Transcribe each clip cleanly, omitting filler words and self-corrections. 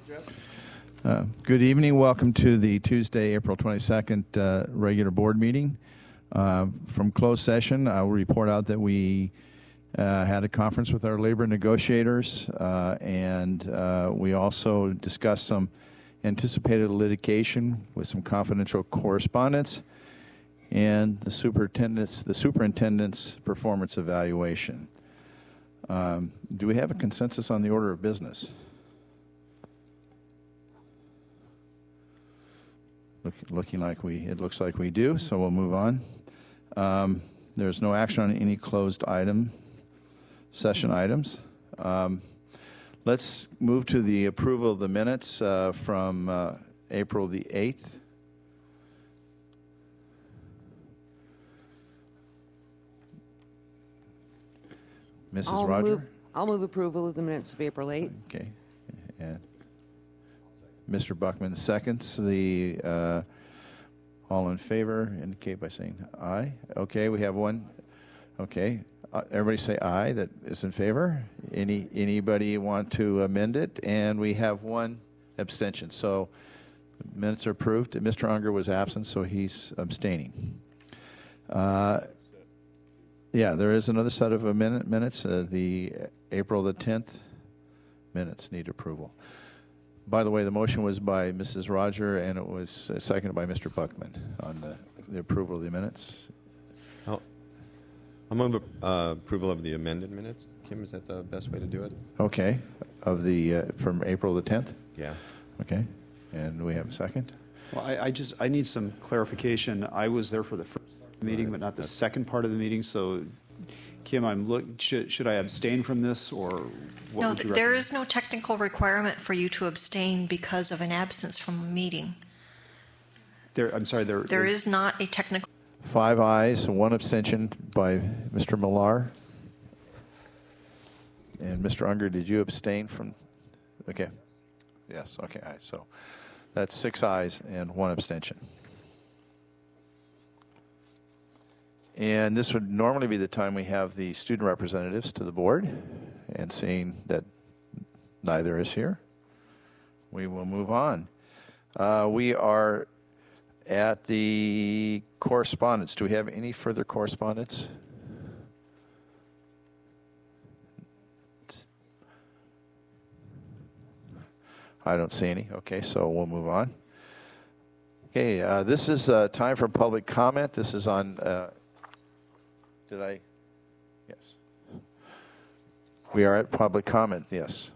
Good evening. Welcome to the Tuesday, April 22nd regular board meeting. From closed session, I will report out that we had a conference with our labor negotiators, and we also discussed some anticipated litigation with some confidential correspondence and the superintendent's performance evaluation. Do we have a consensus on the order of business? It looks like we do, so we'll move on. There's no action on any closed session items. Let's move to the approval of the minutes from April the 8th. Mrs. Roger? I'll move approval of the minutes of April 8th. Okay. And Mr. Buckman seconds. All in favor indicate by saying aye. Okay, we have one. Okay. Everybody say aye that is in favor. Anybody want to amend it? And we have one abstention. So minutes are approved. Mr. Unger was absent, so he's abstaining. Yeah, there is another set of minutes. The April the 10th minutes need approval. By the way, the motion was by Mrs. Roger, and it was seconded by Mr. Buckman on the approval of the minutes. I'll move approval of the amended minutes. Kim, is that the best way to do it? Okay. Of the from April the 10th? Yeah. Okay. And we have a second? Well, I need some clarification. I was there for the first part of the meeting, but not the second part of the meeting. So, Kim, should I abstain from this, or what no? Would you there recommend? is no technical requirement for you to abstain because of an absence from a meeting. There is not a technical. 5 ayes and 1 abstention by Mr. Millar. And Mr. Unger, did you abstain from? Okay. Yes. Okay. All right. So that's 6 ayes and 1 abstention. And this would normally be the time we have the student representatives to the board. And seeing that neither is here, we will move on. We are at the correspondence. Do we have any further correspondence? I don't see any. Okay, so we'll move on. Okay, this is time for public comment. This is on... Yes. We are at public comment, yes.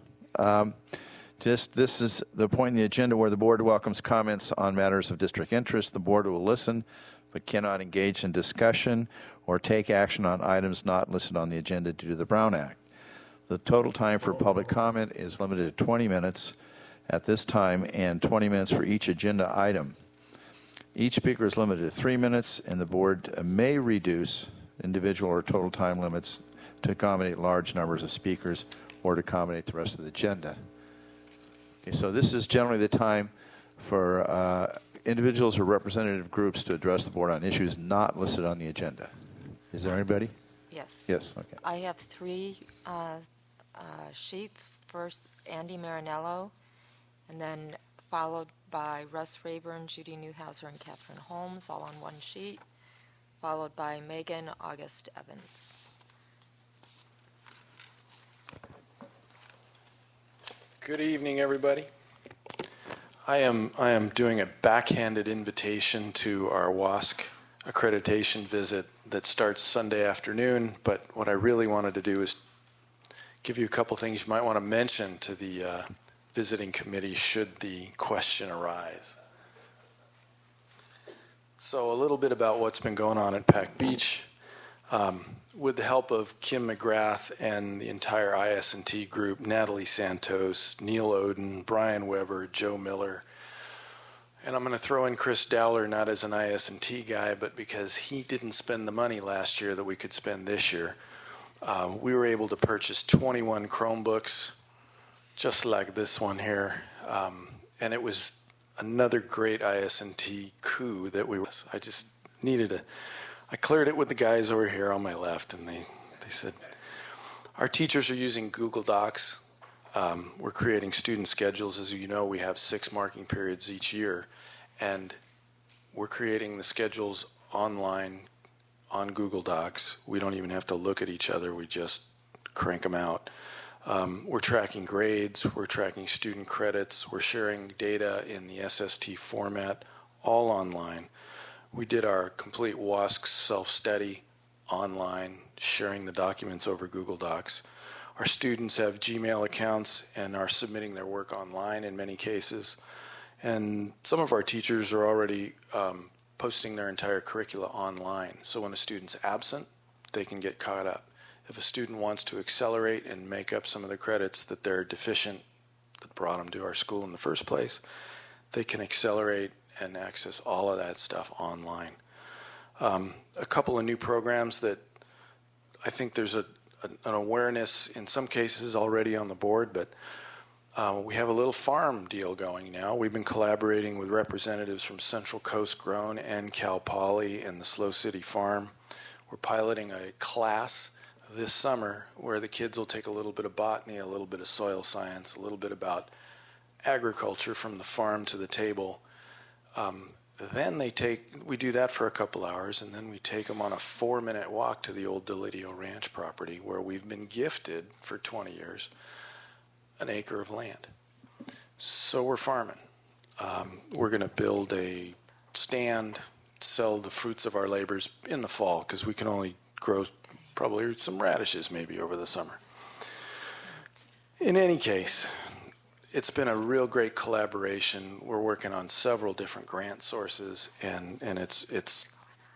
This is the point in the agenda where the board welcomes comments on matters of district interest. The board will listen but cannot engage in discussion or take action on items not listed on the agenda due to the Brown Act. The total time for public comment is limited to 20 minutes at this time and 20 minutes for each agenda item. Each speaker is limited to 3 minutes, and the board may reduce individual or total time limits to accommodate large numbers of speakers or to accommodate the rest of the agenda. Okay, so this is generally the time for individuals or representative groups to address the board on issues not listed on the agenda. Is there anybody? Yes. Yes, okay. I have 3 sheets. First, Andy Marinello, and then followed by Russ Rayburn, Judy Newhouser, and Catherine Holmes, all on one sheet, followed by Megan August Evans. Good evening, everybody. I am doing a backhanded invitation to our WASC accreditation visit that starts Sunday afternoon, but what I really wanted to do is give you a couple things you might want to mention to the visiting committee should the question arise. So a little bit about what's been going on at Pac Beach. With the help of Kim McGrath and the entire IS&T group, Natalie Santos, Neil Oden, Brian Weber, Joe Miller, and I'm going to throw in Chris Dowler, not as an IS&T guy, but because he didn't spend the money last year that we could spend this year. We were able to purchase 21 Chromebooks, just like this one here, and it was another great IS&T coup that I just needed I cleared it with the guys over here on my left, and they said, our teachers are using Google Docs. We're creating student schedules. As you know, we have 6 marking periods each year, and we're creating the schedules online on Google Docs. We don't even have to look at each other. We just crank them out. We're tracking grades. We're tracking student credits. We're sharing data in the SST format, all online. We did our complete WASC self-study online, sharing the documents over Google Docs. Our students have Gmail accounts and are submitting their work online in many cases. And some of our teachers are already posting their entire curricula online. So when a student's absent, they can get caught up. If a student wants to accelerate and make up some of the credits that they're deficient, that brought them to our school in the first place, they can accelerate and access all of that stuff online. A couple of new programs that I think there's an awareness in some cases already on the board, but we have a little farm deal going now. We've been collaborating with representatives from Central Coast Grown and Cal Poly and the Slow City Farm. We're piloting a class this summer where the kids will take a little bit of botany, a little bit of soil science, a little bit about agriculture from the farm to the table. Then we do that for a couple hours, and then we take them on a 4-minute walk to the old Delidio Ranch property where we've been gifted for 20 years an acre of land. So we're farming. We're going to build a stand, sell the fruits of our labors in the fall because we can only grow probably some radishes maybe over the summer. In any case, it's been a real great collaboration. We're working on several different grant sources, and it's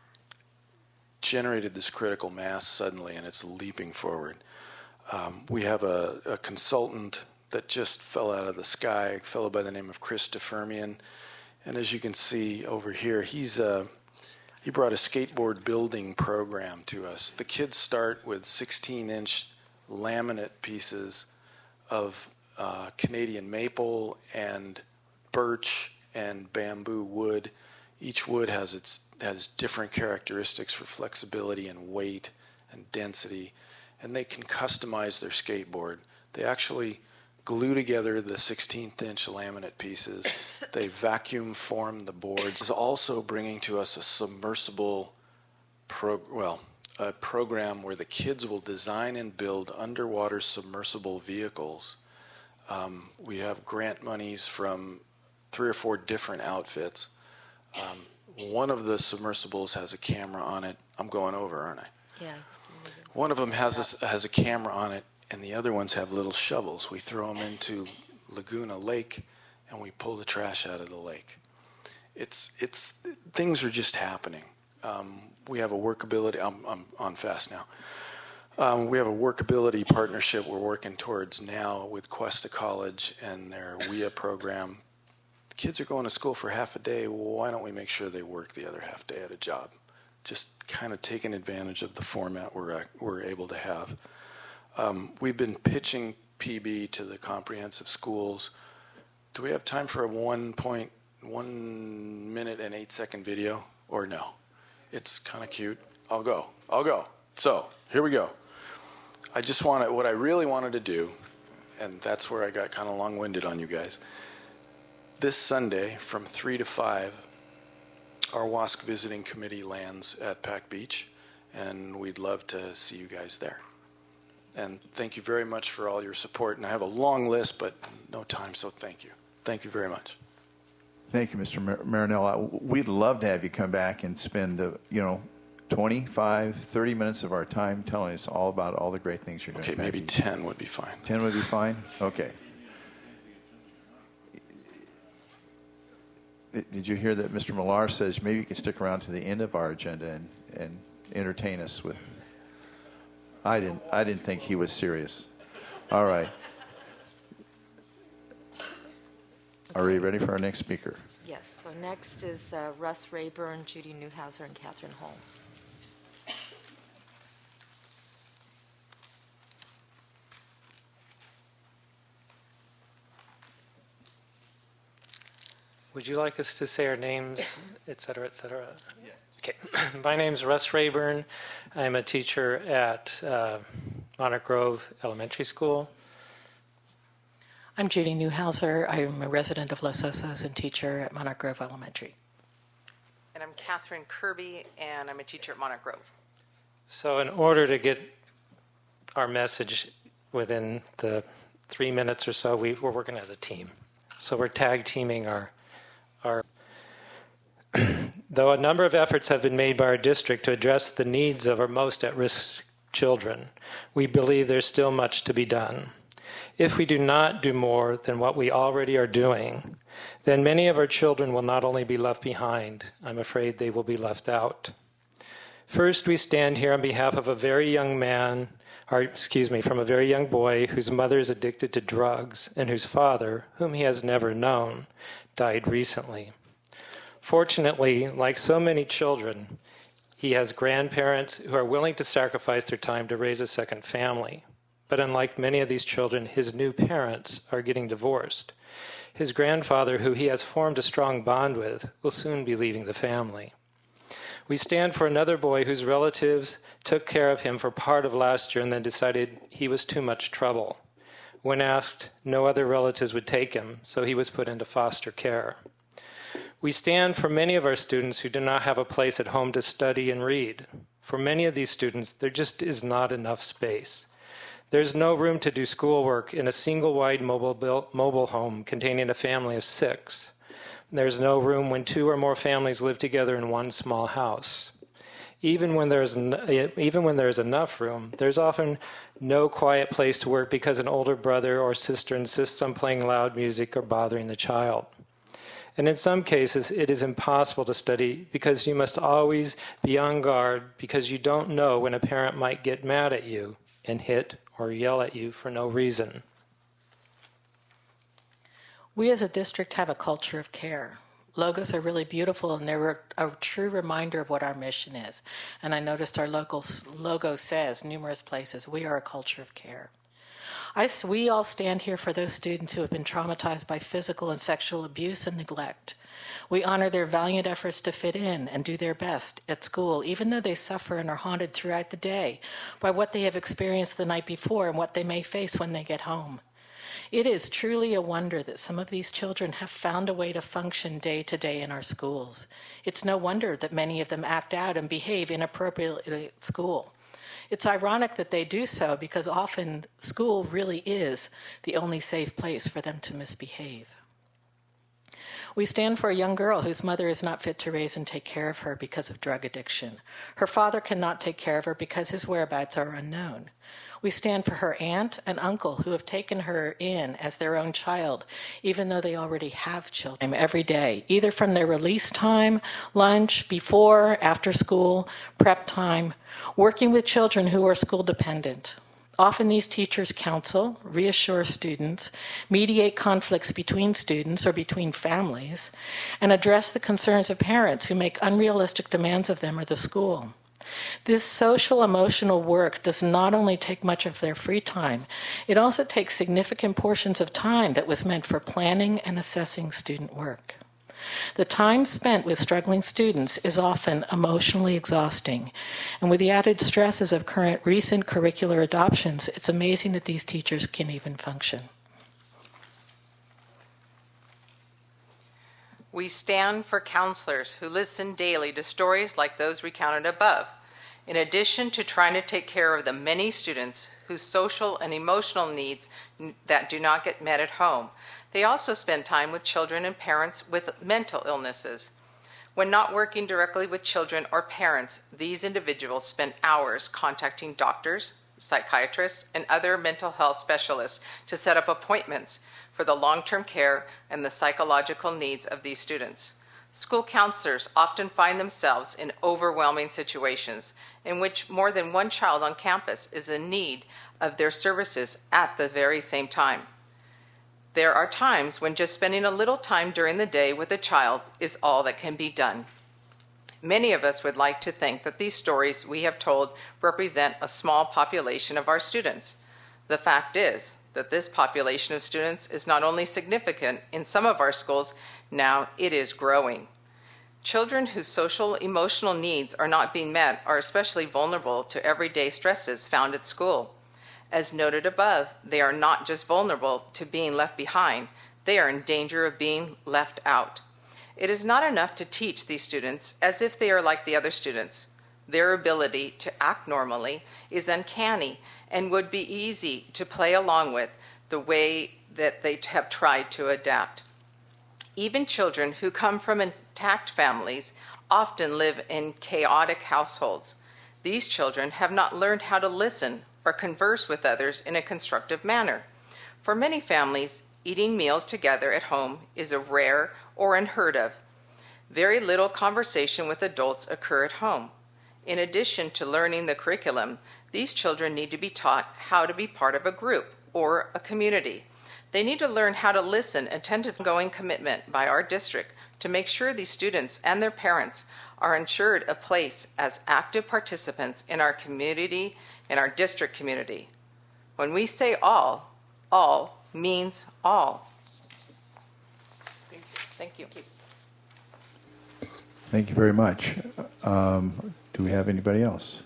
generated this critical mass suddenly, and it's leaping forward. We have a consultant that just fell out of the sky, a fellow by the name of Chris DeFermian, and as you can see over here, he brought a skateboard building program to us. The kids start with 16-inch laminate pieces of Canadian maple and birch and bamboo wood. Each wood has different characteristics for flexibility and weight and density, and they can customize their skateboard. They actually glue together the 16th-inch laminate pieces. They vacuum form the boards. It's also bringing to us a submersible program where the kids will design and build underwater submersible vehicles. We have grant monies from 3 or 4 different outfits. One of the submersibles has a camera on it. I'm going over, aren't I? Yeah. One of them has a camera on it, and the other ones have little shovels. We throw them into Laguna Lake, and we pull the trash out of the lake. Things are just happening. We have a workability. I'm on fast now. We have a workability partnership we're working towards now with Cuesta College and their WIA program. The kids are going to school for half a day. Why don't we make sure they work the other half day at a job? Just kind of taking advantage of the format we're able to have. We've been pitching PB to the comprehensive schools. Do we have time for a 1 minute and 8-second video, or no? It's kind of cute. I'll go. So here we go. What I really wanted to do, and that's where I got kind of long-winded on you guys. This Sunday from 3 to 5, our WASC visiting committee lands at Pack Beach, and we'd love to see you guys there. And thank you very much for all your support. And I have a long list, but no time, so thank you. Thank you very much. Thank you, Mr. Marinello. We'd love to have you come back and spend, 25, 30 minutes of our time telling us all about all the great things you're doing. Okay, maybe 10 would be fine. 10 would be fine? Okay. Did you hear that Mr. Millar says maybe you can stick around to the end of our agenda and entertain us with... I didn't think he was serious. All right. Are we ready for our next speaker? Yes. So next is Russ Rayburn, Judy Newhouser, and Catherine Holmes. Would you like us to say our names, et cetera, et cetera? Yeah. Okay. My name's Russ Rayburn. I'm a teacher at Monarch Grove Elementary School. I'm Judy Newhouser. I'm a resident of Los Osos and teacher at Monarch Grove Elementary. And I'm Catherine Kirby, and I'm a teacher at Monarch Grove. So in order to get our message within the 3 minutes or so, we're working as a team. So we're tag teaming our though a number of efforts have been made by our district to address the needs of our most at-risk children, we believe there's still much to be done. If we do not do more than what we already are doing, then many of our children will not only be left behind, I'm afraid they will be left out. First, we stand here on behalf of a very young man, from a very young boy whose mother is addicted to drugs and whose father, whom he has never known, died recently. Fortunately, like so many children, he has grandparents who are willing to sacrifice their time to raise a second family. But unlike many of these children, his new parents are getting divorced. His grandfather, who he has formed a strong bond with, will soon be leaving the family. We stand for another boy whose relatives took care of him for part of last year and then decided he was too much trouble. When asked, no other relatives would take him, so he was put into foster care. We stand for many of our students who do not have a place at home to study and read. For many of these students, there just is not enough space. There's no room to do schoolwork in a single wide mobile home containing a family of 6. There's no room when 2 or more families live together in one small house. Even when there's enough room, there's often no quiet place to work because an older brother or sister insists on playing loud music or bothering the child. And in some cases, it is impossible to study because you must always be on guard because you don't know when a parent might get mad at you and hit or yell at you for no reason. We as a district have a culture of care. Logos are really beautiful, and they're a true reminder of what our mission is. And I noticed our logo says numerous places, we are a culture of care. We all stand here for those students who have been traumatized by physical and sexual abuse and neglect. We honor their valiant efforts to fit in and do their best at school, even though they suffer and are haunted throughout the day by what they have experienced the night before and what they may face when they get home. It is truly a wonder that some of these children have found a way to function day to day in our schools. It's no wonder that many of them act out and behave inappropriately at school. It's ironic that they do so because often school really is the only safe place for them to misbehave. We stand for a young girl whose mother is not fit to raise and take care of her because of drug addiction. Her father cannot take care of her because his whereabouts are unknown. We stand for her aunt and uncle who have taken her in as their own child, even though they already have children every day, either from their release time, lunch, before, after school, prep time, working with children who are school dependent. Often these teachers counsel, reassure students, mediate conflicts between students or between families, and address the concerns of parents who make unrealistic demands of them or the school. This social emotional work does not only take much of their free time, it also takes significant portions of time that was meant for planning and assessing student work. The time spent with struggling students is often emotionally exhausting, and with the added stresses of recent curricular adoptions, it's amazing that these teachers can even function. We stand for counselors who listen daily to stories like those recounted above. In addition to trying to take care of the many students whose social and emotional needs that do not get met at home, they also spend time with children and parents with mental illnesses. When not working directly with children or parents, these individuals spend hours contacting doctors, psychiatrists, and other mental health specialists to set up appointments for the long-term care and the psychological needs of these students. School counselors often find themselves in overwhelming situations in which more than one child on campus is in need of their services at the very same time. There are times when just spending a little time during the day with a child is all that can be done. Many of us would like to think that these stories we have told represent a small population of our students. The fact is that this population of students is not only significant in some of our schools, now it is growing. Children whose social emotional needs are not being met are especially vulnerable to everyday stresses found at school. As noted above, they are not just vulnerable to being left behind, they are in danger of being left out. It is not enough to teach these students as if they are like the other students. Their ability to act normally is uncanny and would be easy to play along with the way that they have tried to adapt. Even children who come from intact families often live in chaotic households. These children have not learned how to listen or converse with others in a constructive manner. For many families, eating meals together at home is a rare or unheard of. Very little conversation with adults occur at home. In addition to learning the curriculum, these children need to be taught how to be part of a group or a community. They need to learn how to listen, attentive, ongoing commitment by our district to make sure these students and their parents are ensured a place as active participants in our community, in our district community. When we say all means all. Thank you. Thank you very much. Do we have anybody else?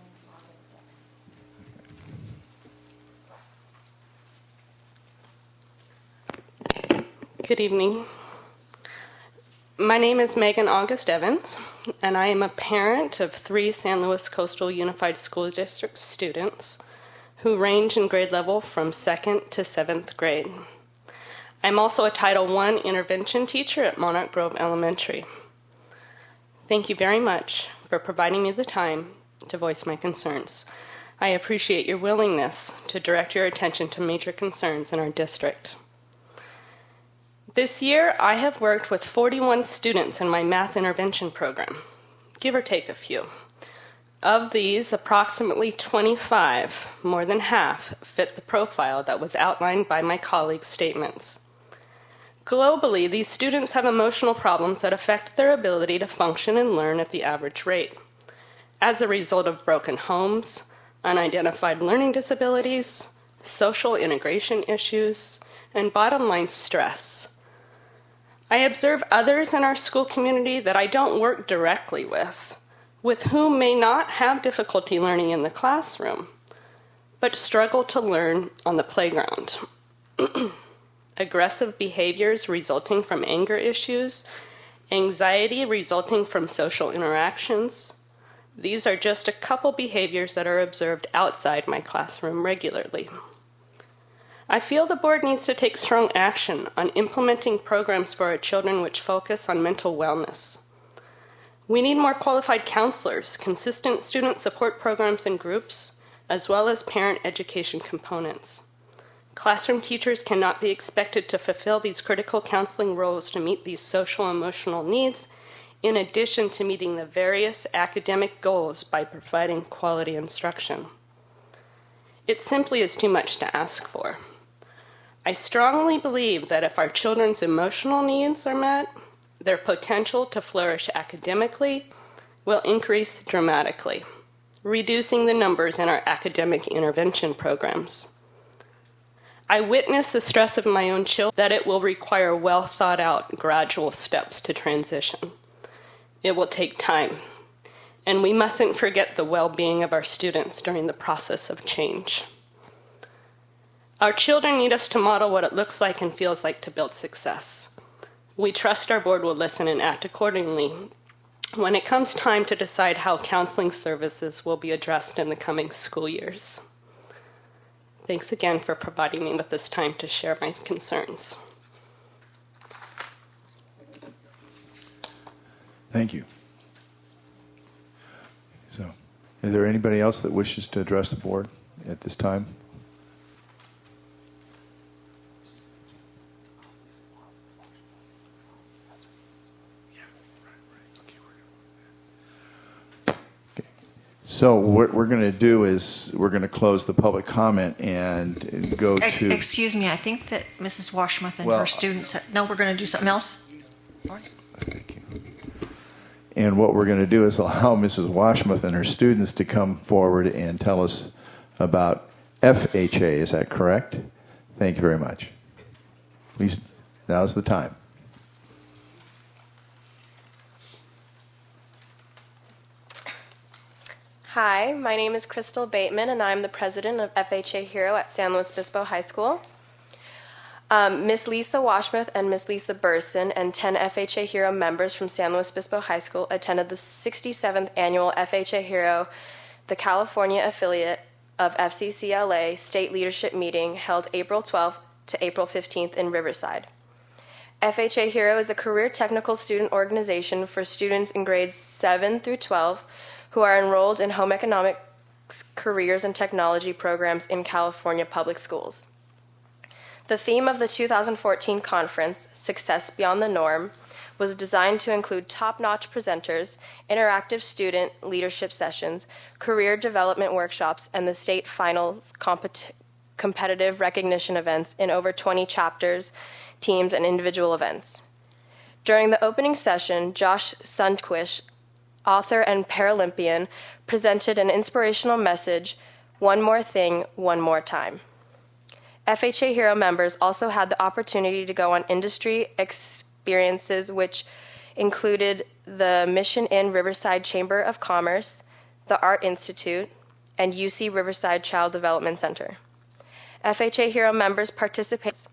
Good evening. My name is Megan August Evans, and I am a parent of 3 San Luis Coastal Unified School District students who range in grade level from 2nd to 7th grade. I'm also a Title I intervention teacher at Monarch Grove Elementary. Thank you very much for providing me the time to voice my concerns. I appreciate your willingness to direct your attention to major concerns in our district. This year, I have worked with 41 students in my math intervention program, give or take a few. Of these, approximately 25, more than half, fit the profile that was outlined by my colleagues' statements. Globally, these students have emotional problems that affect their ability to function and learn at the average rate. As a result of broken homes, unidentified learning disabilities, social integration issues, and bottom line stress. I observe others in our school community that I don't work directly with whom may not have difficulty learning in the classroom, but struggle to learn on the playground. Aggressive behaviors resulting from anger issues, anxiety resulting from social interactions. These are just a couple behaviors that are observed outside my classroom regularly. I feel the board needs to take strong action on implementing programs for our children which focus on mental wellness. We need more qualified counselors, consistent student support programs and groups, as well as parent education components. Classroom teachers cannot be expected to fulfill these critical counseling roles to meet these social and emotional needs, in addition to meeting the various academic goals by providing quality instruction. It simply is too much to ask for. I strongly believe that if our children's emotional needs are met, their potential to flourish academically will increase dramatically, reducing the numbers in our academic intervention programs. I witness the stress of my own children that it will require well thought out gradual steps to transition. It will take time, and we mustn't forget the well-being of our students during the process of change. Our children need us to model what it looks like and feels like to build success. We trust our board will listen and act accordingly when it comes time to decide how counseling services will be addressed in the coming school years. Thanks again for providing me with this time to share my concerns. Thank you. So, is there anybody else that wishes to address the board at this time? So what we're going to do is we're going to close the public comment and go to... Excuse me, I think that Mrs. Washmuth and her students... No, we're going to do something else. Sorry. Thank you. And what we're going to do is allow Mrs. Washmuth and her students to come forward and tell us about FHA. Is that correct? Thank you very much. Please, now's the time. Hi, my name is Crystal Bateman, and I'm the president of FHA Hero at San Luis Obispo High School. Miss Lisa Washmuth and Miss Lisa Burson and 10 FHA Hero members from San Luis Obispo High School attended the 67th annual FHA Hero, the California affiliate of FCCLA State Leadership Meeting held April 12th to April 15th in Riverside. FHA Hero is a career technical student organization for students in grades 7 through 12 who are enrolled in home economics, careers, and technology programs in California public schools. The theme of the 2014 conference, Success Beyond the Norm, was designed to include top-notch presenters, interactive student leadership sessions, career development workshops, and the state finals competitive recognition events in over 20 chapters, teams, and individual events. During the opening session, Josh Sundquist, author and Paralympian, presented an inspirational message, "One more thing, one more time." FHA Hero members also had the opportunity to go on industry experiences, which included the Mission Inn Riverside Chamber of Commerce, the Art Institute, and UC Riverside Child Development Center. FHA Hero members participated.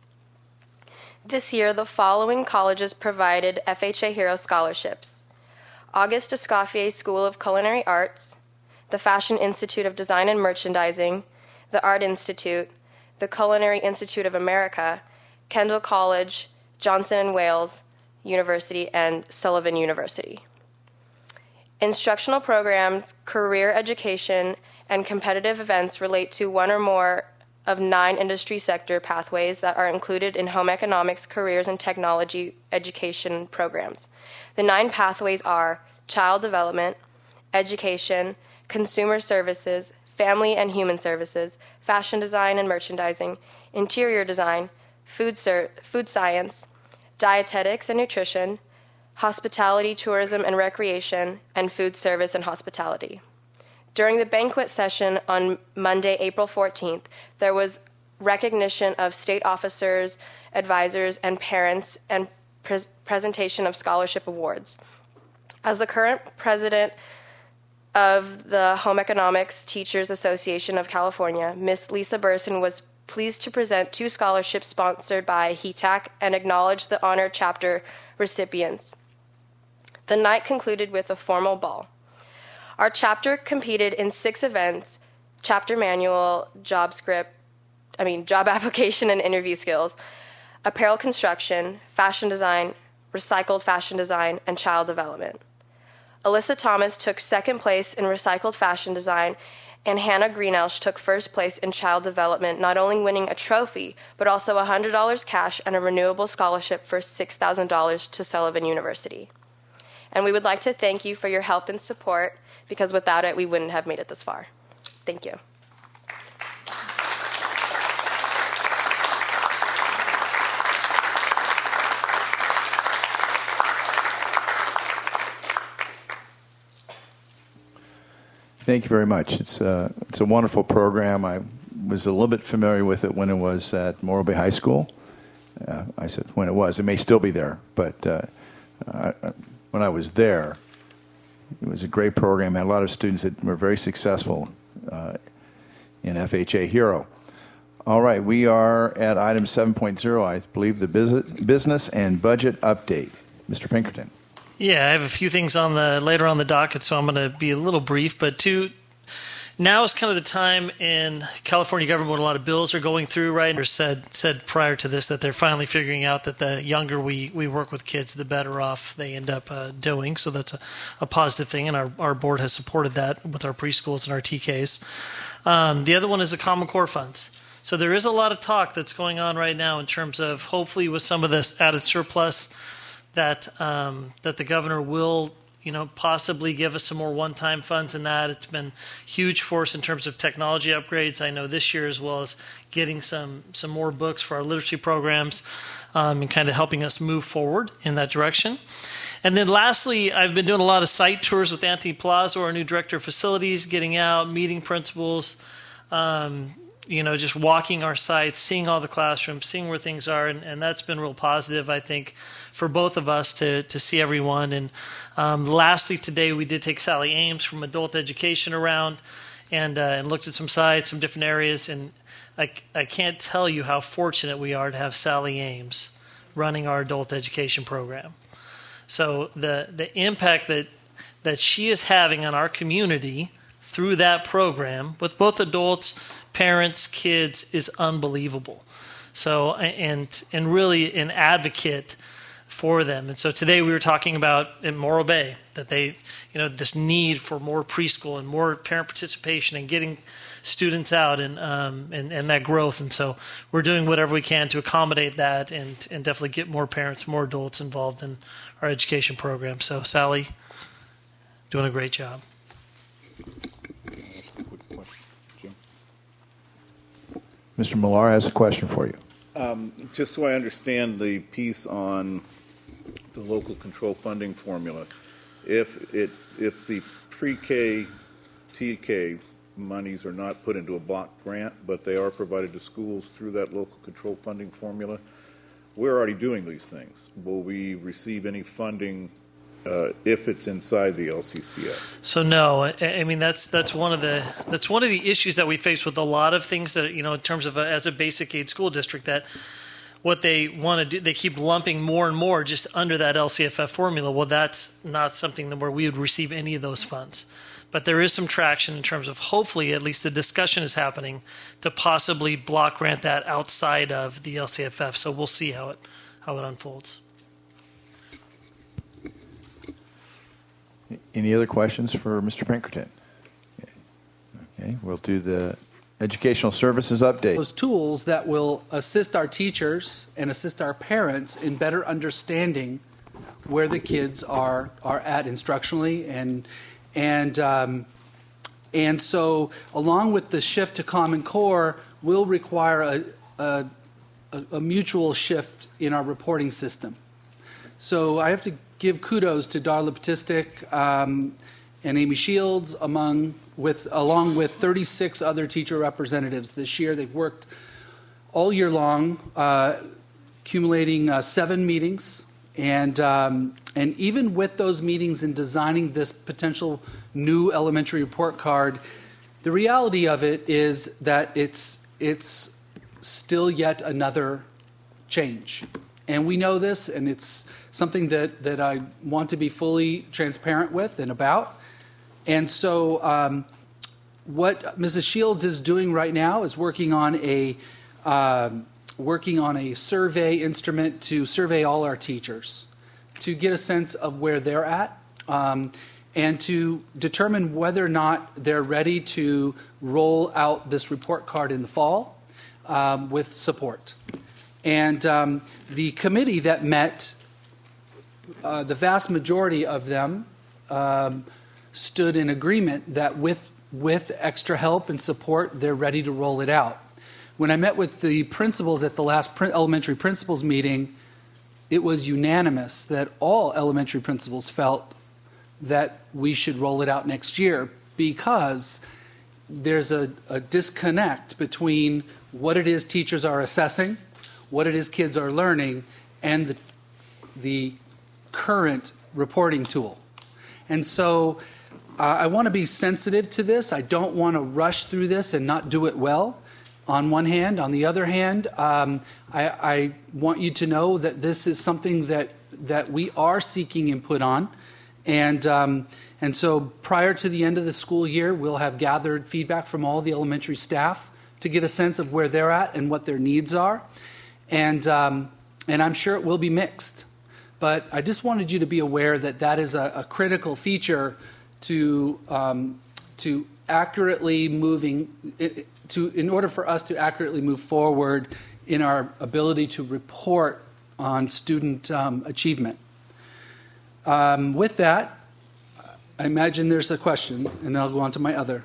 This year, the following colleges provided FHA Hero scholarships: Auguste Escoffier School of Culinary Arts, the Fashion Institute of Design and Merchandising, the Art Institute, the Culinary Institute of America, Kendall College, Johnson & Wales University, and Sullivan University. Instructional programs, career education, and competitive events relate to one or more of 9 industry sector pathways that are included in home economics, careers, and technology education programs. The 9 pathways are child development, education, consumer services, family and human services, fashion design and merchandising, interior design, food science, dietetics and nutrition, hospitality, tourism and recreation, and food service and hospitality. During the banquet session on Monday, April 14th, there was recognition of state officers, advisors, and parents, and presentation of scholarship awards. As the current president of the Home Economics Teachers Association of California, Miss Lisa Burson was pleased to present 2 scholarships sponsored by HETAC and acknowledge the honor chapter recipients. The night concluded with a formal ball. Our chapter competed in 6 events: chapter manual, job application and interview skills, apparel construction, fashion design, recycled fashion design, and child development. Alyssa Thomas took 2nd place in recycled fashion design, and Hannah Greenelsh took 1st place in child development, not only winning a trophy, but also $100 cash and a renewable scholarship for $6,000 to Sullivan University. And we would like to thank you for your help and support, because without it, we wouldn't have made it this far. Thank you. Thank you very much. It's a wonderful program. I was a little bit familiar with it when it was at Morro Bay High School. I said when it was. It may still be there, but when I was there, it was a great program. Had a lot of students that were very successful in FHA Hero. All right, we are at item 7.0, I believe, the business and budget update. Mr. Pinkerton. Yeah, I have a few things later on the docket, so I'm going to be a little brief. But now is kind of the time in California government when a lot of bills are going through, right? Or said prior to this that they're finally figuring out that the younger we work with kids, the better off they end up doing. So that's a positive thing, and our board has supported that with our preschools and our TKs. The other one is the Common Core funds. So there is a lot of talk that's going on right now in terms of hopefully with some of this added surplus that the governor will, possibly give us some more one-time funds in that. It's been huge for us in terms of technology upgrades. I know this year, as well as getting some more books for our literacy programs, and kind of helping us move forward in that direction. And then lastly, I've been doing a lot of site tours with Anthony Palazzo, our new director of facilities, getting out, meeting principals, just walking our sites, seeing all the classrooms, seeing where things are, and that's been real positive, I think, for both of us to see everyone. And lastly, today we did take Sally Ames from Adult Education around and looked at some sites, some different areas, and I can't tell you how fortunate we are to have Sally Ames running our adult education program. So the impact that she is having on our community through that program with both adults, parents, kids is unbelievable. So and really an advocate for them. And so today we were talking about in Morro Bay that they, this need for more preschool and more parent participation and getting students out and that growth. And so we're doing whatever we can to accommodate that and definitely get more parents, more adults involved in our education program. So Sally, doing a great job. Mr. Millar has a question for you. Just so I understand the piece on the local control funding formula, if the pre-K, TK monies are not put into a block grant, but they are provided to schools through that local control funding formula, we're already doing these things. Will we receive any funding if it's inside the LCCF? So no, I mean that's one of the issues that we face with a lot of things that in terms of as a basic aid school district, that what they want to do, they keep lumping more and more just under that LCFF formula. Well, that's not something where we would receive any of those funds. But there is some traction in terms of hopefully at least the discussion is happening to possibly block grant that outside of the LCFF. So we'll see how it unfolds. Any other questions for Mr. Pinkerton? Okay, we'll do the educational services update. Those tools that will assist our teachers and assist our parents in better understanding where the kids are at instructionally, and so along with the shift to Common Core will require a mutual shift in our reporting system. So I have to give kudos to Darla Patistik and Amy Shields, along with 36 other teacher representatives this year. They've worked all year long, accumulating 7 meetings, and even with those meetings in designing this potential new elementary report card, the reality of it is that it's still yet another change. And we know this, and it's something that I want to be fully transparent with and about. And so what Mrs. Shields is doing right now is working on a survey instrument to survey all our teachers to get a sense of where they're at and to determine whether or not they're ready to roll out this report card in the fall with support. And the committee that met, the vast majority of them stood in agreement that with extra help and support, they're ready to roll it out. When I met with the principals at the last elementary principals meeting, it was unanimous that all elementary principals felt that we should roll it out next year because there's a disconnect between what it is teachers are assessing, what it is kids are learning, and the current reporting tool. And so I want to be sensitive to this. I don't want to rush through this and not do it well, on one hand. On the other hand, I want you to know that this is something that we are seeking input on. And so prior to the end of the school year, we'll have gathered feedback from all the elementary staff to get a sense of where they're at and what their needs are. And I'm sure it will be mixed. But I just wanted you to be aware that is a critical feature to accurately moving in order for us to accurately move forward in our ability to report on student achievement. With that, I imagine there's a question, and then I'll go on to my other.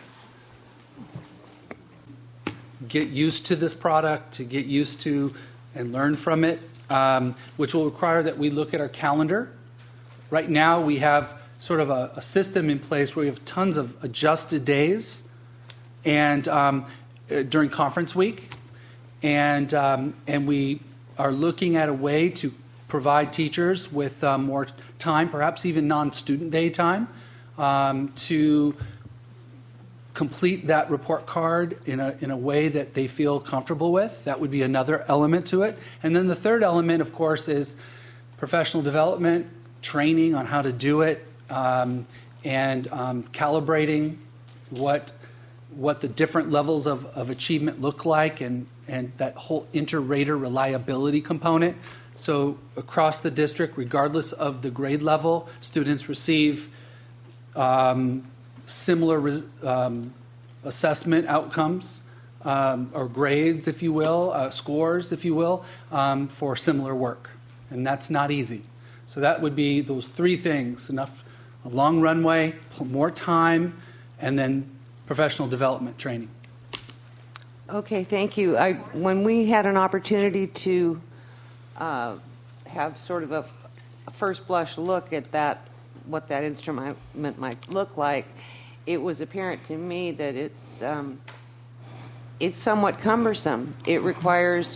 Get used to this product, to get used to and learn from it, which will require that we look at our calendar. Right now, we have sort of a system in place where we have tons of adjusted days, and during conference week, and we are looking at a way to provide teachers with more time, perhaps even non-student day time, to complete that report card in a way that they feel comfortable with. That would be another element to it. And then the third element, of course, is professional development, training on how to do it, and calibrating what the different levels of achievement look like, and that whole inter-rater reliability component. So across the district, regardless of the grade level, students receive similar assessment outcomes or grades, if you will, scores, if you will, for similar work. And that's not easy. So that would be those three things: a long runway, more time, and then professional development training. Okay, thank you. When we had an opportunity to have sort of a first blush look at that, what that instrument might look like, it was apparent to me that it's somewhat cumbersome. It requires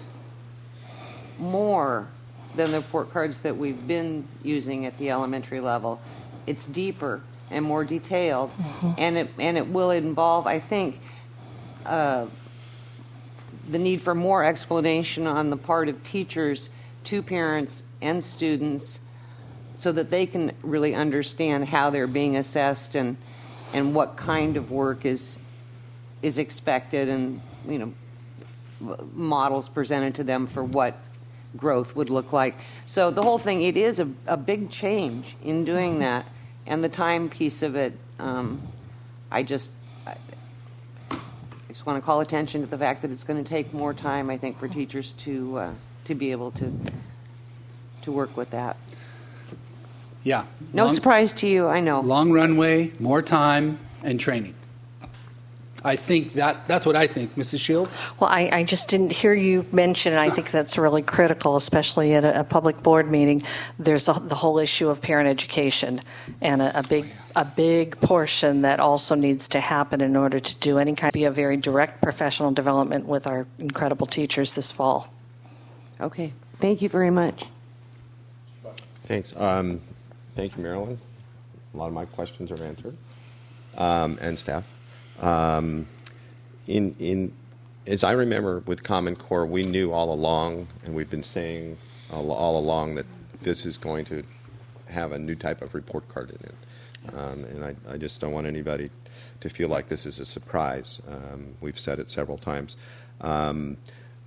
more than the report cards that we've been using at the elementary level. It's deeper and more detailed, and it will involve, I think, the need for more explanation on the part of teachers to parents and students, so that they can really understand how they're being assessed and what kind of work is expected, and models presented to them for what growth would look like. So the whole thing, it is a big change in doing that, and the time piece of it. I just want to call attention to the fact that it's going to take more time, I think, for teachers to be able to work with that. Yeah. No surprise to you, I know. Long runway, more time, and training. I think that's what I think. Mrs. Shields? Well, I just didn't hear you mention, and I think that's really critical, especially at a public board meeting. There's the whole issue of parent education, and a big portion that also needs to happen in order to do any kind of be a very direct professional development with our incredible teachers this fall. Okay. Thank you very much. Thanks. Thank you, Marilyn. A lot of my questions are answered, and staff. As I remember with Common Core, we knew all along, and we've been saying all along, that this is going to have a new type of report card in it. And I just don't want anybody to feel like this is a surprise. We've said it several times. And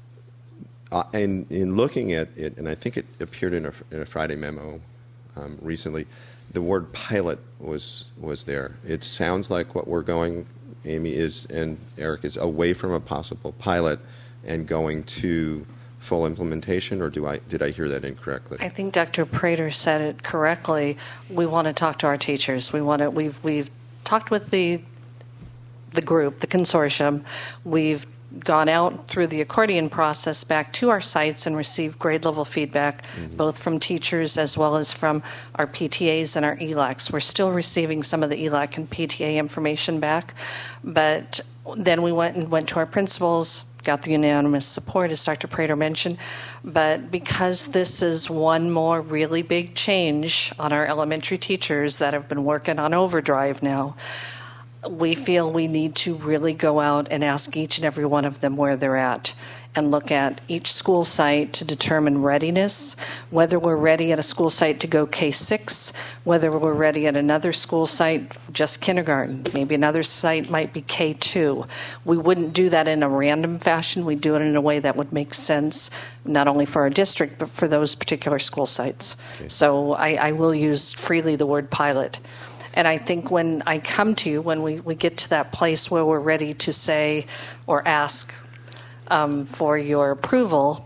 in looking at it, and I think it appeared in a Friday memo recently, the word pilot was there. It sounds like what we're going, Amy and Eric, is away from a possible pilot and going to full implementation, or did I hear that incorrectly? I think Dr. Prater said it correctly. We want to talk to our teachers. We've talked with the group, the consortium. We've gone out through the accordion process back to our sites and received grade level feedback, both from teachers as well as from our PTAs and our ELACs. We're still receiving some of the ELAC and PTA information back, but then we went to our principals, got the unanimous support, as Dr. Prater mentioned. But because this is one more really big change on our elementary teachers that have been working on overdrive now, we feel we need to really go out and ask each and every one of them where they're at and look at each school site to determine readiness, whether we're ready at a school site to go K-6, whether we're ready at another school site just kindergarten. Maybe another site might be K-2. We wouldn't do that in a random fashion. We'd do it in a way that would make sense not only for our district but for those particular school sites. Okay. So I will use freely the word pilot. And I think when I come to you, when we get to that place where we're ready to say or ask for your approval,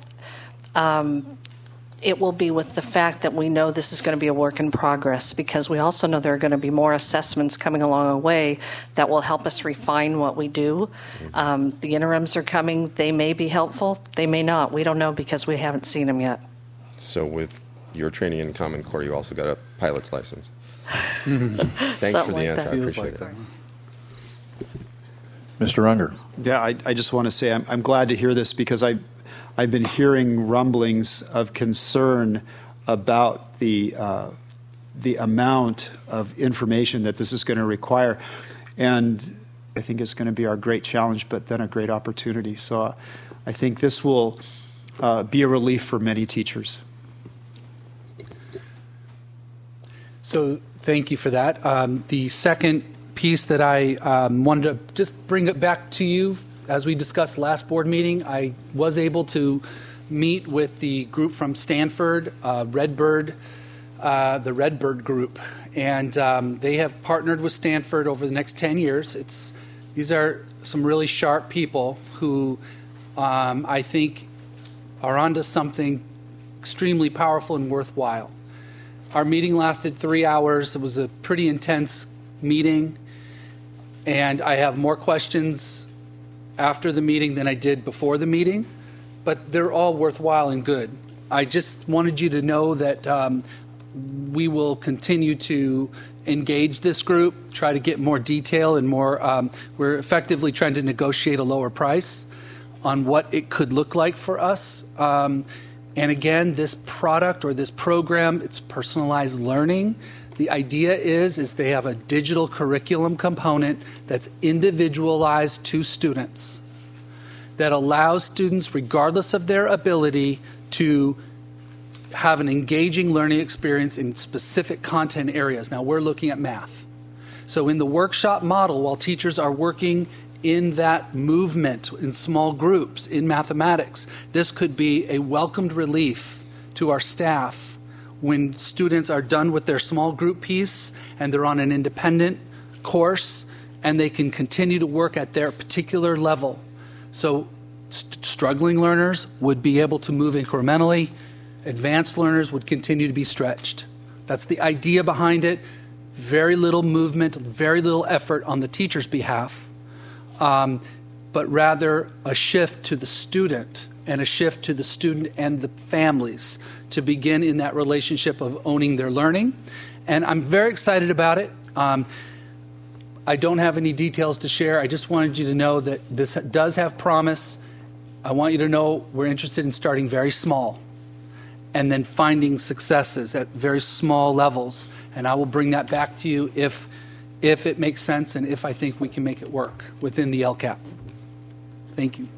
it will be with the fact that we know this is going to be a work in progress, because we also know there are going to be more assessments coming along the way that will help us refine what we do. The interims are coming. They may be helpful. They may not. We don't know because we haven't seen them yet. So with your training in Common Core, you also got a pilot's license. Thanks for the answer. I appreciate it. Mr. Unger. Yeah, I just want to say I'm glad to hear this because I've been hearing rumblings of concern about the amount of information that this is going to require. And I think it's going to be our great challenge, but then a great opportunity. So I think this will be a relief for many teachers. So thank you for that. The second piece that I wanted to just bring it back to you, as we discussed last board meeting, I was able to meet with the group from Stanford, Redbird, the Redbird group, and they have partnered with Stanford over the next 10 years. These are some really sharp people who I think are onto something extremely powerful and worthwhile. Our meeting lasted 3 hours. It was a pretty intense meeting, and I have more questions after the meeting than I did before the meeting, but they're all worthwhile and good. I just wanted you to know that we will continue to engage this group, try to get more detail and more. We're effectively trying to negotiate a lower price on what it could look like for us. And again, this product or this program, it's personalized learning. The idea is they have a digital curriculum component that's individualized to students that allows students, regardless of their ability, to have an engaging learning experience in specific content areas. Now, we're looking at math. So in the workshop model, while teachers are working in that movement in small groups in mathematics, this could be a welcomed relief to our staff when students are done with their small group piece and they're on an independent course and they can continue to work at their particular level. So struggling learners would be able to move incrementally. Advanced learners would continue to be stretched. That's the idea behind it. Very little movement, very little effort on the teacher's behalf, but rather a shift to the student and a shift to the student and the families to begin in that relationship of owning their learning. And I'm very excited about it. I don't have any details to share. I just wanted you to know that this does have promise. I want you to know we're interested in starting very small and then finding successes at very small levels. And I will bring that back to you if it makes sense and if I think we can make it work within the LCAP. Thank you.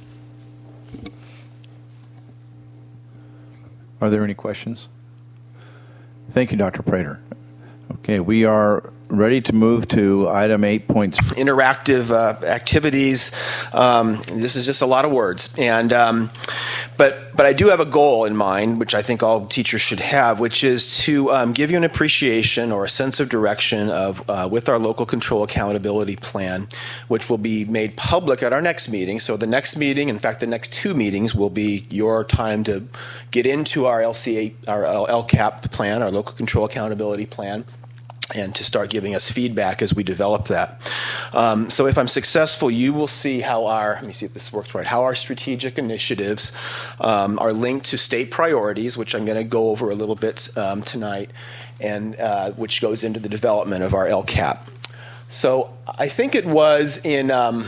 Are there any questions? Thank you, Dr. Prater. Okay, we are ready to move to item 8 points. Interactive activities. This is just a lot of words, and but I do have a goal in mind, which I think all teachers should have, which is to give you an appreciation or a sense of direction of with our local control accountability plan, which will be made public at our next meeting. So the next meeting, in fact, the next two meetings will be your time to get into our LCAP plan, our local control accountability plan, and to start giving us feedback as we develop that. So if I'm successful, you will see how let me see if this works right, how our strategic initiatives are linked to state priorities, which I'm going to go over a little bit tonight, and which goes into the development of our LCAP. So I think it was in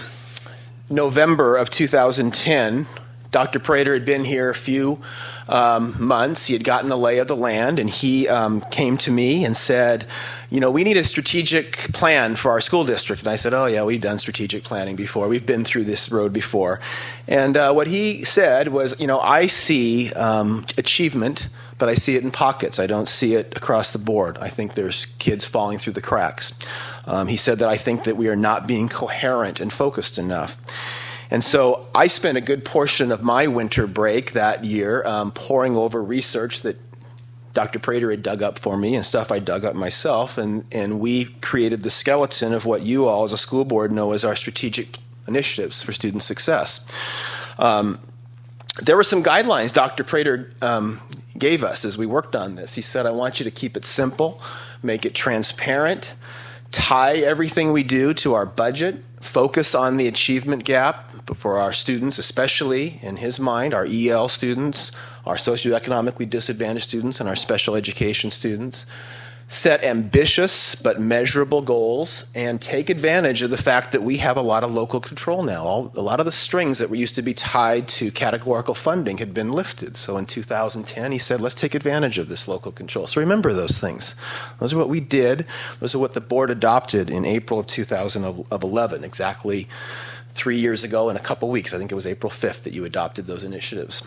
November of 2010, Dr. Prater had been here a few months. He had gotten the lay of the land, and he came to me and said, we need a strategic plan for our school district. And I said, oh, yeah, we've done strategic planning before. We've been through this road before. And what he said was, I see achievement, but I see it in pockets. I don't see it across the board. I think there's kids falling through the cracks. He said that I think that we are not being coherent and focused enough. And so I spent a good portion of my winter break that year poring over research that Dr. Prater had dug up for me and stuff I dug up myself, and we created the skeleton of what you all as a school board know as our strategic initiatives for student success. There were some guidelines Dr. Prater gave us as we worked on this. He said, I want you to keep it simple, make it transparent, tie everything we do to our budget, focus on the achievement gap for our students, especially in his mind, our EL students, our socioeconomically disadvantaged students, and our special education students. set ambitious but measurable goals, and take advantage of the fact that we have a lot of local control now. A lot of the strings that used to be tied to categorical funding had been lifted. So in 2010, he said, let's take advantage of this local control. So remember those things. Those are what we did. Those are what the board adopted in April of 2011, exactly 3 years ago in a couple weeks. I think it was April 5th that you adopted those initiatives.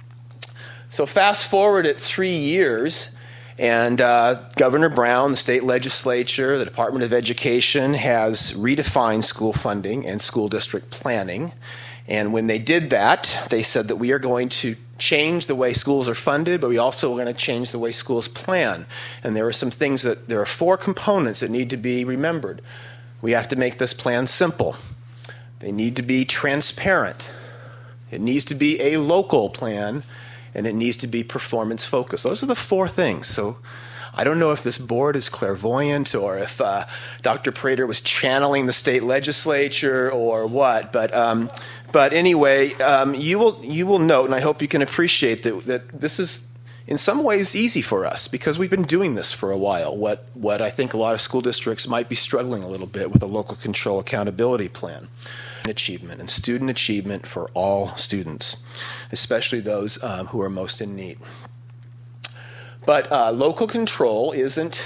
So fast forward at 3 years, and Governor Brown, the state legislature, the Department of Education has redefined school funding and school district planning. And when they did that, they said that we are going to change the way schools are funded, but we also are going to change the way schools plan. And there are some things there are 4 components that need to be remembered. We have to make this plan simple. They need to be transparent. It needs to be a local plan, and it needs to be performance focused. Those are the 4 things. So I don't know if this board is clairvoyant or if Dr. Prater was channeling the state legislature or what. But anyway, you will note, and I hope you can appreciate that this is in some ways easy for us because we've been doing this for a while. What I think a lot of school districts might be struggling a little bit with a local control accountability plan. Achievement and student achievement for all students, especially those who are most in need. But local control isn't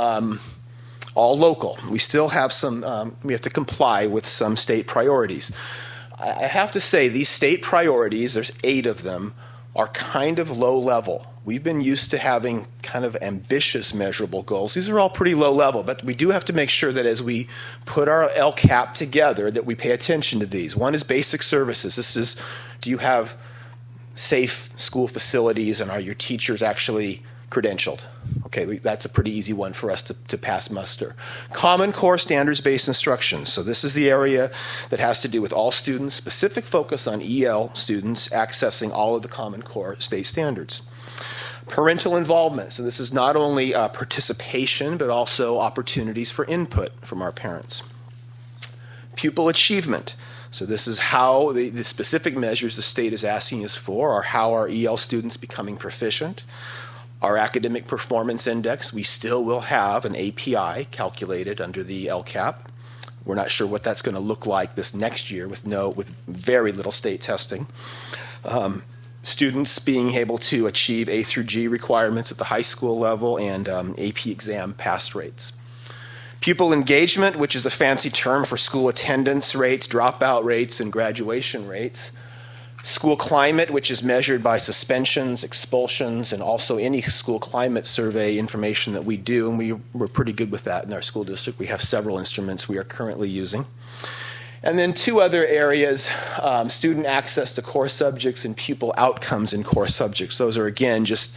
all local. We still have we have to comply with some state priorities. I have to say these state priorities, there's 8 of them, are kind of low level. We've been used to having kind of ambitious measurable goals. These are all pretty low level, but we do have to make sure that as we put our LCAP together that we pay attention to these. One is basic services. This is, do you have safe school facilities and are your teachers actually credentialed? Okay, that's a pretty easy one for us to pass muster. Common Core standards-based instruction. So this is the area that has to do with all students, specific focus on EL students accessing all of the Common Core state standards. Parental involvement. So this is not only participation, but also opportunities for input from our parents. Pupil achievement. So this is how the specific measures the state is asking us for are how are EL students becoming proficient. Our academic performance index, we still will have an API calculated under the LCAP. We're not sure what that's going to look like this next year with very little state testing. Students being able to achieve A through G requirements at the high school level and AP exam pass rates. Pupil engagement, which is the fancy term for school attendance rates, dropout rates, and graduation rates. School climate, which is measured by suspensions, expulsions, and also any school climate survey information that we do, and we're pretty good with that in our school district. We have several instruments we are currently using. And then 2 other areas, student access to core subjects and pupil outcomes in core subjects. Those are, again, just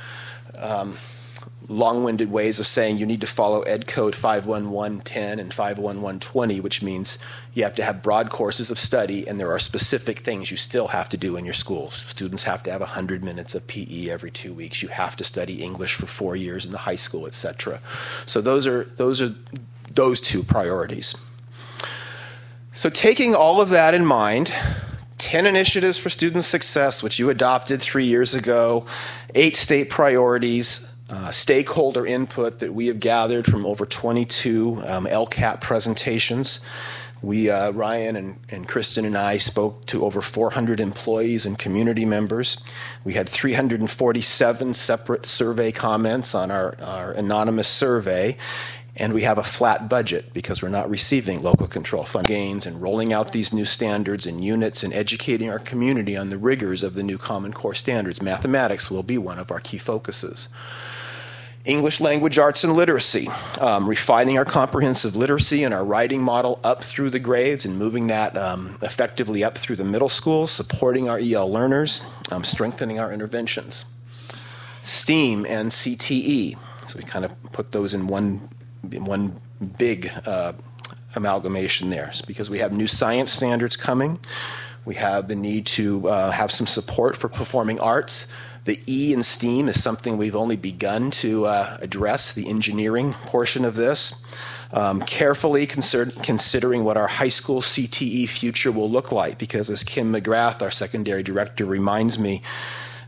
long-winded ways of saying you need to follow Ed Code 51110 and 51120, which means you have to have broad courses of study, and there are specific things you still have to do in your schools. Students have to have 100 minutes of PE every 2 weeks. You have to study English for 4 years in the high school, etc. So those are those 2 priorities. So taking all of that in mind, 10 initiatives for student success, which you adopted 3 years ago, 8 state priorities, stakeholder input that we have gathered from over 22 LCAP presentations. Ryan and Kristen and I spoke to over 400 employees and community members. We had 347 separate survey comments on our anonymous survey. And we have a flat budget because we're not receiving local control fund gains and rolling out these new standards and units and educating our community on the rigors of the new Common Core standards. Mathematics will be one of our key focuses. English language arts and literacy, refining our comprehensive literacy and our writing model up through the grades and moving that effectively up through the middle school, supporting our EL learners, strengthening our interventions. STEAM and CTE, so we kind of put those in one big amalgamation there. It's because we have new science standards coming. We have the need to have some support for performing arts. The E in STEAM is something we've only begun to address, the engineering portion of this. Carefully considering what our high school CTE future will look like, because as Kim McGrath, our secondary director, reminds me,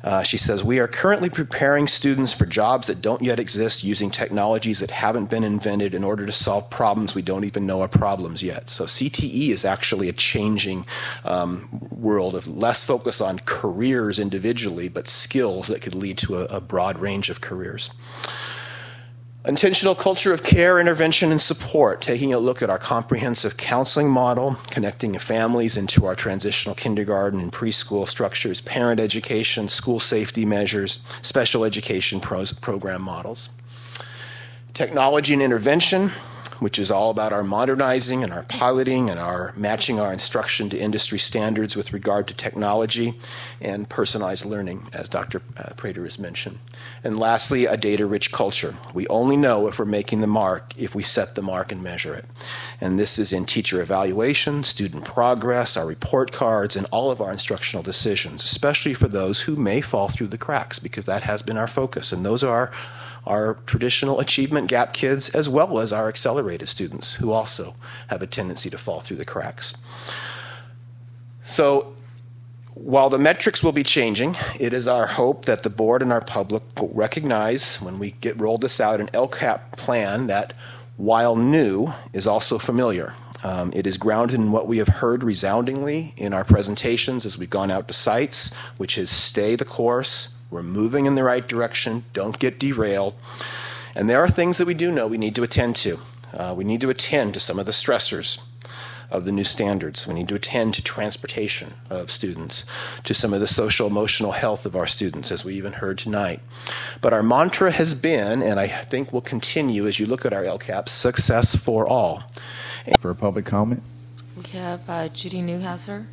She says, we are currently preparing students for jobs that don't yet exist using technologies that haven't been invented in order to solve problems we don't even know are problems yet. So CTE is actually a changing world of less focus on careers individually, but skills that could lead to a broad range of careers. Intentional culture of care, intervention, and support, taking a look at our comprehensive counseling model, connecting families into our transitional kindergarten and preschool structures, parent education, school safety measures, special education program models. Technology and intervention, which is all about our modernizing and our piloting and our matching our instruction to industry standards with regard to technology and personalized learning, as Dr. Prater has mentioned. And lastly, a data-rich culture. We only know if we're making the mark if we set the mark and measure it. And this is in teacher evaluation, student progress, our report cards, and all of our instructional decisions, especially for those who may fall through the cracks, because that has been our focus. And those are our traditional achievement gap kids, as well as our accelerated students, who also have a tendency to fall through the cracks. So while the metrics will be changing, it is our hope that the board and our public will recognize, when we roll this out, an LCAP plan that, while new, is also familiar. It is grounded in what we have heard resoundingly in our presentations as we've gone out to sites, which is stay the course. We're moving in the right direction. Don't get derailed. And there are things that we do know we need to attend to. We need to attend to some of the stressors of the new standards. We need to attend to transportation of students, to some of the social emotional health of our students, as we even heard tonight. But our mantra has been, and I think will continue as you look at our LCAP, success for all. For a public comment? We have Judy Newhouser.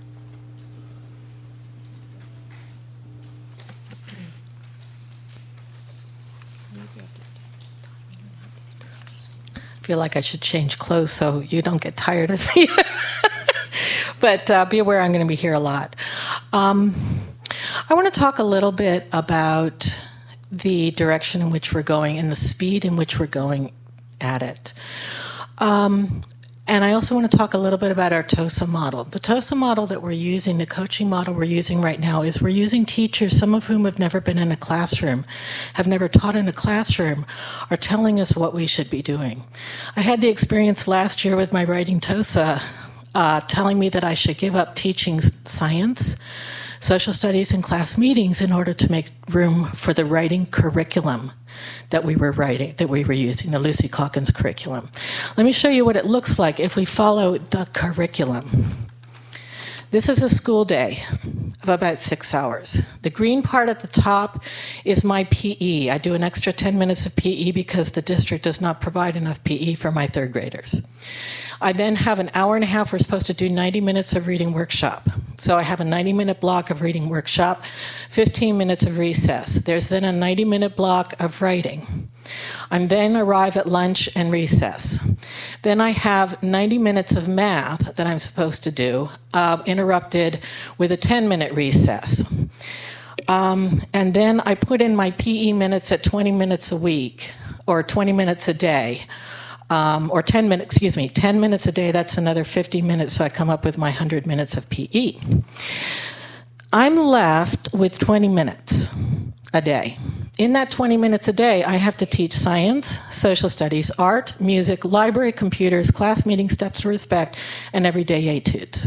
I feel like I should change clothes so you don't get tired of me. But be aware I'm going to be here a lot. I want to talk a little bit about the direction in which we're going and the speed in which we're going at it. And I also want to talk a little bit about our TOSA model. The TOSA model that we're using, the coaching model we're using right now, is we're using teachers, some of whom have never been in a classroom, have never taught in a classroom, are telling us what we should be doing. I had the experience last year with my writing TOSA telling me that I should give up teaching science, social studies, and class meetings in order to make room for the writing curriculum that we were using, the Lucy Calkins curriculum. Let me show you what it looks like if we follow the curriculum. This is a school day of about 6 hours. The green part at the top is my PE. I do an extra 10 minutes of PE because the district does not provide enough PE for my third graders. I then have an hour and a half. We're supposed to do 90 minutes of reading workshop. So I have a 90-minute block of reading workshop, 15 minutes of recess. There's then a 90-minute block of writing. I then arrive at lunch and recess. Then I have 90 minutes of math that I'm supposed to do, interrupted with a 10-minute recess. And then I put in my PE minutes at 20 minutes a week, or 20 minutes a day. Or 10 minutes a day, that's another 50 minutes, so I come up with my 100 minutes of PE. I'm left with 20 minutes a day. In that 20 minutes a day, I have to teach science, social studies, art, music, library, computers, class meeting, steps to respect, and everyday etudes.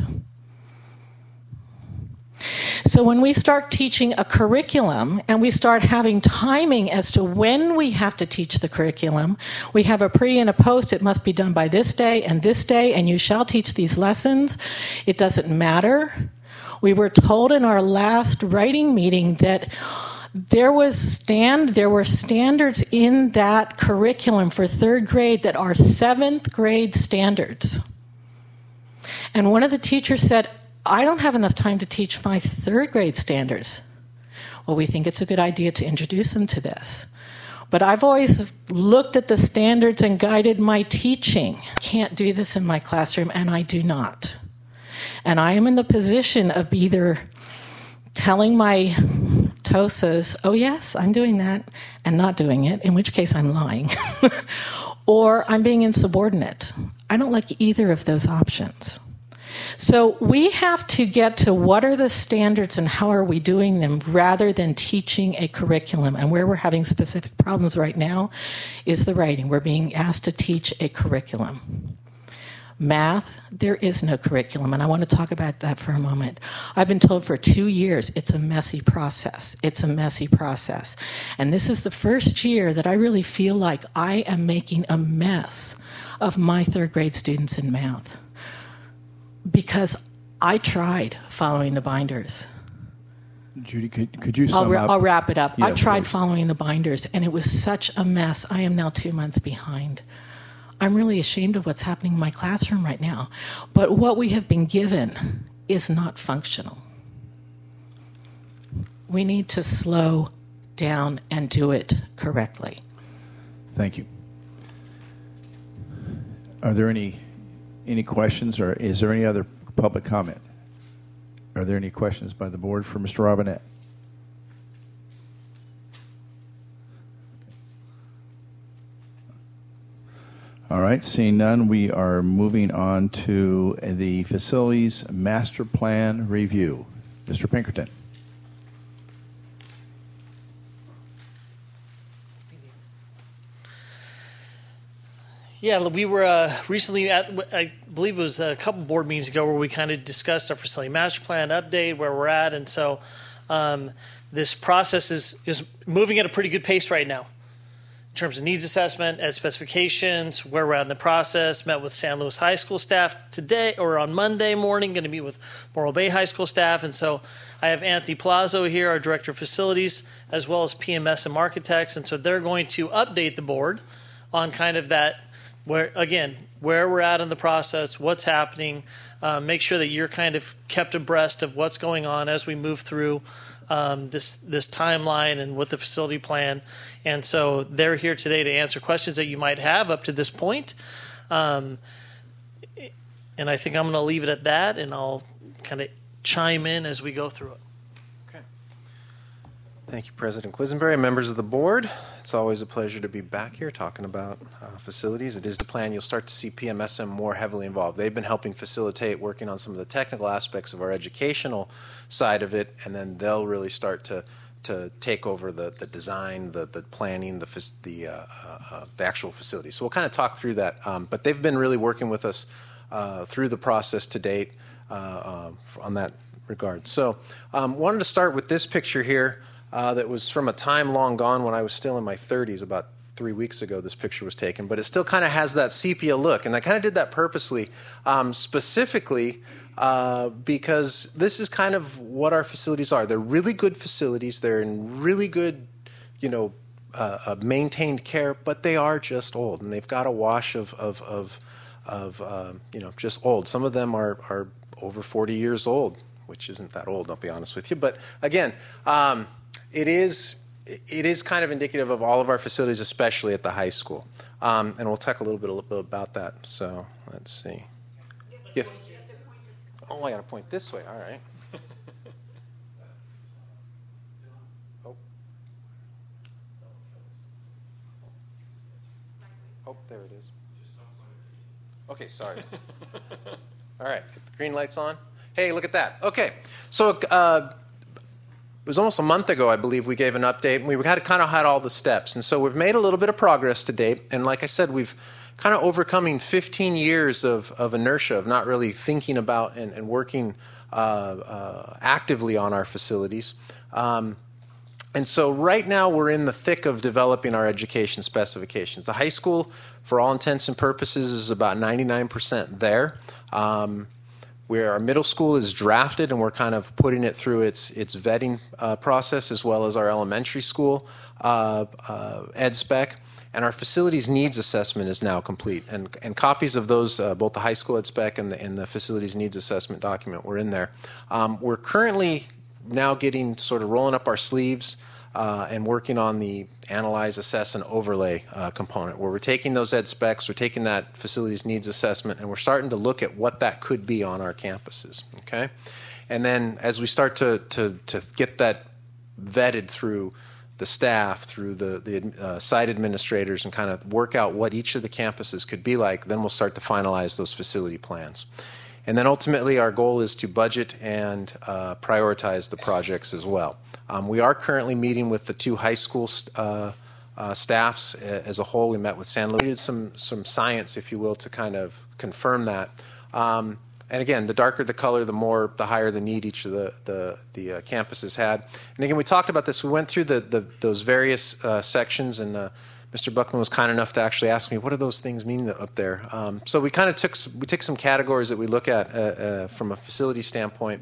So when we start teaching a curriculum and we start having timing as to when we have to teach the curriculum, we have a pre and a post. It must be done by this day, and you shall teach these lessons. It doesn't matter. We were told in our last writing meeting that there were standards in that curriculum for third grade that are seventh grade standards. And one of the teachers said, I don't have enough time to teach my third grade standards. Well, we think it's a good idea to introduce them to this. But I've always looked at the standards and guided my teaching. I can't do this in my classroom, and I do not. And I am in the position of either telling my TOSAs, oh yes, I'm doing that, and not doing it, in which case I'm lying. Or I'm being insubordinate. I don't like either of those options. So we have to get to what are the standards and how are we doing them rather than teaching a curriculum. And where we're having specific problems right now is the writing. We're being asked to teach a curriculum. Math, there is no curriculum, and I want to talk about that for a moment. I've been told for 2 years it's a messy process. It's a messy process. And this is the first year that I really feel like I am making a mess of my third grade students in math. Because I tried following the binders. Judy, could you sum up? I'll wrap it up. Yes, I tried please. following the binders, and it was such a mess. I am now 2 months behind. I'm really ashamed of what's happening in my classroom right now. But what we have been given is not functional. We need to slow down and do it correctly. Thank you. Are there any questions, or is there any other public comment? Are there any questions by the board for Mr. Robinette? All right, seeing none, we are moving on to the facilities master plan review. Mr. Pinkerton. Yeah, we were recently at, I believe it was a couple board meetings ago, where we kind of discussed our facility master plan update, where we're at. And so this process is moving at a pretty good pace right now. In terms of needs assessment, ed specifications, where we're at in the process. Met with San Luis High School staff today, or on Monday morning, going to meet with Morro Bay High School staff. And so I have Anthony Palazzo here, our Director of Facilities, as well as PMS and Architects. And so they're going to update the board on kind of that, where we're at in the process, what's happening, make sure that you're kind of kept abreast of what's going on as we move through this timeline and with the facility plan. And so they're here today to answer questions that you might have up to this point. And I think I'm going to leave it at that, and I'll kind of chime in as we go through it. Okay. Thank you, President Quisenberry, members of the board. It's always a pleasure to be back here talking about facilities. It is the plan. You'll start to see PMSM more heavily involved. They've been helping facilitate, working on some of the technical aspects of our educational side of it, and then they'll really start to take over the design, the planning, the actual facility. So we'll kind of talk through that. But they've been really working with us through the process to date on that regard. So wanted to start with this picture here that was from a time long gone when I was still in my 30s. About 3 weeks ago this picture was taken, but it still kind of has that sepia look. And I kind of did that purposely, specifically because this is kind of what our facilities are. They're really good facilities. They're in really good, maintained care, but they are just old, and they've got a wash of just old. Some of them are over 40 years old, which isn't that old, I'll be honest with you. But again, it is kind of indicative of all of our facilities, especially at the high school. And we'll talk a little bit about that. So let's see. Yeah. Oh, I got to point this way. All right. Oh, there it is. Okay, sorry. All right, get the green lights on. Hey, look at that. Okay, so it was almost a month ago, I believe, we gave an update, and we kind of had all the steps. And so we've made a little bit of progress to date. And like I said, we've kind of overcoming 15 years of inertia, of not really thinking about and working actively on our facilities. And so right now we're in the thick of developing our education specifications. The high school, for all intents and purposes, is about 99% there. Where our middle school is drafted, and we're kind of putting it through its vetting process, as well as our elementary school ed spec. And our facilities needs assessment is now complete. And copies of those, both the high school ed spec and the facilities needs assessment document, were in there. We're currently now getting sort of rolling up our sleeves and working on the analyze, assess, and overlay component, where we're taking those ed specs, we're taking that facilities needs assessment, and we're starting to look at what that could be on our campuses. Okay, and then as we start to get that vetted through the staff, through the site administrators, and kind of work out what each of the campuses could be like, then we'll start to finalize those facility plans. And then ultimately our goal is to budget and prioritize the projects as well. We are currently meeting with the 2 high school staffs as a whole. We met with San Luis. We did some science, if you will, to kind of confirm that. And again, the darker the color, the higher the need each of the campuses had. And again, we talked about this. We went through those various sections, and Mr. Buckman was kind enough to actually ask me, what do those things mean up there? So we kind of took some categories that we look at from a facility standpoint.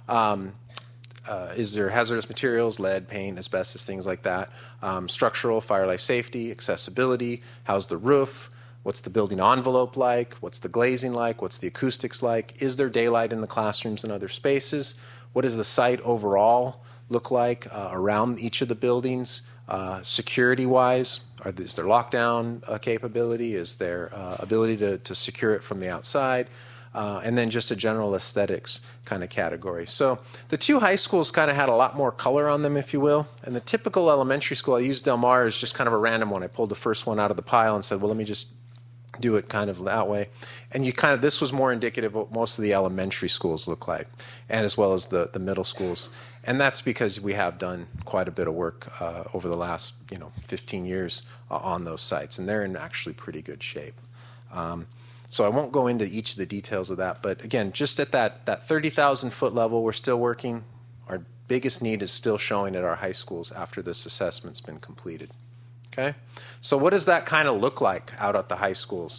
Is there hazardous materials, lead, paint, asbestos, things like that? Structural, fire life safety, accessibility, how's the roof? What's the building envelope like? What's the glazing like? What's the acoustics like? Is there daylight in the classrooms and other spaces? What does the site overall look like around each of the buildings? Security-wise, is there lockdown capability? Is there ability to secure it from the outside? And then just a general aesthetics kind of category. So the 2 high schools kind of had a lot more color on them, if you will. And the typical elementary school, I used Del Mar as just kind of a random one. I pulled the first one out of the pile and said, well, let me just do it kind of that way. And this was more indicative of what most of the elementary schools look like, and as well as the middle schools. And that's because we have done quite a bit of work over the last 15 years on those sites, and they're in actually pretty good shape. So I won't go into each of the details of that, but again, just at that 30,000-foot level, we're still working. Our biggest need is still showing at our high schools after this assessment's been completed. Okay, so what does that kind of look like out at the high schools?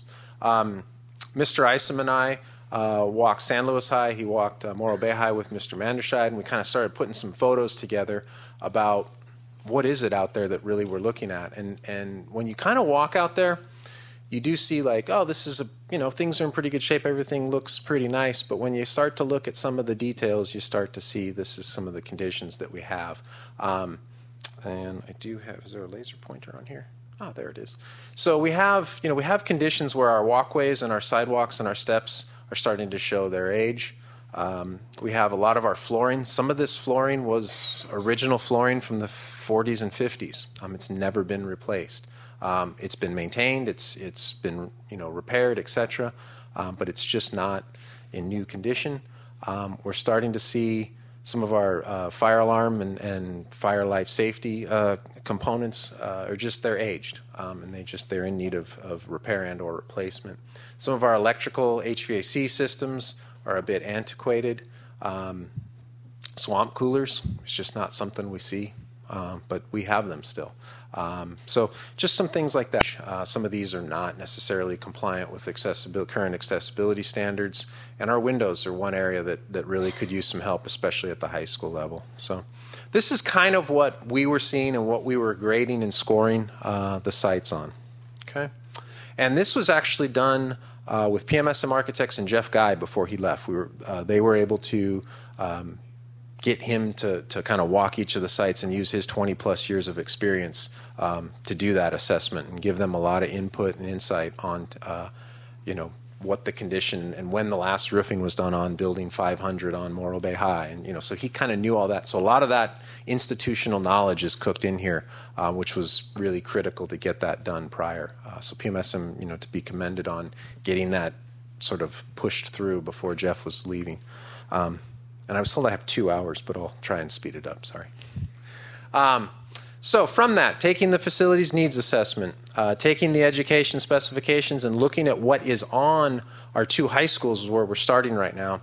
Mr. Isom and I walked San Luis High. He walked Morro Bay High with Mr. Manderscheid, and we kind of started putting some photos together about what is it out there that really we're looking at. And when you kind of walk out there, you do see like, oh, this is things are in pretty good shape. Everything looks pretty nice. But when you start to look at some of the details, you start to see this is some of the conditions that we have. And I do have, is there a laser pointer on here? Oh, there it is. So we have conditions where our walkways and our sidewalks and our steps are starting to show their age. We have a lot of our flooring. Some of this flooring was original flooring from the 40s and 50s. It's never been replaced. It's been maintained. It's been repaired, etc. But it's just not in new condition. We're starting to see some of our fire alarm and fire life safety components are just they're aged, and they're in need of repair and or replacement. Some of our electrical HVAC systems are a bit antiquated. Swamp coolers is just not something we see, but we have them still. So just some things like that. Some of these are not necessarily compliant with current accessibility standards, and our windows are one area that really could use some help, especially at the high school level. So this is kind of what we were seeing and what we were grading and scoring the sites on. Okay, and this was actually done with PMSM Architects and Jeff Guy before he left. They were able to get him to kind of walk each of the sites and use his 20-plus years of experience to do that assessment and give them a lot of input and insight on, what the condition and when the last roofing was done on Building 500 on Morro Bay High. And, so he kind of knew all that. So a lot of that institutional knowledge is cooked in here, which was really critical to get that done prior. So PMSM, to be commended on getting that sort of pushed through before Jeff was leaving. And I was told I have 2 hours, but I'll try and speed it up. Sorry. So from that, taking the facilities needs assessment, taking the education specifications, and looking at what is on our 2 high schools is where we're starting right now.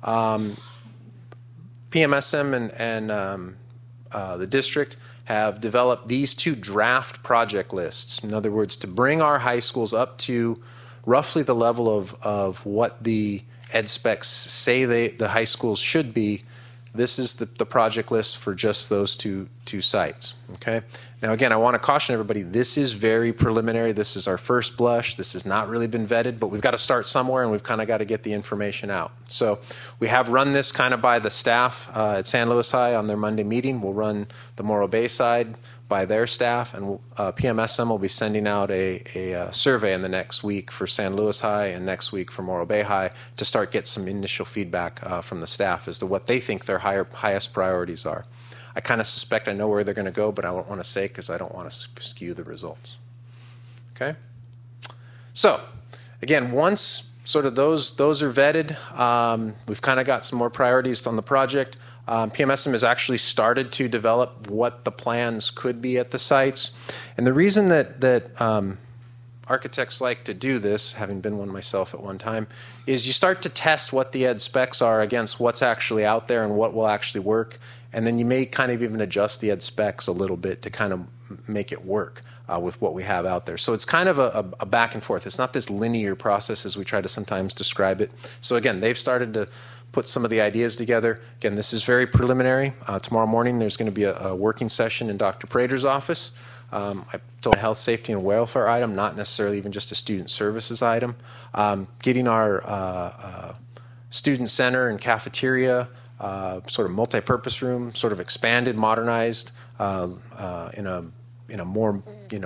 PMSM and the district have developed these 2 draft project lists. In other words, to bring our high schools up to roughly the level of what the ed specs say the high schools should be. This is the project list for just those two sites. Okay. Now, again, I want to caution everybody, this is very preliminary. This is our first blush. This has not really been vetted, but we've got to start somewhere, and we've kind of got to get the information out. So we have run this kind of by the staff at San Luis High on their Monday meeting. We'll run the Morro Bay side by their staff, and PMSM will be sending out a survey in the next week for San Luis High and next week for Morro Bay High to start get some initial feedback from the staff as to what they think their highest priorities are. I kind of suspect I know where they're going to go, but I don't want to say because I don't want to skew the results. Okay? So, again, once sort of those are vetted. We've kind of got some more priorities on the project. PMSM has actually started to develop what the plans could be at the sites. And the reason that architects like to do this, having been one myself at one time, is you start to test what the ed specs are against what's actually out there and what will actually work. And then you may kind of even adjust the ed specs a little bit to kind of make it work with what we have out there. So it's kind of a back and forth. It's not this linear process as we try to sometimes describe it. So again, they've started to put some of the ideas together. Again, this is very preliminary. Tomorrow morning there's going to be a working session in Dr. Prater's office. I told a health, safety, and welfare item, not necessarily even just a student services item. Getting our student center and cafeteria, sort of multi-purpose room, sort of expanded, modernized in a more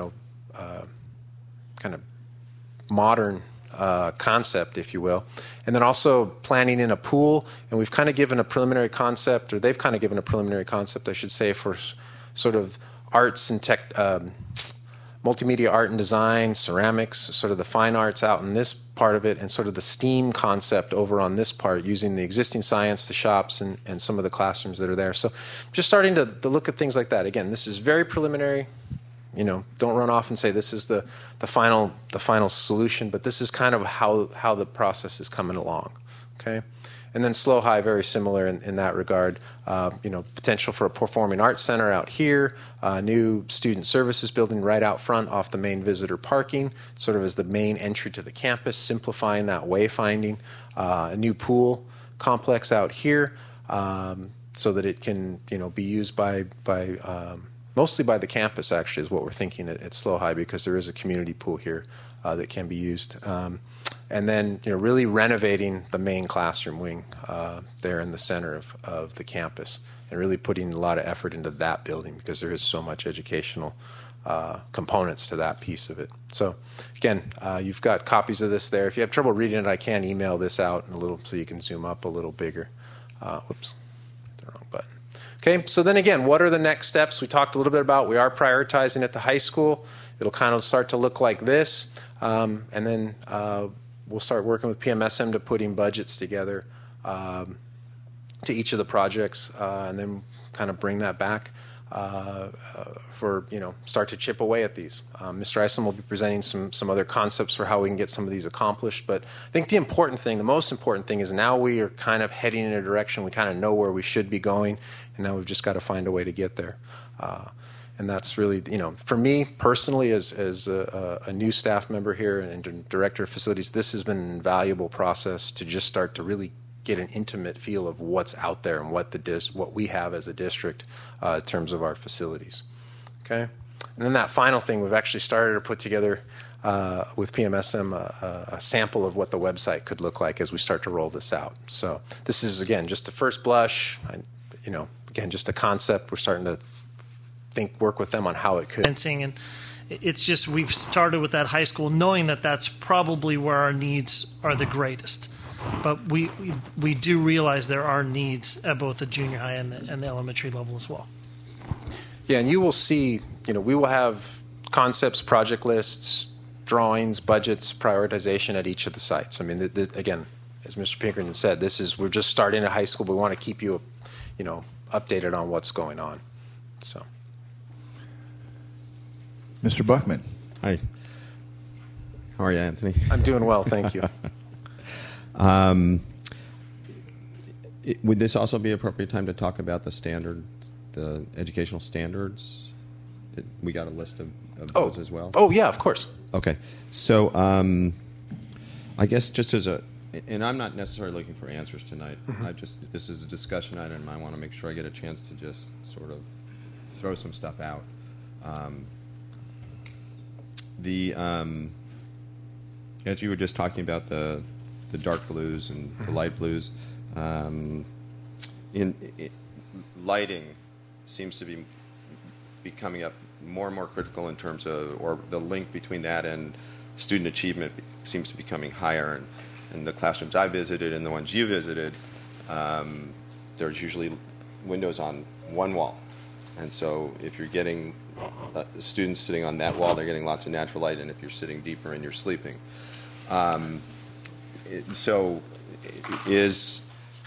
kind of modern concept, if you will. And then also planning in a pool. And we've kind of given a preliminary concept, or they've kind of given a preliminary concept, I should say, for sort of arts and tech, multimedia art and design, ceramics, sort of the fine arts out in this part of it, and sort of the STEAM concept over on this part, using the existing science, the shops, and some of the classrooms that are there. So just starting to look at things like that. Again, this is very preliminary. Don't run off and say this is the final solution, but this is kind of how the process is coming along. Okay. And then Slow High, very similar in that regard. Potential for a performing arts center out here, new student services building right out front off the main visitor parking, sort of as the main entry to the campus, simplifying that wayfinding. A new pool complex out here, so that it can be used by mostly by the campus. Actually, is what we're thinking at Slow High, because there is a community pool here that can be used. And then, really renovating the main classroom wing there in the center of the campus, and really putting a lot of effort into that building, because there is so much educational components to that piece of it. So, again, you've got copies of this there. If you have trouble reading it, I can email this out in a little so you can zoom up a little bigger. Whoops, the wrong button. Okay, so then again, what are the next steps? We talked a little bit about we are prioritizing at the high school. It'll kind of start to look like this, and then we'll start working with PMSM to putting budgets together to each of the projects, and then kind of bring that back for, start to chip away at these. Mr. Isom will be presenting some other concepts for how we can get some of these accomplished. But I think the most important thing is now we are kind of heading in a direction. We kind of know where we should be going, and now we've just got to find a way to get there. And that's really, for me personally, as a new staff member here and director of facilities, this has been an invaluable process to just start to really get an intimate feel of what's out there and what we have as a district in terms of our facilities. Okay, and then that final thing, we've actually started to put together with PMSM a sample of what the website could look like as we start to roll this out. So this is, again, just a first blush. Again, just a concept. We're starting to work with them on how it could. And it's just, we've started with that high school knowing that that's probably where our needs are the greatest. But we do realize there are needs at both the junior high and the elementary level as well. Yeah, and you will see, we will have concepts, project lists, drawings, budgets, prioritization at each of the sites. I mean, again, as Mr. Pinkerton said, we're just starting at high school, but we want to keep you, updated on what's going on. So. Mr. Buckman. Hi. How are you, Anthony? I'm doing well, thank you. Would this also be an appropriate time to talk about the educational standards? We got a list of those as well? Oh, yeah, of course. Okay. So I guess just and I'm not necessarily looking for answers tonight. Mm-hmm. This is a discussion item, and I want to make sure I get a chance to just sort of throw some stuff out. As you were just talking about the dark blues and the light blues, lighting seems to be coming up more and more critical in terms of, or the link between that and student achievement seems to be becoming higher. And the classrooms I visited and the ones you visited, there's usually windows on one wall. And so if you're getting students sitting on that wall, they're getting lots of natural light, and if you're sitting deeper and you're sleeping. So is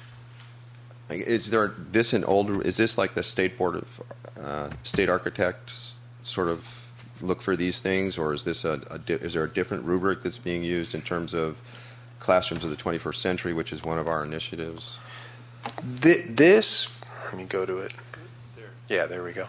there this an older? Is this like the state board of state architects sort of look for these things, or is this is there a different rubric that's being used in terms of classrooms of the 21st century, which is one of our initiatives? This, let me go to it. Yeah, there we go.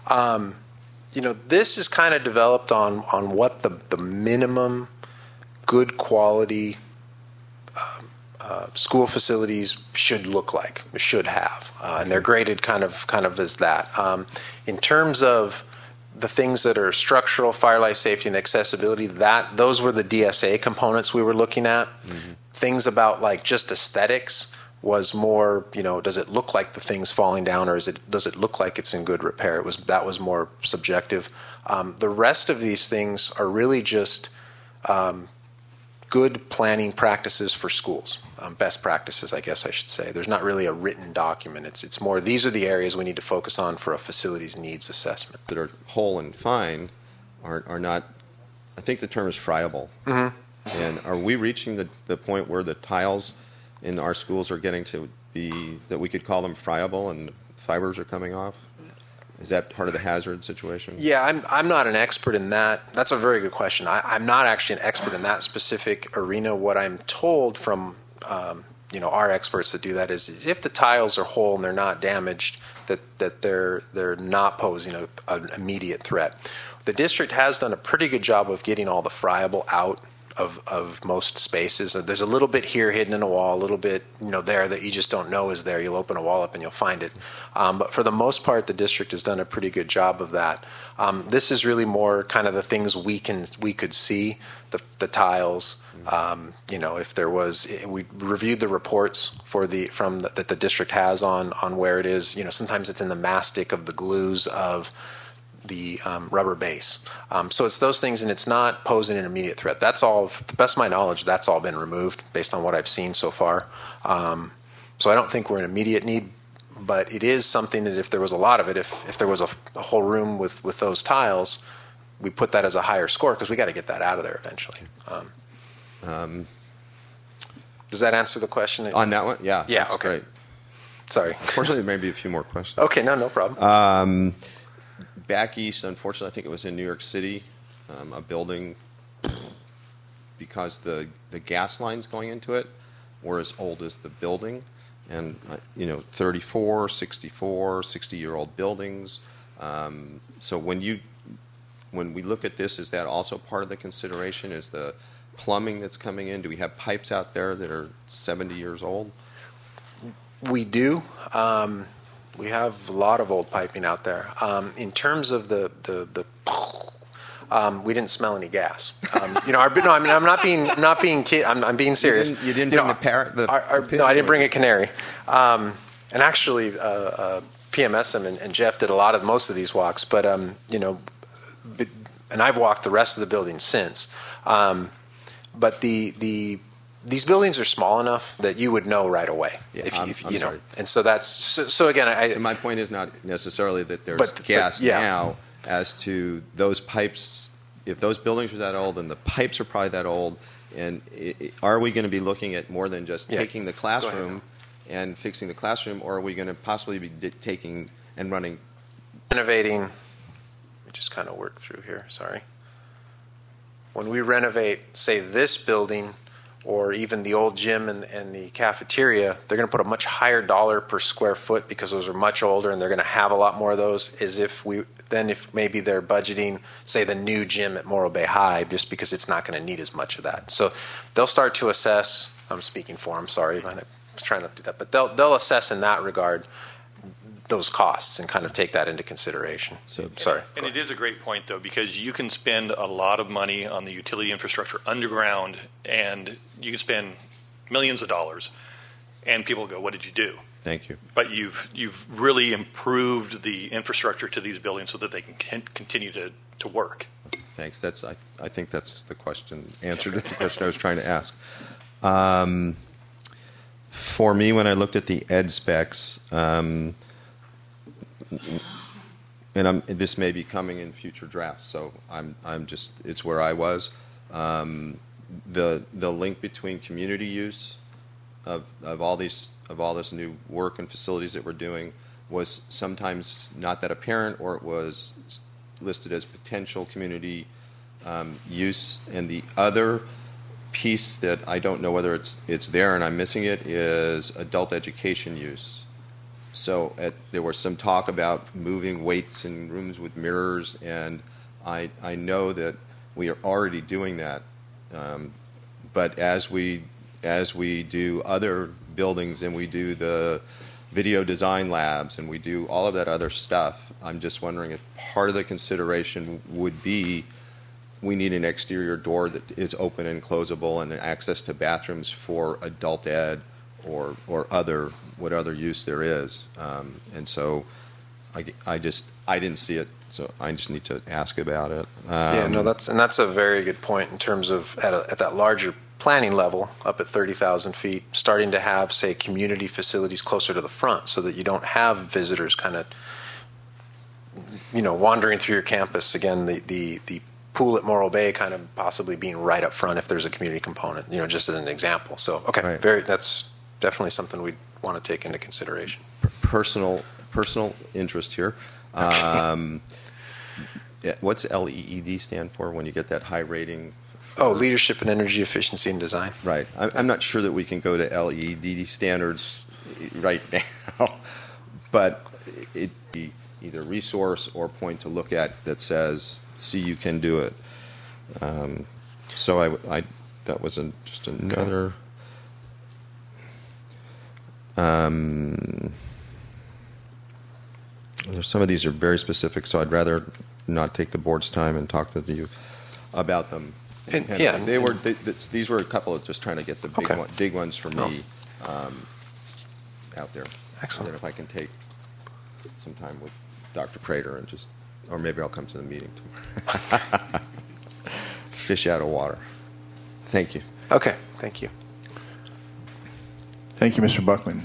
This is kind of developed on what the minimum good quality school facilities should look like, should have, and they're graded kind of as that. In terms of the things that are structural, fire, life safety, and accessibility, those were the DSA components we were looking at. Mm-hmm. Things about like just aesthetics was more, does it look like the thing's falling down, or does it look like it's in good repair? That was more subjective. The rest of these things are really just good planning practices for schools, best practices, I guess I should say. There's not really a written document. It's more, these are the areas we need to focus on for a facilities needs assessment. That are whole and fine are not, I think the term is friable. Mm-hmm. And are we reaching the point where the tiles in our schools are getting to be, that we could call them friable and fibers are coming off? Is that part of the hazard situation? Yeah, I'm not an expert in that. That's a very good question. I'm not actually an expert in that specific arena. What I'm told from our experts that do that is if the tiles are whole and they're not damaged, that they're not posing an immediate threat. The district has done a pretty good job of getting all the friable out of most spaces. There's a little bit here hidden in a wall, a little bit there that you just don't know is there. You'll open a wall up and you'll find it. But for the most part, the district has done a pretty good job of that. This is really more kind of the things we could see, the tiles. If there was, we reviewed the reports that the district has on where it is. Sometimes it's in the mastic of the glues of the rubber base. So it's those things, and it's not posing an immediate threat. That's all, to the best of my knowledge, that's all been removed based on what I've seen so far. So I don't think we're in immediate need, but it is something that if there was a lot of it, if there was a whole room with those tiles, we put that as a higher score because we got to get that out of there eventually. Does that answer the question? On that one? Yeah. Yeah, that's okay. Great. Sorry. Unfortunately, there may be a few more questions. Okay, no problem. Back east, unfortunately, I think it was in New York City, a building, because the gas lines going into it were as old as the building, and 34, 64, 60-year-old buildings. So when we look at this, is that also part of the consideration? Is the plumbing that's coming in? Do we have pipes out there that are 70 years old? We do. We have a lot of old piping out there. In terms of the we didn't smell any gas. I'm not being kid. I'm being serious. You didn't bring the parrot. No, I didn't bring a canary. And actually, PMSM and Jeff did most of these walks. But and I've walked the rest of the building since. But these buildings are small enough that you would know right away. Yeah, if I'm sorry. And so that's so again. So my point is not necessarily that there's gas now, as to those pipes. If those buildings are that old, and the pipes are probably that old, and are we going to be looking at more than just taking the classroom and fixing the classroom, or are we going to possibly be taking and renovating? Let me just kind of work through here. Sorry. When we renovate, say, this building, or even the old gym and the cafeteria, they're going to put a much higher dollar per square foot because those are much older and they're going to have a lot more of those, as if maybe they're budgeting, say, the new gym at Morro Bay High, just because it's not going to need as much of that. So they'll start to assess, I'm speaking for them, sorry, I was trying not to do that, but they'll assess in that regard those costs and kind of take that into consideration. So, sorry. And it is a great point, though, because you can spend a lot of money on the utility infrastructure underground, and you can spend millions of dollars, and people go, "What did you do?" Thank you. But you've really improved the infrastructure to these buildings so that they can continue to work. Thanks. I think that's the answer to the question I was trying to ask. For me, when I looked at the ed specs, and this may be coming in future drafts, so it's where I was. the link between community use of all this new work and facilities that we're doing was sometimes not that apparent, or it was listed as potential community use. And the other piece that I don't know whether it's there and I'm missing it is adult education use. So there was some talk about moving weights in rooms with mirrors, and I know that we are already doing that. But as we do other buildings and we do the video design labs and we do all of that other stuff, I'm just wondering if part of the consideration would be we need an exterior door that is open and closable and access to bathrooms for adult ed or what other use there is. And so I didn't see it, so I just need to ask about it. That's a very good point in terms of at that larger planning level, up at 30,000 feet, starting to have, say, community facilities closer to the front so that you don't have visitors kind of, wandering through your campus. Again, the pool at Morro Bay kind of possibly being right up front if there's a community component, just as an example. So, okay, right. That's definitely something we'd want to take into consideration. Personal interest here. What's LEED stand for when you get that high rating? Leadership in energy efficiency and design. Right. I'm not sure that we can go to LEED standards right now, but it be either resource or point to look at that says, see, you can do it. So I that was just another. Some of these are very specific, so I'd rather not take the board's time and talk to you about them. These were a couple of just trying to get the big ones for me out there. Excellent. And then if I can take some time with Dr. Prater and or maybe I'll come to the meeting tomorrow. Fish out of water. Thank you. Okay, thank you. Thank you, Mr. Buckman.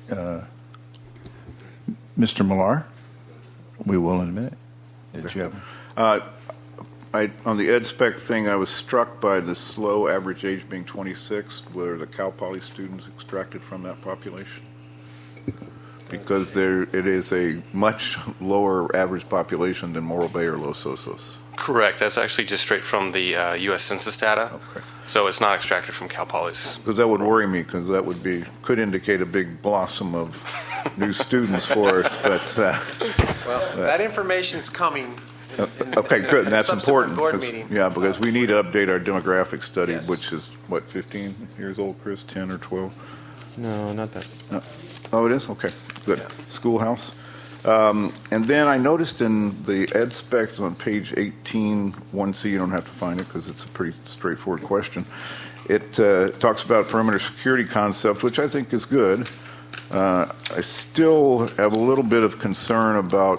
Mr. Millar, we will in a minute. Did you have? On the ed spec thing, I was struck by the slow average age being 26, where the Cal Poly students extracted from that population, because it is a much lower average population than Morro Bay or Los Osos. Correct. That's actually just straight from the U.S. Census data. Okay. So it's not extracted from Cal Poly's. Because that would worry me, because that could indicate a big blossom of new students for us. But that information's coming. Okay, good, and that's important. Board meeting. Because we need to update our demographic study, which is 15 years old, Chris, 10 or 12? No, not that. No. Oh, it is? Okay, good. Yeah. Schoolhouse. And then I noticed in the ed specs on page 18, 1C, you don't have to find it because it's a pretty straightforward question. It talks about perimeter security concept, which I think is good. I still have a little bit of concern about,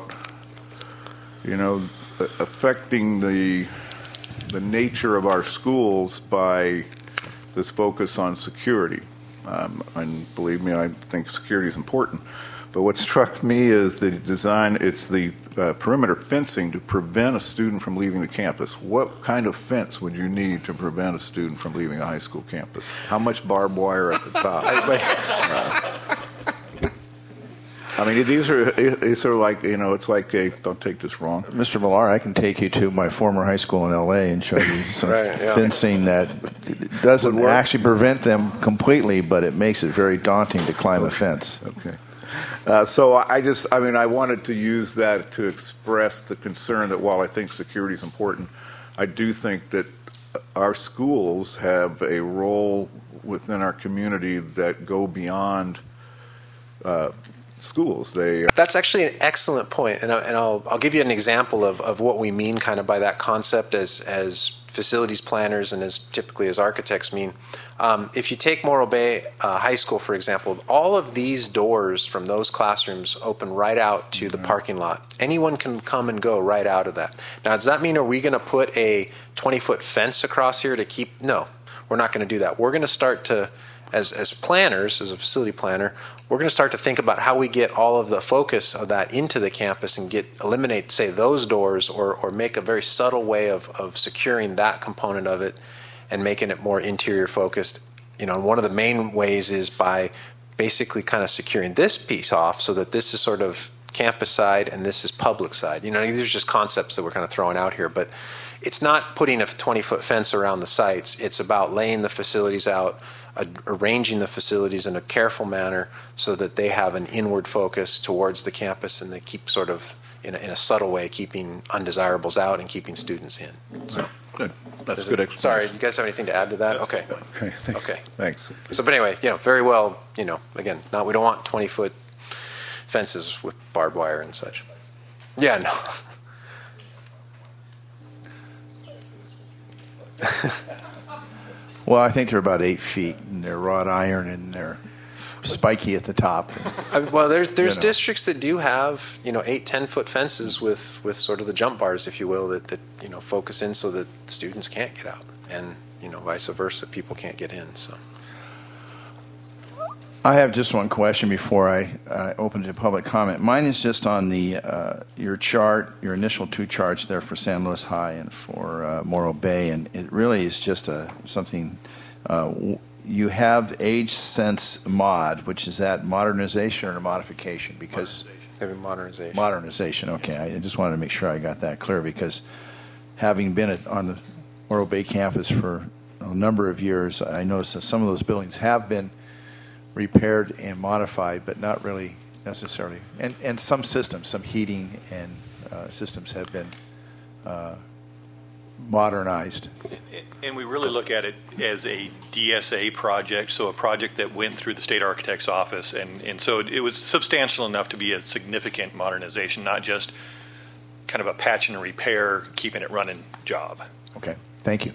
affecting the nature of our schools by this focus on security. And believe me, I think security is important. But what struck me is the design, it's the perimeter fencing to prevent a student from leaving the campus. What kind of fence would you need to prevent a student from leaving a high school campus? How much barbed wire at the top? I mean, these are like, it's like don't take this wrong. Mr. Millar, I can take you to my former high school in L.A. and show you some fencing that doesn't actually prevent them completely, but it makes it very daunting to climb a fence. Okay. So I wanted to use that to express the concern that while I think security is important, I do think that our schools have a role within our community that go beyond schools. That's actually an excellent point, and I'll give you an example of what we mean kind of by that concept as facilities planners and as typically as architects mean. If you take Morro Bay High School, for example, all of these doors from those classrooms open right out to the parking lot. Anyone can come and go right out of that. Now, does that mean are we going to put a 20-foot fence across here to keep? No, we're not going to do that. We're going to start to, as planners, as a facility planner, we're going to start to think about how we get all of the focus of that into the campus and eliminate, say, those doors or make a very subtle way of securing that component of it. and making it more interior focused. And one of the main ways is by basically kind of securing this piece off so that this is sort of campus side and this is public side. These are just concepts that we're kind of throwing out here, but it's not putting a 20-foot fence around the sites. It's about laying the facilities out, arranging the facilities in a careful manner so that they have an inward focus towards the campus, and they keep sort of, in a subtle way, keeping undesirables out and keeping students in. So, good. That's good explanation. Sorry, you guys have anything to add to that? Okay. Okay, thanks. Okay. Thanks. So, but anyway, very well, again, we don't want 20-foot fences with barbed wire and such. Yeah, no. Well, I think they're about 8 feet, and they're wrought iron, and they're spiky at the top. Well, there's districts that do have 8-10-foot fences with sort of the jump bars, if you will, that focus in so that students can't get out, and vice versa, people can't get in. So I have just one question before I open to public comment. Mine is just on your chart, your initial 2 charts there for San Luis High and for Morro Bay, and it really is just something. You have Age Sense Mod, which is that modernization or modification? Because modernization. Modernization. Okay, I just wanted to make sure I got that clear, because having been on the Morro Bay campus for a number of years, I noticed that some of those buildings have been repaired and modified, but not really necessarily. And some systems, some heating and systems have been modernized. And we really look at it as a DSA project, so a project that went through the state architect's office, and so it was substantial enough to be a significant modernization, not just kind of a patch and repair, keeping it running job. Okay, thank you.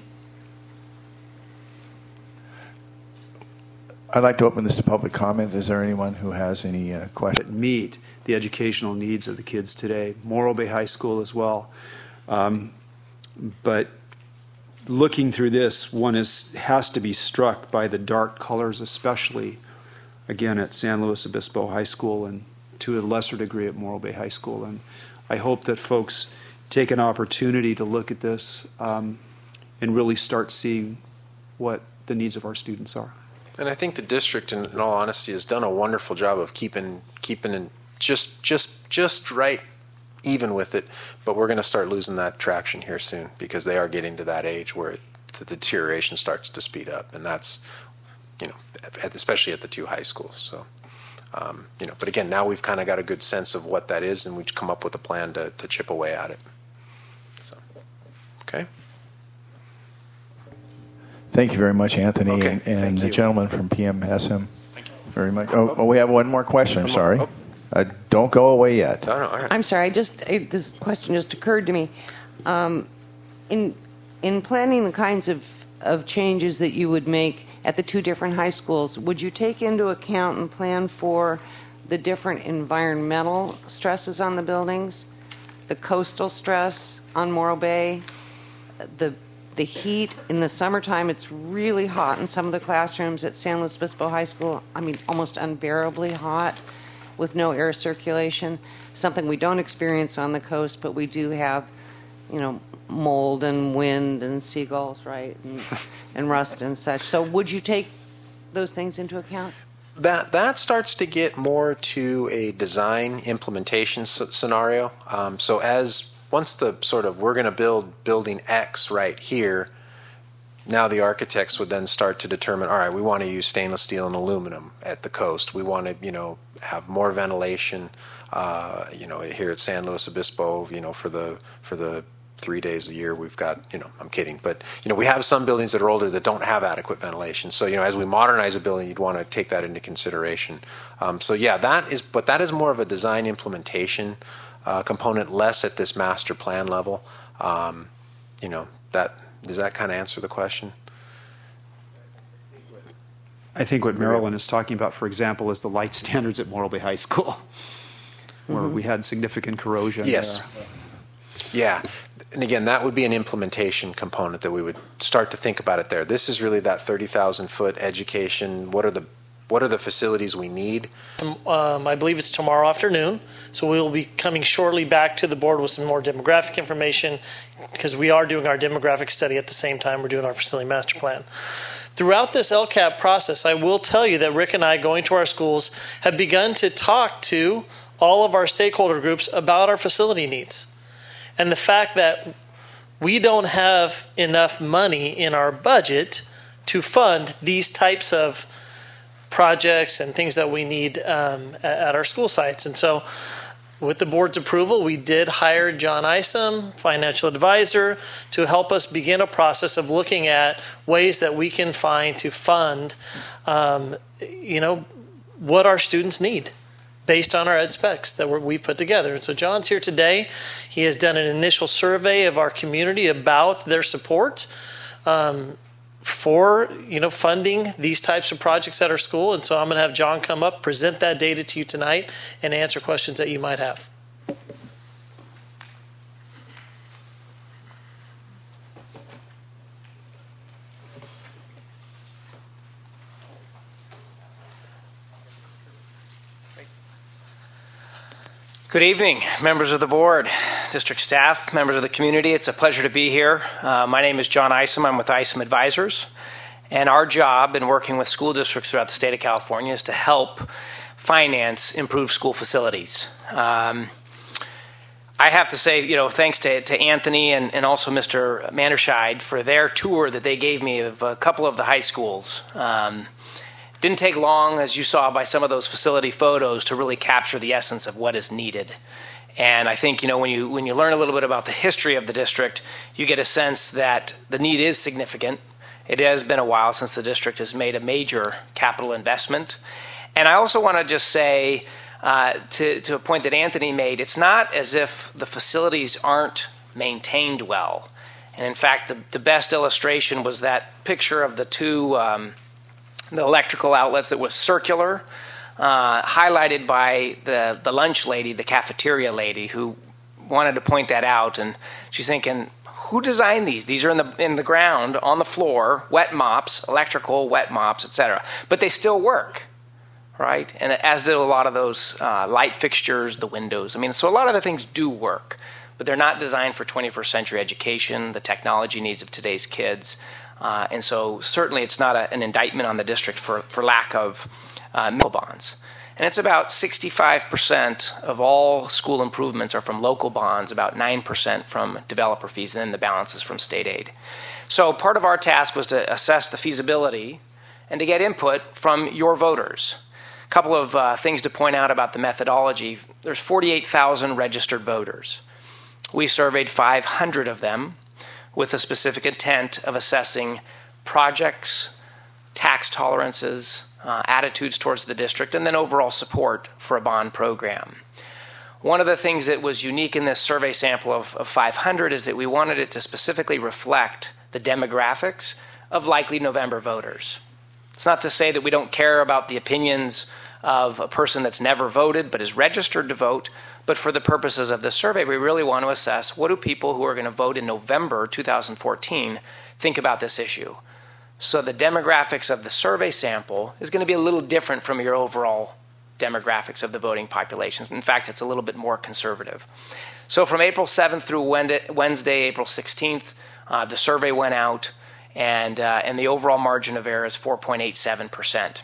I'd like to open this to public comment. Is there anyone who has any questions? Meet the educational needs of the kids today. Morro Bay High School as well. But looking through this, one has to be struck by the dark colors, especially, again, at San Luis Obispo High School and to a lesser degree at Morro Bay High School. And I hope that folks take an opportunity to look at this and really start seeing what the needs of our students are. And I think the district, in all honesty, has done a wonderful job of keeping in just right even with it. But we're going to start losing that traction here soon, because they are getting to that age where the deterioration starts to speed up, and that's especially at the 2 high schools. So but again, now we've kind of got a good sense of what that is, and we've come up with a plan to chip away at it. So, okay. Thank you very much, Anthony, Okay, and the gentleman from PMSM. Thank you very much. Oh, we have one more question. I'm sorry. Don't go away yet. No, all right. I'm sorry. This question just occurred to me. In planning the kinds of changes that you would make at the 2 different high schools, would you take into account and plan for the different environmental stresses on the buildings, the coastal stress on Morro Bay, the heat in the summertime? It's really hot in some of the classrooms at San Luis Obispo High School. I mean, almost unbearably hot with no air circulation, something we don't experience on the coast, but we do have, mold and wind and seagulls, right, and rust and such. So would you take those things into account? That starts to get more to a design implementation scenario. So once the sort of, we're going to build building X right here, now the architects would then start to determine, all right, we want to use stainless steel and aluminum at the coast. We want to, have more ventilation, here at San Luis Obispo, for the 3 days a year we've got, I'm kidding, but, we have some buildings that are older that don't have adequate ventilation. So, as we modernize a building, you'd want to take that into consideration. That is more of a design implementation component, less at this master plan level. Does that kind of answer the question? I think what Marilyn is talking about, for example, is the light standards at Morro Bay High School, where we had significant corrosion. Yes. There. Yeah. And again, that would be an implementation component that we would start to think about it there. This is really that 30,000-foot education. What are the What are the facilities we need? I believe it's tomorrow afternoon, so we will be coming shortly back to the board with some more demographic information, because we are doing our demographic study at the same time we're doing our facility master plan. Throughout this LCAP process, I will tell you that Rick and I, going to our schools, have begun to talk to all of our stakeholder groups about our facility needs. And the fact that we don't have enough money in our budget to fund these types of projects and things that we need at our school sites. And so with the board's approval, we did hire John Isom, financial advisor, to help us begin a process of looking at ways that we can find to fund, what our students need based on our ed specs that we put together. And so John's here today. He has done an initial survey of our community about their support for funding these types of projects at our school. And so I'm going to have John come up, present that data to you tonight, and answer questions that you might have. Good evening, members of the board, district staff, members of the community. It's a pleasure to be here. My name is John Isom. I'm with Isom Advisors. And our job in working with school districts throughout the state of California is to help finance improved school facilities. I have to say, thanks to Anthony and also Mr. Manderscheid for their tour that they gave me of a couple of the high schools. Didn't take long, as you saw by some of those facility photos, to really capture the essence of what is needed. And I think, when you learn a little bit about the history of the district, you get a sense that the need is significant. It has been a while since the district has made a major capital investment. And I also want to just say, to a point that Anthony made, it's not as if the facilities aren't maintained well. And in fact, the best illustration was that picture of the two the electrical outlets that was circular, highlighted by the lunch lady, the cafeteria lady, who wanted to point that out. And she's thinking, who designed these? These are in the ground, on the floor, wet mops, electrical, wet mops, etc. But they still work, right? And as did a lot of those light fixtures, the windows. So a lot of the things do work, but they're not designed for 21st century education, the technology needs of today's kids. And so certainly it's not an indictment on the district for lack of municipal bonds. And it's about 65% of all school improvements are from local bonds, about 9% from developer fees, and then the balance is from state aid. So part of our task was to assess the feasibility and to get input from your voters. A couple of things to point out about the methodology. There's 48,000 registered voters. We surveyed 500 of them, with a specific intent of assessing projects, tax tolerances, attitudes towards the district, and then overall support for a bond program. One of the things that was unique in this survey sample of 500 is that we wanted it to specifically reflect the demographics of likely November voters. It's not to say that we don't care about the opinions of a person that's never voted but is registered to vote, but for the purposes of this survey, we really want to assess what do people who are going to vote in November 2014 think about this issue. So the demographics of the survey sample is going to be a little different from your overall demographics of the voting populations. In fact, it's a little bit more conservative. So from April 7th through Wednesday, April 16th, the survey went out, and the overall margin of error is 4.87%.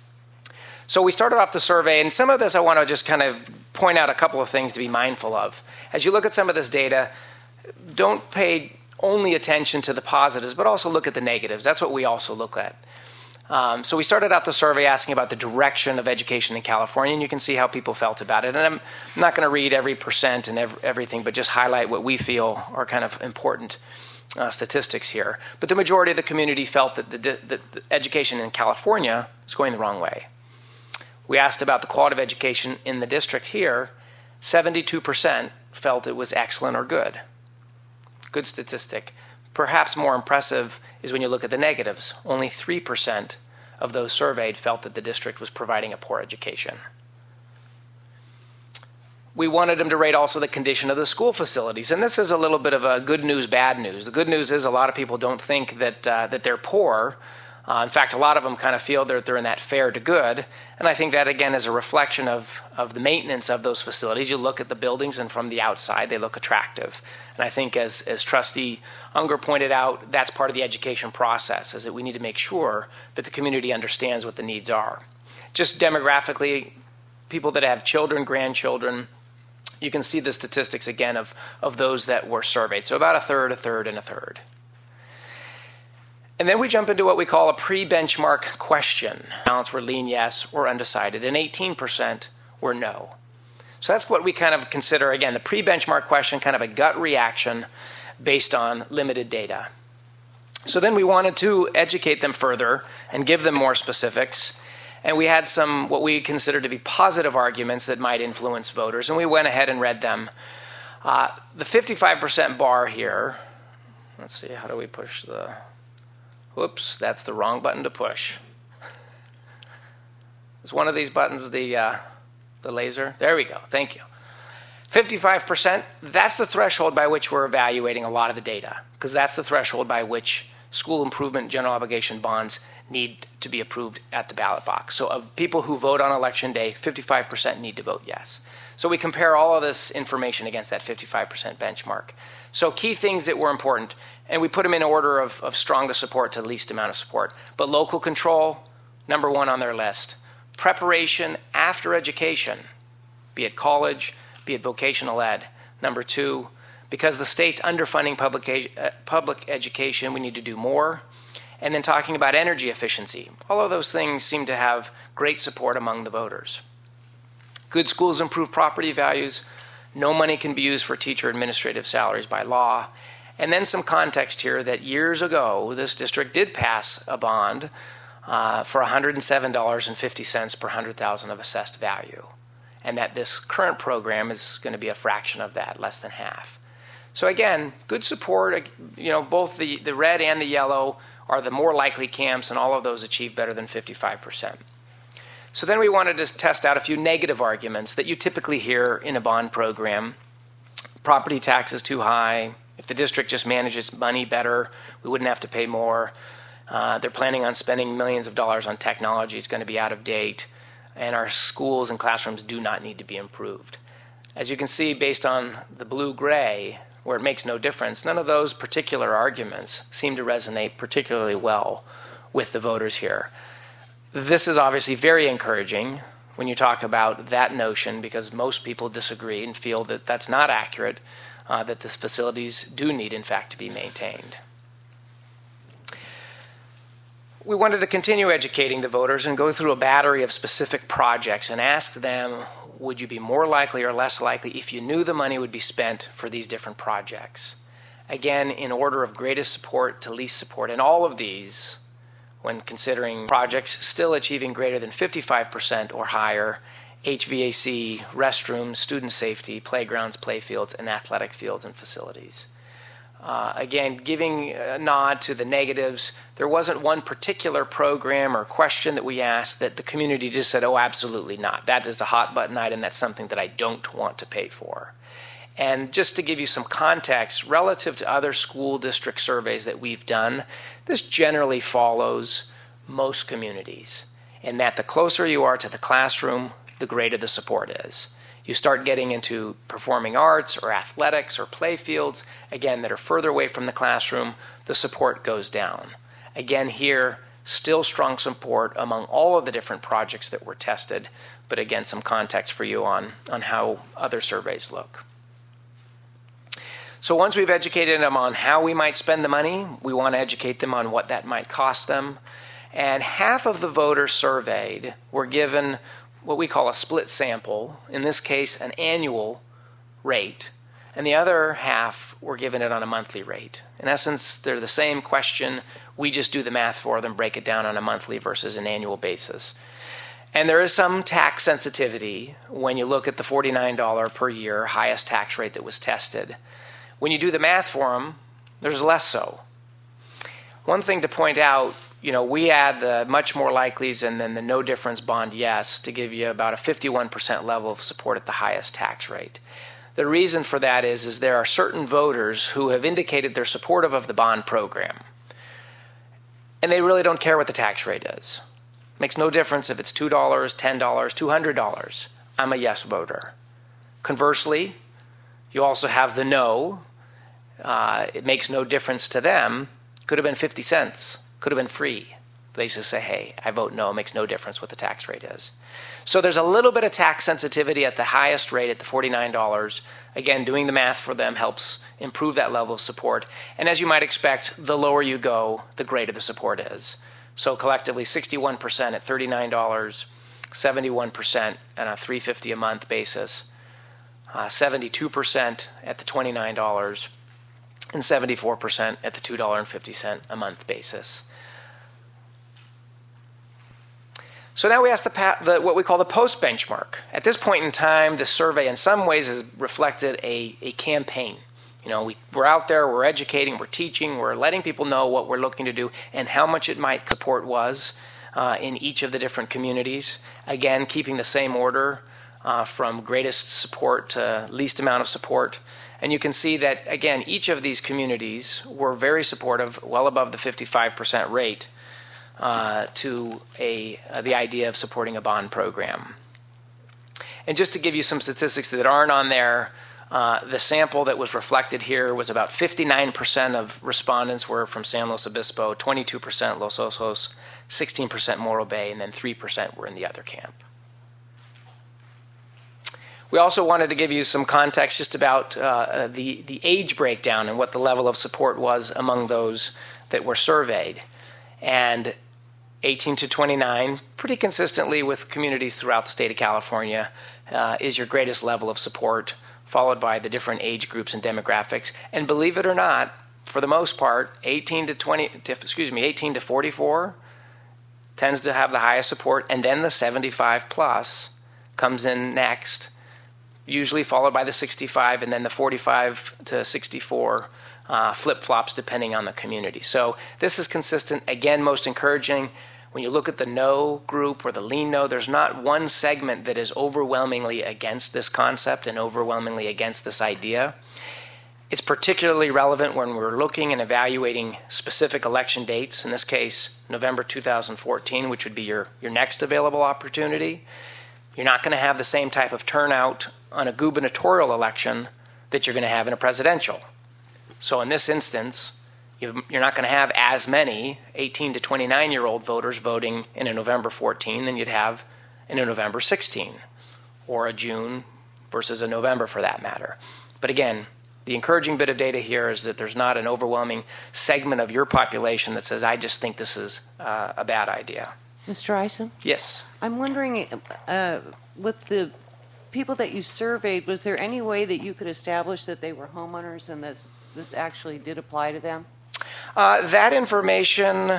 So we started off the survey, and some of this I want to just kind of point out a couple of things to be mindful of. As you look at some of this data, don't pay only attention to the positives, but also look at the negatives. That's what we also look at. So we started out the survey asking about the direction of education in California, and you can see how people felt about it. And I'm not going to read every percent and everything, but just highlight what we feel are kind of important statistics here. But the majority of the community felt that the education in California is going the wrong way. We asked about the quality of education in the district here. 72% felt it was excellent or good. Good statistic. Perhaps more impressive is when you look at the negatives. Only 3% of those surveyed felt that the district was providing a poor education. We wanted them to rate also the condition of the school facilities. And this is a little bit of a good news, bad news. The good news is a lot of people don't think that they're poor. In fact, a lot of them kind of feel that they're in that fair to good, and I think that, again, is a reflection of the maintenance of those facilities. You look at the buildings, and from the outside, they look attractive. And I think, as Trustee Unger pointed out, that's part of the education process, is that we need to make sure that the community understands what the needs are. Just demographically, people that have children, grandchildren, you can see the statistics, again, of those that were surveyed. So about a third, a third, and a third. And then we jump into what we call a pre-benchmark question. Balance were lean yes or undecided, and 18% were no. So that's what we kind of consider, again, the pre-benchmark question, kind of a gut reaction based on limited data. So then we wanted to educate them further and give them more specifics. And we had some what we consider to be positive arguments that might influence voters, and we went ahead and read them. The 55% bar here, let's see, how do we push the... Whoops, that's the wrong button to push. Is one of these buttons the laser? There we go. Thank you. 55%, that's the threshold by which we're evaluating a lot of the data, because that's the threshold by which school improvement general obligation bonds need to be approved at the ballot box. So of people who vote on election day, 55% need to vote yes. So we compare all of this information against that 55% benchmark. So key things that were important, and we put them in order of strongest support to least amount of support. But local control, number one on their list. Preparation after education, be it college, be it vocational ed, number two. Because the state's underfunding public education, we need to do more. And then talking about energy efficiency. All of those things seem to have great support among the voters. Good schools improve property values. No money can be used for teacher administrative salaries by law. And then some context here that years ago, this district did pass a bond for $107.50 per 100,000 of assessed value. And that this current program is going to be a fraction of that, less than half. So again, good support. Both the red and the yellow are the more likely camps, and all of those achieve better than 55%. So then we wanted to test out a few negative arguments that you typically hear in a bond program. Property tax is too high. If the district just manages money better, we wouldn't have to pay more. They're planning on spending millions of dollars on technology. It's going to be out of date. And our schools and classrooms do not need to be improved. As you can see, based on the blue-gray, where it makes no difference, none of those particular arguments seem to resonate particularly well with the voters here. This is obviously very encouraging when you talk about that notion, because most people disagree and feel that that's not accurate, that these facilities do need, in fact, to be maintained. We wanted to continue educating the voters and go through a battery of specific projects and ask them, would you be more likely or less likely if you knew the money would be spent for these different projects? Again, in order of greatest support to least support. And all of these, when considering projects still achieving greater than 55% or higher, HVAC, restrooms, student safety, playgrounds, playfields, and athletic fields and facilities. Again, giving a nod to the negatives, there wasn't one particular program or question that we asked that the community just said, oh, absolutely not. That is a hot button item. That's something that I don't want to pay for. And just to give you some context, relative to other school district surveys that we've done, this generally follows most communities, in that the closer you are to the classroom, the greater the support is. You start getting into performing arts or athletics or play fields, again, that are further away from the classroom, the support goes down. Again, here, still strong support among all of the different projects that were tested, but again, some context for you on how other surveys look. So once we've educated them on how we might spend the money, we want to educate them on what that might cost them. And half of the voters surveyed were given what we call a split sample, in this case an annual rate, and the other half were given it on a monthly rate. In essence, they're the same question, we just do the math for them, break it down on a monthly versus an annual basis. And there is some tax sensitivity when you look at the $49 per year highest tax rate that was tested. When you do the math for them, there's less so. One thing to point out, we add the much more likelies and then the no difference bond yes to give you about a 51% level of support at the highest tax rate. The reason for that is there are certain voters who have indicated they're supportive of the bond program. and they really don't care what the tax rate is. Makes no difference if it's $2, $10, $200. I'm a yes voter. Conversely, you also have the no. It makes no difference to them. Could have been 50 cents. Could have been free. They just say, hey, I vote no. It makes no difference what the tax rate is. So there's a little bit of tax sensitivity at the highest rate at the $49. Again, doing the math for them helps improve that level of support. And as you might expect, the lower you go, the greater the support is. So collectively, 61% at $39, 71% on a $350 a month basis, 72% at the $29, and 74% at the $2.50 a month basis. So now we ask what we call the post benchmark. At this point in time, the survey in some ways has reflected a campaign. You know, we're out there, we're educating, we're teaching, we're letting people know what we're looking to do and how much it might support was in each of the different communities. Again, keeping the same order from greatest support to least amount of support. And you can see that, again, each of these communities were very supportive, well above the 55% rate to the idea of supporting a bond program. And just to give you some statistics that aren't on there, the sample that was reflected here was about 59% of respondents were from San Luis Obispo, 22% Los Osos, 16% Morro Bay, and then 3% were in the other camp. We also wanted to give you some context just about the age breakdown and what the level of support was among those that were surveyed. And 18 to 29, pretty consistently with communities throughout the state of California, is your greatest level of support, followed by the different age groups and demographics. And believe it or not, for the most part, 18 to 44 tends to have the highest support, and then the 75 plus comes in next, usually followed by the 65, and then the 45 to 64 flip-flops depending on the community. So this is consistent. Again, most encouraging. When you look at the no group or the lean no, there's not one segment that is overwhelmingly against this concept and overwhelmingly against this idea. It's particularly relevant when we're looking and evaluating specific election dates, in this case, November 2014, which would be your next available opportunity. You're not going to have the same type of turnout on a gubernatorial election that you're going to have in a presidential. So in this instance, you're not going to have as many 18 to 29-year-old voters voting in a November 14 than you'd have in a November 16, or a June versus a November for that matter. But again, the encouraging bit of data here is that there's not an overwhelming segment of your population that says, I just think this is a bad idea. Mr. Isom? Yes. I'm wondering, with the people that you surveyed, was there any way that you could establish that they were homeowners and this actually did apply to them? That information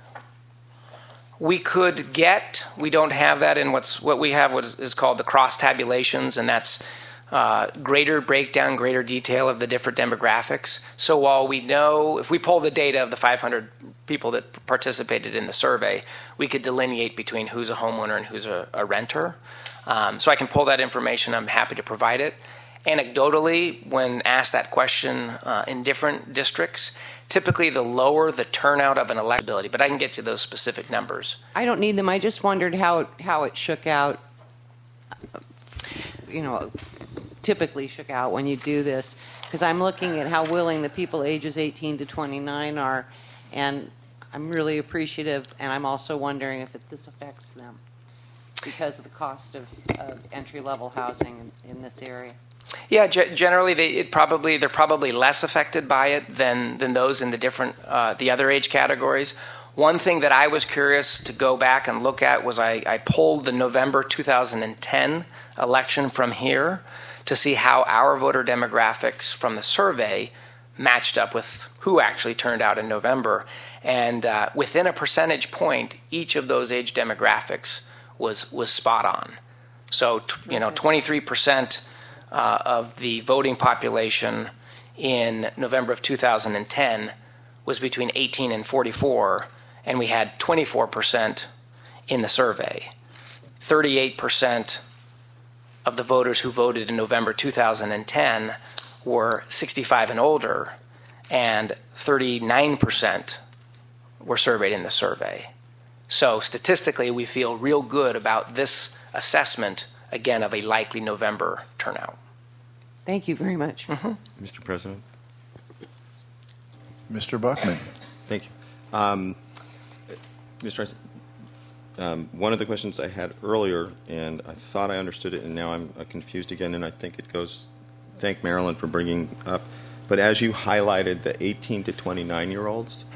we could get. We don't have that in what we have what is called the cross tabulations, and that's greater breakdown, greater detail of the different demographics. So while we know, if we pull the data of the 500 people that participated in the survey, we could delineate between who's a homeowner and who's a renter. So I can pull that information. I'm happy to provide it. Anecdotally, when asked that question in different districts, typically the lower the turnout of an electability, but I can get to those specific numbers. I don't need them. I just wondered how it shook out, typically shook out when you do this, because I'm looking at how willing the people ages 18 to 29 are, and I'm really appreciative, and I'm also wondering if this affects them because of the cost of entry-level housing in this area. Yeah, generally they're probably less affected by it than those in the other age categories. One thing that I was curious to go back and look at was I pulled the November 2010 election from here to see how our voter demographics from the survey matched up with who actually turned out in November. And within a percentage point, each of those age demographics was spot on. So 23% of the voting population in November of 2010 was between 18 and 44, and we had 24% in the survey. 38% of the voters who voted in November 2010 were 65 and older, and 39% were surveyed in the survey. So statistically, we feel real good about this assessment, again, of a likely November turnout. Thank you very much. Mr. President. Mr. Buckman. Thank you. Mr. President, one of the questions I had earlier, and I thought I understood it, and now I'm confused again, and I think it goes, thank Marilyn for bringing up, but as you highlighted the 18 to 29-year-olds,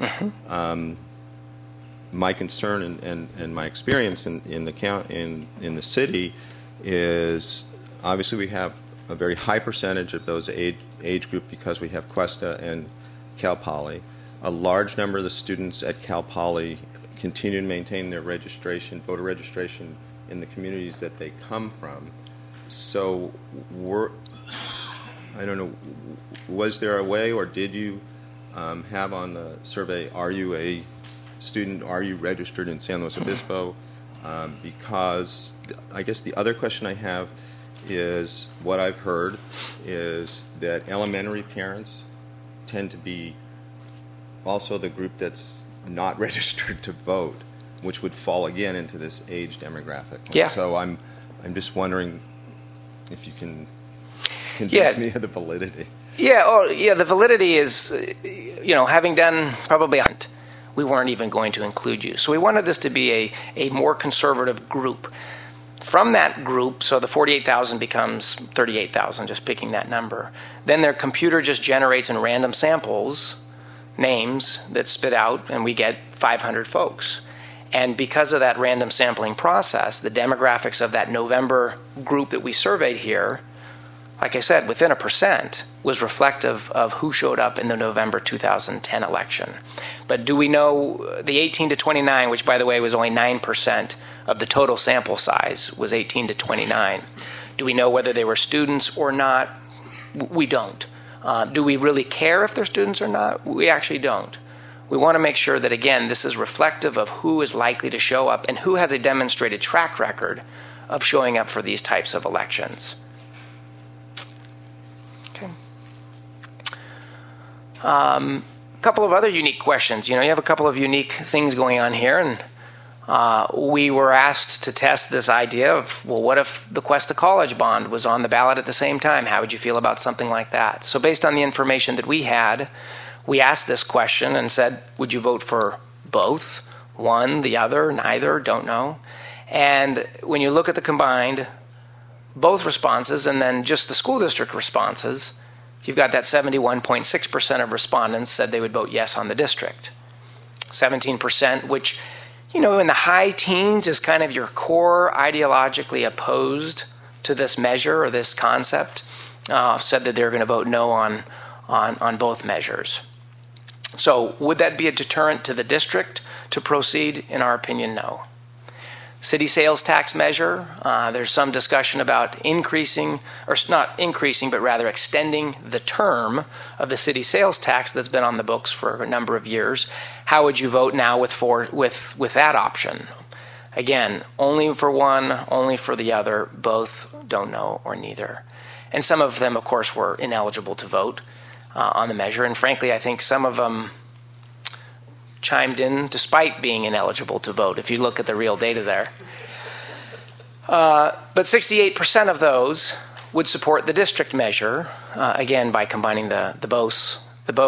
my concern and my experience in the city is obviously we have a very high percentage of those age group because we have Cuesta and Cal Poly. A large number of the students at Cal Poly continue to maintain their voter registration in the communities that they come from. So I don't know, was there a way, or did you have on the survey, are you a student, are you registered in San Luis Obispo? Because I guess the other question I have is, what I've heard is that elementary parents tend to be also the group that's not registered to vote, which would fall again into this age demographic. Yeah. So I'm just wondering if you can convince me of the validity. Yeah, the validity is, having done probably, we weren't even going to include you. So we wanted this to be a more conservative group. From that group, so the 48,000 becomes 38,000, just picking that number. Then their computer just generates in random samples names that spit out, and we get 500 folks. And because of that random sampling process, the demographics of that November group that we surveyed here, like I said, within 1%, was reflective of who showed up in the November 2010 election. But do we know the 18 to 29, which by the way was only 9% of the total sample size, was 18 to 29. Do we know whether they were students or not? We don't. Do we really care if they're students or not? We actually don't. We want to make sure that, again, this is reflective of who is likely to show up and who has a demonstrated track record of showing up for these types of elections. Okay. A couple of other unique questions. You have a couple of unique things going on here, and we were asked to test this idea of, well, what if the Cuesta College bond was on the ballot at the same time? How would you feel about something like that? So based on the information that we had, we asked this question and said, would you vote for both? One, the other, neither, don't know. And when you look at the combined, both responses and then just the school district responses, you've got that 71.6% of respondents said they would vote yes on the district. 17%, which, in the high teens is kind of your core ideologically opposed to this measure or this concept, said that they're going to vote no on both measures. So would that be a deterrent to the district to proceed? In our opinion, no. City sales tax measure, there's some discussion about increasing, or not increasing, but rather extending the term of the city sales tax that's been on the books for a number of years. How would you vote now with that option? Again, only for one, only for the other, both, don't know, or neither. And some of them, of course, were ineligible to vote on the measure. And frankly, I think some of them chimed in despite being ineligible to vote, if you look at the real data there. But 68% of those would support the district measure, again, by combining the both,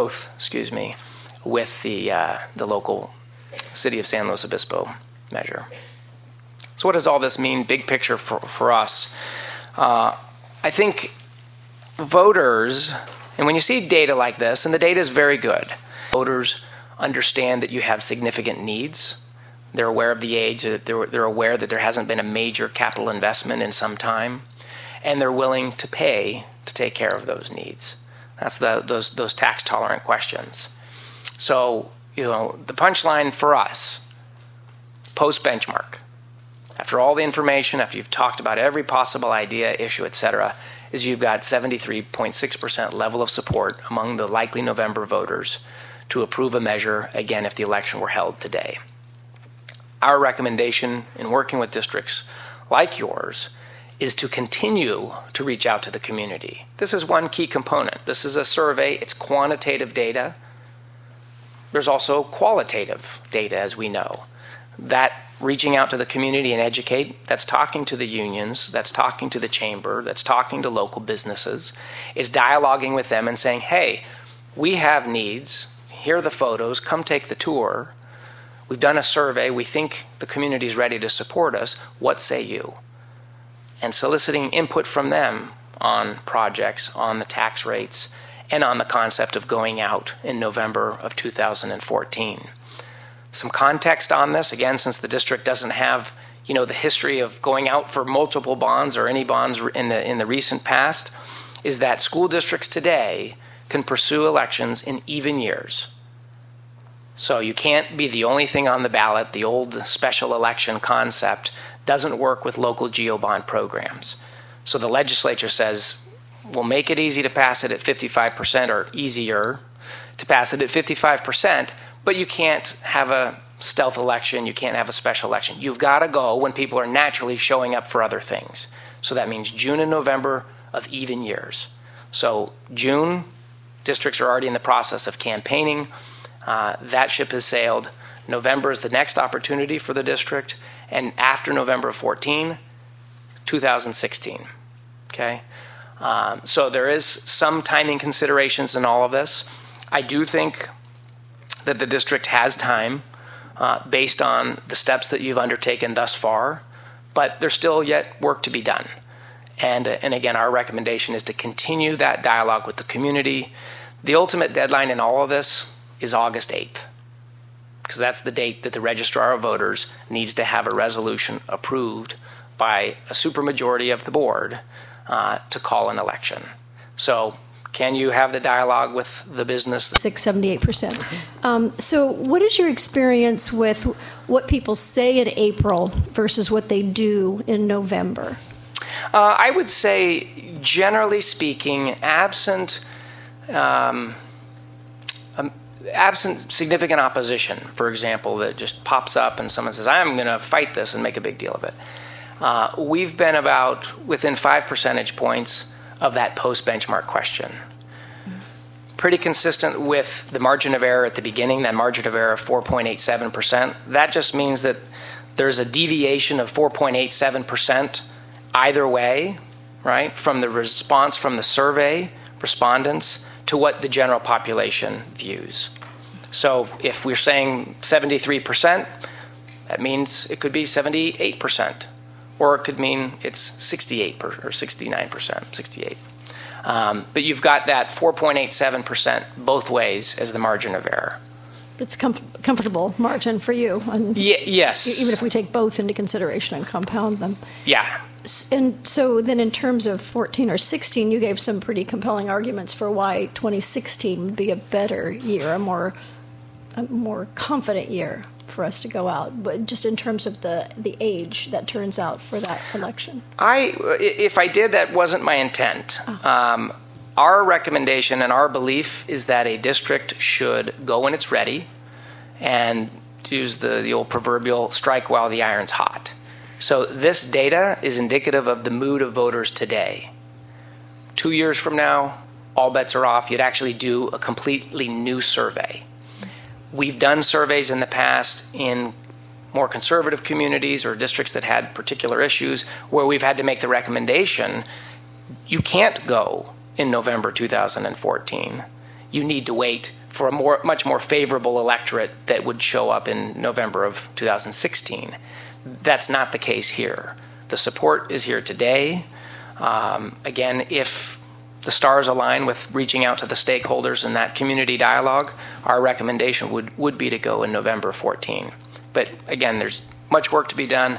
with the local City of San Luis Obispo measure. So what does all this mean, big picture for us? I think voters, and when you see data like this, and the data is very good, voters understand that you have significant needs. They're aware of the age. They're aware that there hasn't been a major capital investment in some time, and they're willing to pay to take care of those needs. That's those tax tolerant questions. So the punchline for us, post benchmark, after all the information, after you've talked about every possible idea, issue, etc., is you've got 73.6% level of support among the likely November voters to approve a measure, again, if the election were held today. Our recommendation in working with districts like yours is to continue to reach out to the community. This is one key component. This is a survey. It's quantitative data. there's also qualitative data, as we know. That reaching out to the community and educate, that's talking to the unions, that's talking to the chamber, that's talking to local businesses, is dialoguing with them and saying, hey, we have needs, here are the photos, come take the tour. We've done a survey, we think the community is ready to support us, what say you? And soliciting input from them on projects, on the tax rates, and on the concept of going out in November of 2014. Some context on this, again, since the district doesn't have, the history of going out for multiple bonds or any bonds in the recent past, is that school districts today can pursue elections in even years. So you can't be the only thing on the ballot. The old special election concept doesn't work with local GeoBond programs. So the legislature says, we'll make it easy to pass it at 55% or easier to pass it at 55%, but you can't have a stealth election, you can't have a special election. You've got to go when people are naturally showing up for other things. So that means June and November of even years. So June, districts are already in the process of campaigning. That ship has sailed. November is the next opportunity for the district, and after November of 14, 2016. Okay? So there is some timing considerations in all of this. I do think that the district has time based on the steps that you've undertaken thus far, but there's still yet work to be done. And again, our recommendation is to continue that dialogue with the community. The ultimate deadline in all of this is August 8th, because that's the date that the Registrar of Voters needs to have a resolution approved by a supermajority of the board to call an election. So can you have the dialogue with the business? 78%. So what is your experience with what people say in April versus what they do in November? I would say, generally speaking, absent significant opposition, for example, that just pops up and someone says, I'm going to fight this and make a big deal of it. We've been about within 5 percentage points of that post-benchmark question. Pretty consistent with the margin of error at the beginning, that margin of error of 4.87%. That just means that there's a deviation of 4.87% either way, right, from the response from the survey respondents to what the general population views. So if we're saying 73%, that means it could be 78%. Or it could mean it's 68 or 69%, 68. But you've got that 4.87% both ways as the margin of error. It's comfortable margin for you. And yes. Even if we take both into consideration and compound them. Yeah. And so then in terms of 14 or 16, you gave some pretty compelling arguments for why 2016 would be a better year, a more confident year for us to go out, but just in terms of the age that turns out for that election. If I did, that wasn't my intent. Our recommendation and our belief is that a district should go when it's ready and use the old proverbial strike while the iron's hot. So this data is indicative of the mood of voters today. 2 years from now, all bets are off. You'd actually do a completely new survey. We've done surveys in the past in more conservative communities or districts that had particular issues where we've had to make the recommendation, you can't go in November 2014. You need to wait for a much more favorable electorate that would show up in November of 2016. That's not the case here. The support is here today. Again, if the stars align with reaching out to the stakeholders in that community dialogue, our recommendation would be to go in November 14. But again, there's much work to be done,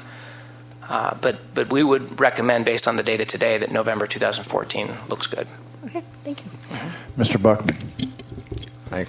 but we would recommend, based on the data today, that November 2014 looks good. Okay, thank you. Mr. Buckman. Hi.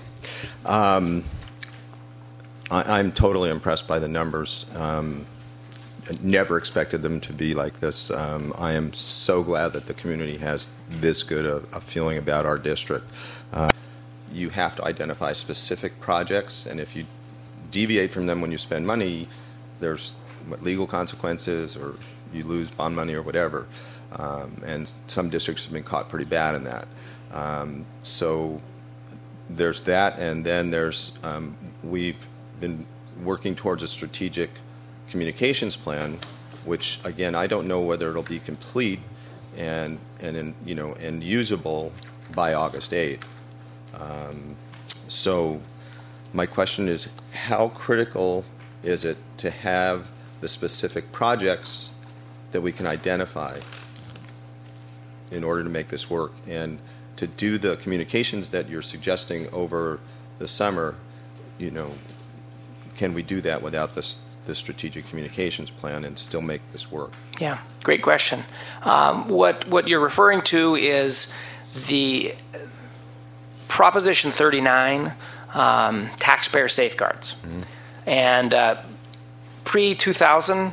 I'm totally impressed by the numbers. Never expected them to be like this. I am so glad that the community has this good a feeling about our district. You have to identify specific projects, and if you deviate from them when you spend money, there's legal consequences, or you lose bond money or whatever. And some districts have been caught pretty bad in that. So there's that, and then there's we've been working towards a strategic communications plan, which again I don't know whether it'll be complete and usable by August 8th. So my question is, how critical is it to have the specific projects that we can identify in order to make this work, and to do the communications that you're suggesting over the summer? Can we do that without the strategic communications plan and still make this work? Yeah, great question. What you're referring to is the Proposition 39, taxpayer safeguards. Mm-hmm. And pre-2000,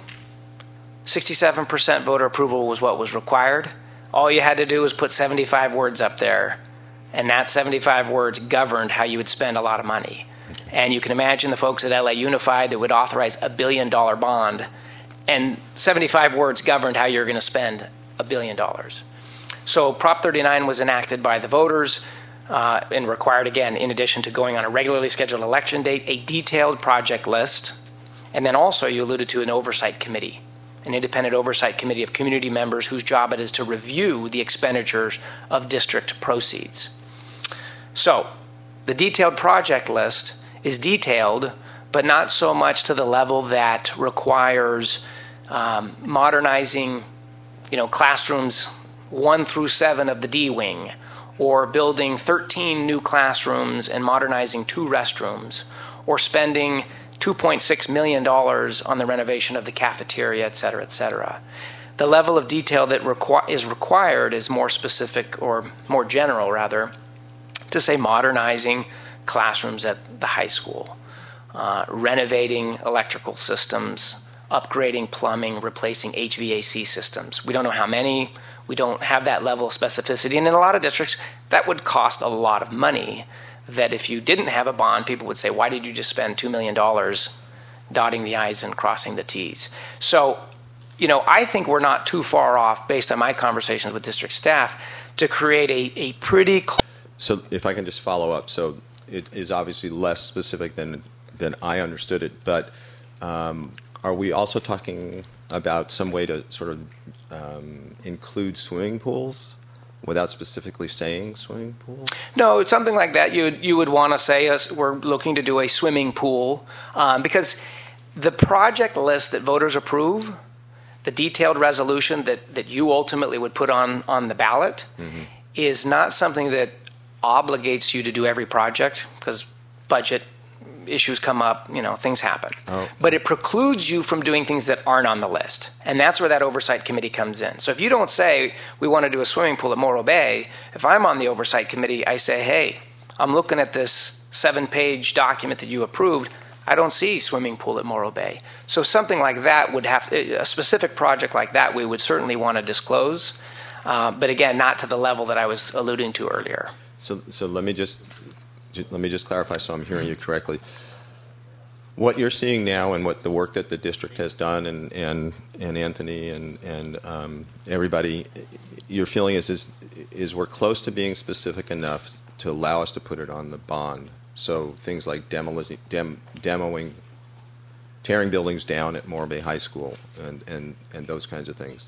67% voter approval was what was required. All you had to do was put 75 words up there, and that 75 words governed how you would spend a lot of money. And you can imagine the folks at LA Unified that would authorize $1 billion bond, and 75 words governed how you're going to spend $1 billion. So Prop 39 was enacted by the voters and required, again, in addition to going on a regularly scheduled election date, a detailed project list, and then also you alluded to an oversight committee, an independent oversight committee of community members whose job it is to review the expenditures of district proceeds. So the detailed project list is detailed, but not so much to the level that requires modernizing, classrooms 1 through 7 of the D wing, or building 13 new classrooms and modernizing 2 restrooms, or spending $2.6 million on the renovation of the cafeteria, et cetera, et cetera. The level of detail that is required is more specific, or more general, rather, to say modernizing classrooms at the high school, renovating electrical systems, upgrading plumbing, replacing HVAC systems. We don't know how many. We don't have that level of specificity. And in a lot of districts, that would cost a lot of money, that if you didn't have a bond, people would say, why did you just spend $2 million dotting the I's and crossing the T's? So, I think we're not too far off, based on my conversations with district staff, to create a pretty... So if I can just follow up. So it is obviously less specific than I understood it, but are we also talking about some way to sort of include swimming pools without specifically saying swimming pool? No, it's something like that. You would want to say we're looking to do a swimming pool, because the project list that voters approve, the detailed resolution that you ultimately would put on the ballot, mm-hmm. is not something that obligates you to do every project, because budget issues come up, things happen. Oh. But it precludes you from doing things that aren't on the list. And that's where that oversight committee comes in. So if you don't say, we want to do a swimming pool at Morro Bay, if I'm on the oversight committee, I say, hey, I'm looking at this 7-page document that you approved. I don't see swimming pool at Morro Bay. So something like that would have a specific project like that we would certainly want to disclose. But again, not to the level that I was alluding to earlier. So let me just clarify so I'm hearing you correctly. What you're seeing now, and what the work that the district has done, and Anthony and everybody, your feeling is we're close to being specific enough to allow us to put it on the bond. So things like demoing, tearing buildings down at Morro Bay High School, and those kinds of things.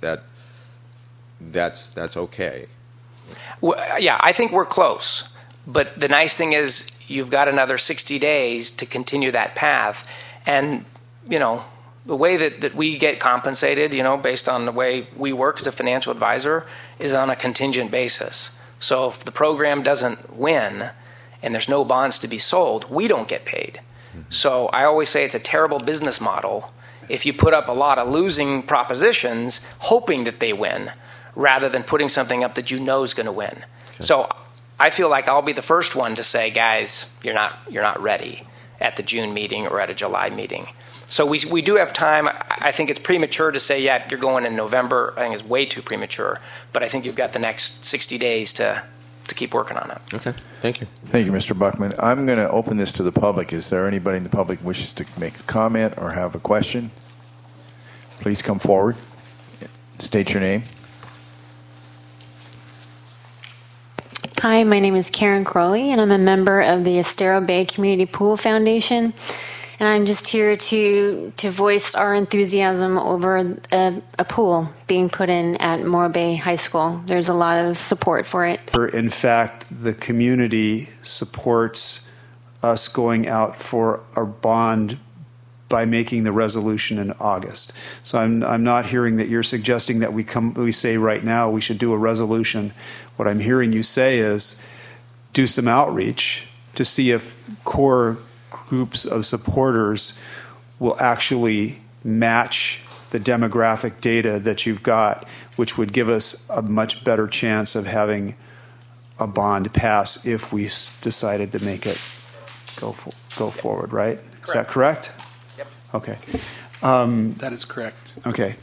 That's okay. Well, yeah, I think we're close. But the nice thing is you've got another 60 days to continue that path. And, the way that we get compensated, based on the way we work as a financial advisor, is on a contingent basis. So if the program doesn't win and there's no bonds to be sold, we don't get paid. Mm-hmm. So I always say it's a terrible business model if you put up a lot of losing propositions hoping that they win, rather than putting something up that you know is going to win. Okay. So I feel like I'll be the first one to say, guys, you're not ready at the June meeting or at a July meeting. So we do have time. I think it's premature to say, yeah, you're going in November. I think it's way too premature. But I think you've got the next 60 days to keep working on it. Okay. Thank you. Thank you, Mr. Buckman. I'm going to open this to the public. Is there anybody in the public who wishes to make a comment or have a question? Please come forward. State your name. Hi, my name is Karen Crowley, and I'm a member of the Estero Bay Community Pool Foundation. And I'm just here to voice our enthusiasm over a pool being put in at Morro Bay High School. There's a lot of support for it. In fact, the community supports us going out for a bond by making the resolution in August. So I'm not hearing that you're suggesting that we say right now we should do a resolution. What I'm hearing you say is do some outreach to see if core groups of supporters will actually match the demographic data that you've got, which would give us a much better chance of having a bond pass if we decided to make it go forward, right? Correct. Is that correct? Yep. Okay. That is correct. Okay.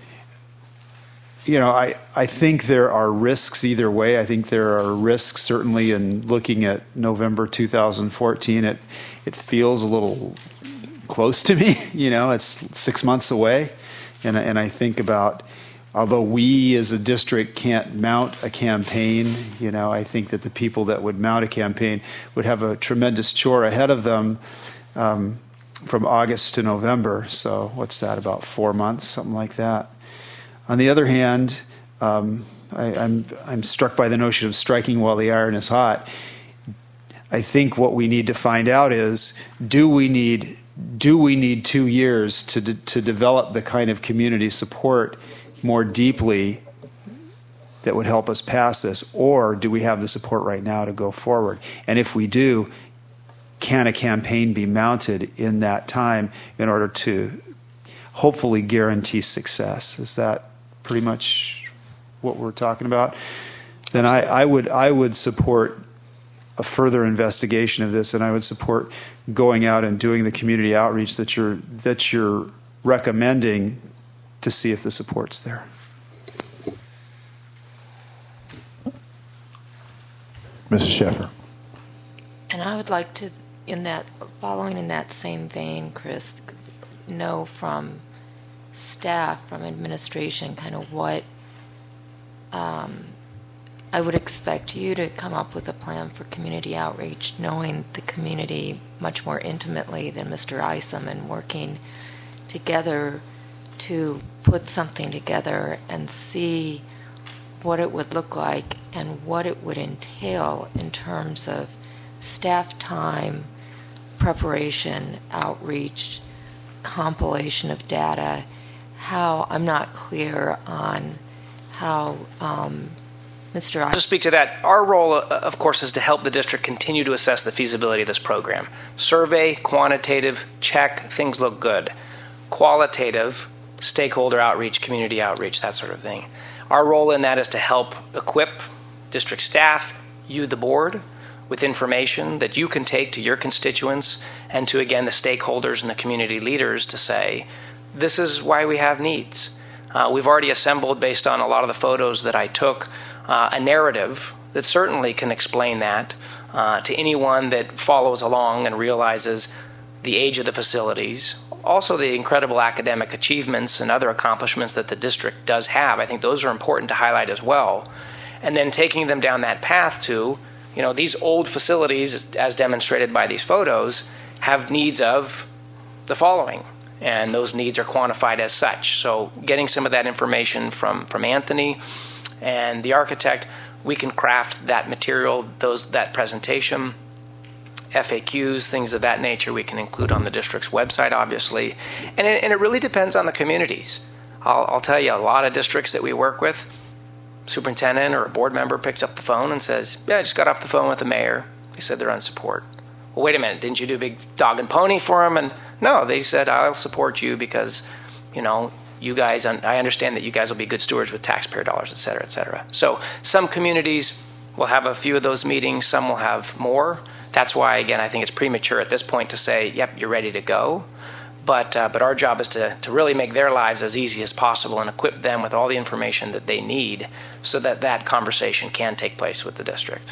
I think there are risks either way. I think there are risks certainly in looking at November 2014. It feels a little close to me. It's 6 months away. And I think about, although we as a district can't mount a campaign, I think that the people that would mount a campaign would have a tremendous chore ahead of them from August to November. So what's that, about 4 months, something like that. On the other hand, I'm struck by the notion of striking while the iron is hot. I think what we need to find out is, do we need 2 years to develop the kind of community support more deeply that would help us pass this, or do we have the support right now to go forward? And if we do, can a campaign be mounted in that time in order to hopefully guarantee success? Is that pretty much what we're talking about? Then I would support a further investigation of this, and I would support going out and doing the community outreach that you're recommending to see if the support's there. Mrs. Sheffer. And I would like to, following in that same vein, Chris, know from staff, from administration, kind of what I would expect you to come up with a plan for community outreach, knowing the community much more intimately than Mr. Isom, and working together to put something together and see what it would look like and what it would entail in terms of staff time, preparation, outreach, compilation of data. How I'm not clear on how Mr. To speak to that, our role, of course, is to help the district continue to assess the feasibility of this program. Survey, quantitative, check, things look good. Qualitative, stakeholder outreach, community outreach, that sort of thing. Our role in that is to help equip district staff, you, the board, with information that you can take to your constituents and to, again, the stakeholders and the community leaders to say, this is why we have needs. We've already assembled, based on a lot of the photos that I took, a narrative that certainly can explain that to anyone that follows along and realizes the age of the facilities, also the incredible academic achievements and other accomplishments that the district does have. I think those are important to highlight as well. And then taking them down that path to, these old facilities, as demonstrated by these photos, have needs of the following. And those needs are quantified as such. So getting some of that information from Anthony and the architect, we can craft that material, that presentation, FAQs, things of that nature we can include on the district's website, obviously. And it really depends on the communities. I'll tell you, a lot of districts that we work with, superintendent or a board member picks up the phone and says, I just got off the phone with the mayor. They said they're on support. Well, wait a minute, didn't you do a big dog and pony for them? And no, they said, I'll support you because, you guys, I understand that you guys will be good stewards with taxpayer dollars, et cetera, et cetera. So some communities will have a few of those meetings, some will have more. That's why, again, I think it's premature at this point to say, yep, you're ready to go. But our job is to really make their lives as easy as possible and equip them with all the information that they need so that that conversation can take place with the district.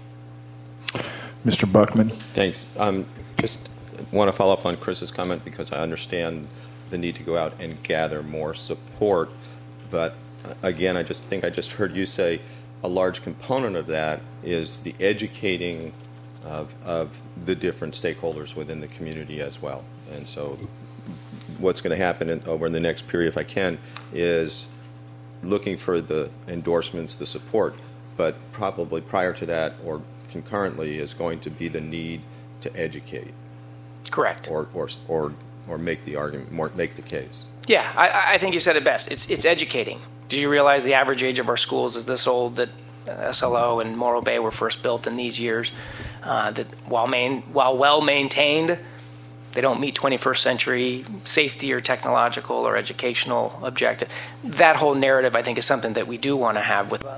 Mr. Buckman. Thanks. Just want to follow up on Chris's comment because I understand the need to go out and gather more support. But again, I just heard you say a large component of that is the educating of the different stakeholders within the community as well. And so what's going to happen over in the next period, if I can, is looking for the endorsements, the support, but probably prior to that or concurrently is going to be the need to educate. Correct. Or make the argument, make the case. Yeah, I think you said it best. It's educating. Do you realize the average age of our schools is this old, that SLO and Morro Bay were first built in these years, that while well maintained, they don't meet 21st century safety or technological or educational objective. That whole narrative, I think, is something that we do want to have with.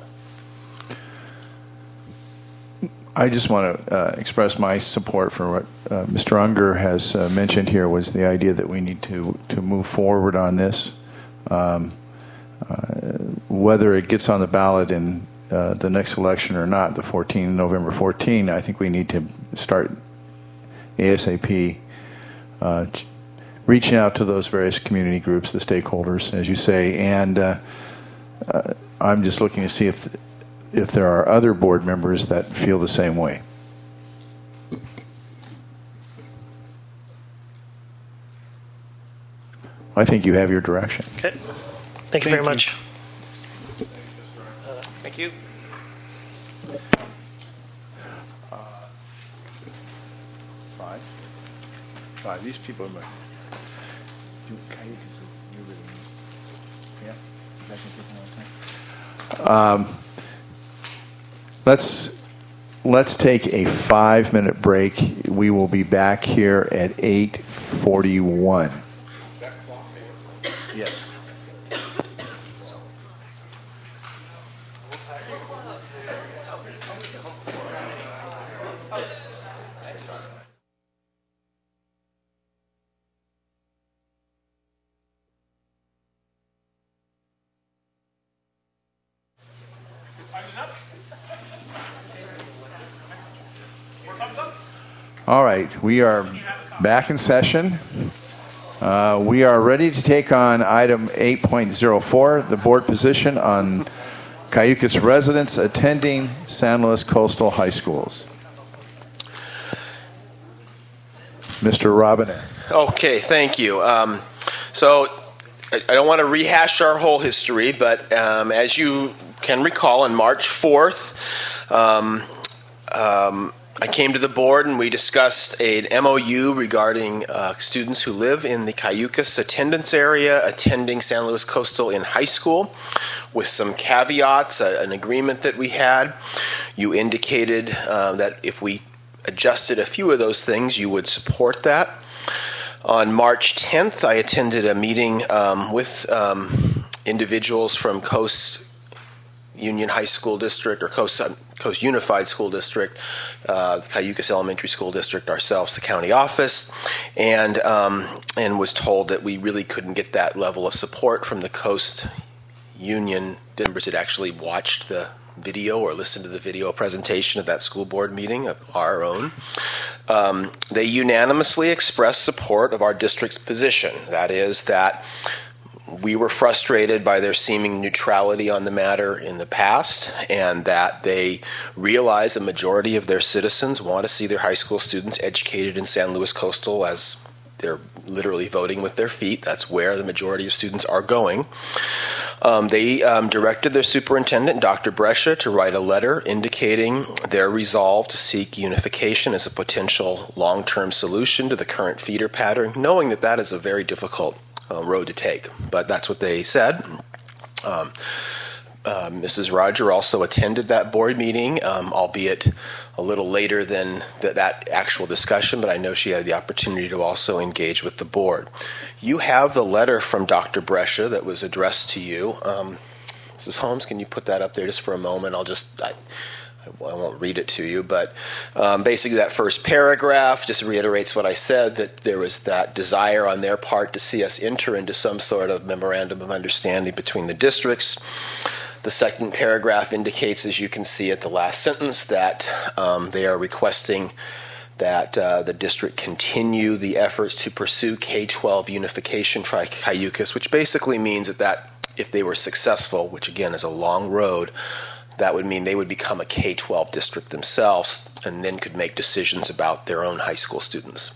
I just want to express my support for what Mr. Unger has mentioned here, was the idea that we need to move forward on this. Whether it gets on the ballot in the next election or not, November 14, I think we need to start ASAP reaching out to those various community groups, the stakeholders, as you say, and I'm just looking to see if there are other board members that feel the same way. I think you have your direction. Okay. Thank you very much. Thank you. Five. These people are my. Let's take a 5-minute break. We will be back here at 8:41. Yes. All right, we are back in session. We are ready to take on item 8.04, the board position on Cayucos residents attending San Luis Coastal High Schools. Mr. Robinette. Okay, thank you. So I don't want to rehash our whole history, but as you can recall, on March 4th, I came to the board and we discussed an MOU regarding students who live in the Cayucos attendance area attending San Luis Coastal in high school, with some caveats, an agreement that we had. You indicated that if we adjusted a few of those things, you would support that. On March 10th, I attended a meeting with individuals from Coast Union High School District, or Coast Unified School District, the Cayucos Elementary School District, ourselves, the county office, and was told that we really couldn't get that level of support from the Coast Union members that actually watched the video or listened to the video presentation of that school board meeting of our own. They unanimously expressed support of our district's position. That is, that we were frustrated by their seeming neutrality on the matter in the past, and that they realize a majority of their citizens want to see their high school students educated in San Luis Coastal, as they're literally voting with their feet. That's where the majority of students are going. They directed their superintendent, Dr. Brescia, to write a letter indicating their resolve to seek unification as a potential long-term solution to the current feeder pattern, knowing that that is a very difficult road to take. But that's what they said. Mrs. Roger also attended that board meeting, albeit a little later than that actual discussion, but I know she had the opportunity to also engage with the board. You have the letter from Dr. Brescia that was addressed to you. Mrs. Holmes, can you put that up there just for a moment? I won't read it to you, but basically that first paragraph just reiterates what I said, that there was that desire on their part to see us enter into some sort of memorandum of understanding between the districts. The second paragraph indicates, as you can see at the last sentence, that they are requesting that the district continue the efforts to pursue K-12 unification for Cayucos, which basically means that if they were successful, which again is a long road, that would mean they would become a K-12 district themselves and then could make decisions about their own high school students.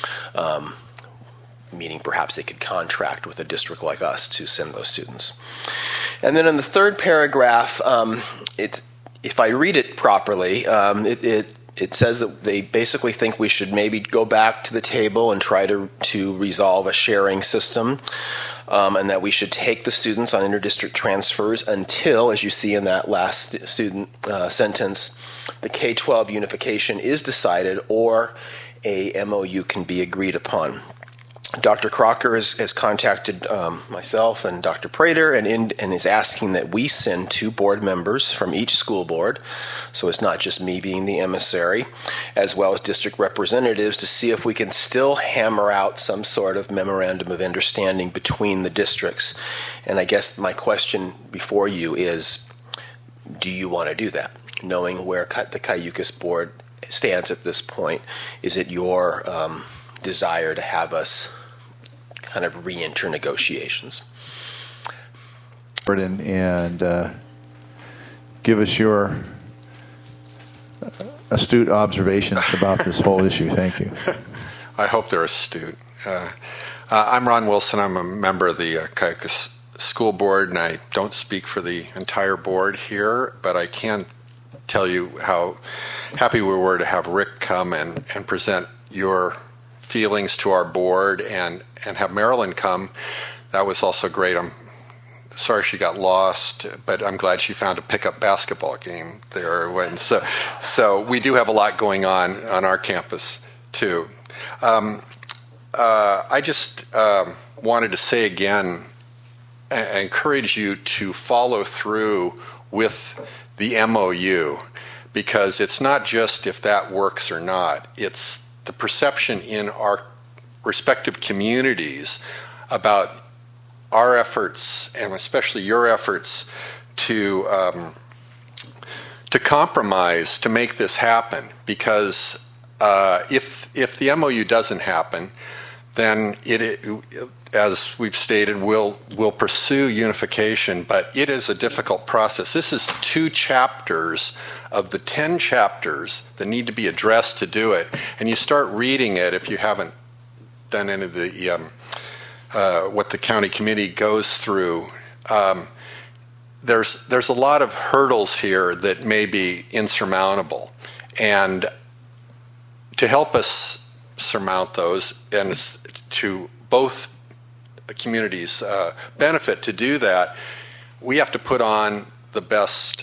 Meaning perhaps they could contract with a district like us to send those students. And then in the third paragraph, if I read it properly, it says that they basically think we should maybe go back to the table and try to resolve a sharing system, and that we should take the students on interdistrict transfers until, as you see in that last student sentence, the K-12 unification is decided or a MOU can be agreed upon. Dr. Crocker has contacted myself and Dr. Prater and is asking that we send 2 board members from each school board, so it's not just me being the emissary, as well as district representatives to see if we can still hammer out some sort of memorandum of understanding between the districts. And I guess my question before you is, do you want to do that? Knowing where the Cayucas board stands at this point, is it your desire to have us kind of re-enter negotiations? And give us your astute observations about this whole issue. Thank you. I hope they're astute. I'm Ron Wilson. I'm a member of the Cayucas School Board, and I don't speak for the entire board here, but I can tell you how happy we were to have Rick come and present your feelings to our board and have Marilyn come. That was also great. I'm sorry she got lost, but I'm glad she found a pickup basketball game there. So we do have a lot going on our campus too. I just wanted to say again, encourage you to follow through with the MOU, because it's not just if that works or not, it's the perception in our respective communities about our efforts, and especially your efforts, to compromise to make this happen. Because if the MOU doesn't happen, then it as we've stated, we'll pursue unification, but it is a difficult process. This is 2 chapters of the 10 chapters that need to be addressed to do it. And you start reading it if you haven't done any of the what the county committee goes through. There's a lot of hurdles here that may be insurmountable, and to help us surmount those, and it's to both communities' benefit to do that, we have to put on the best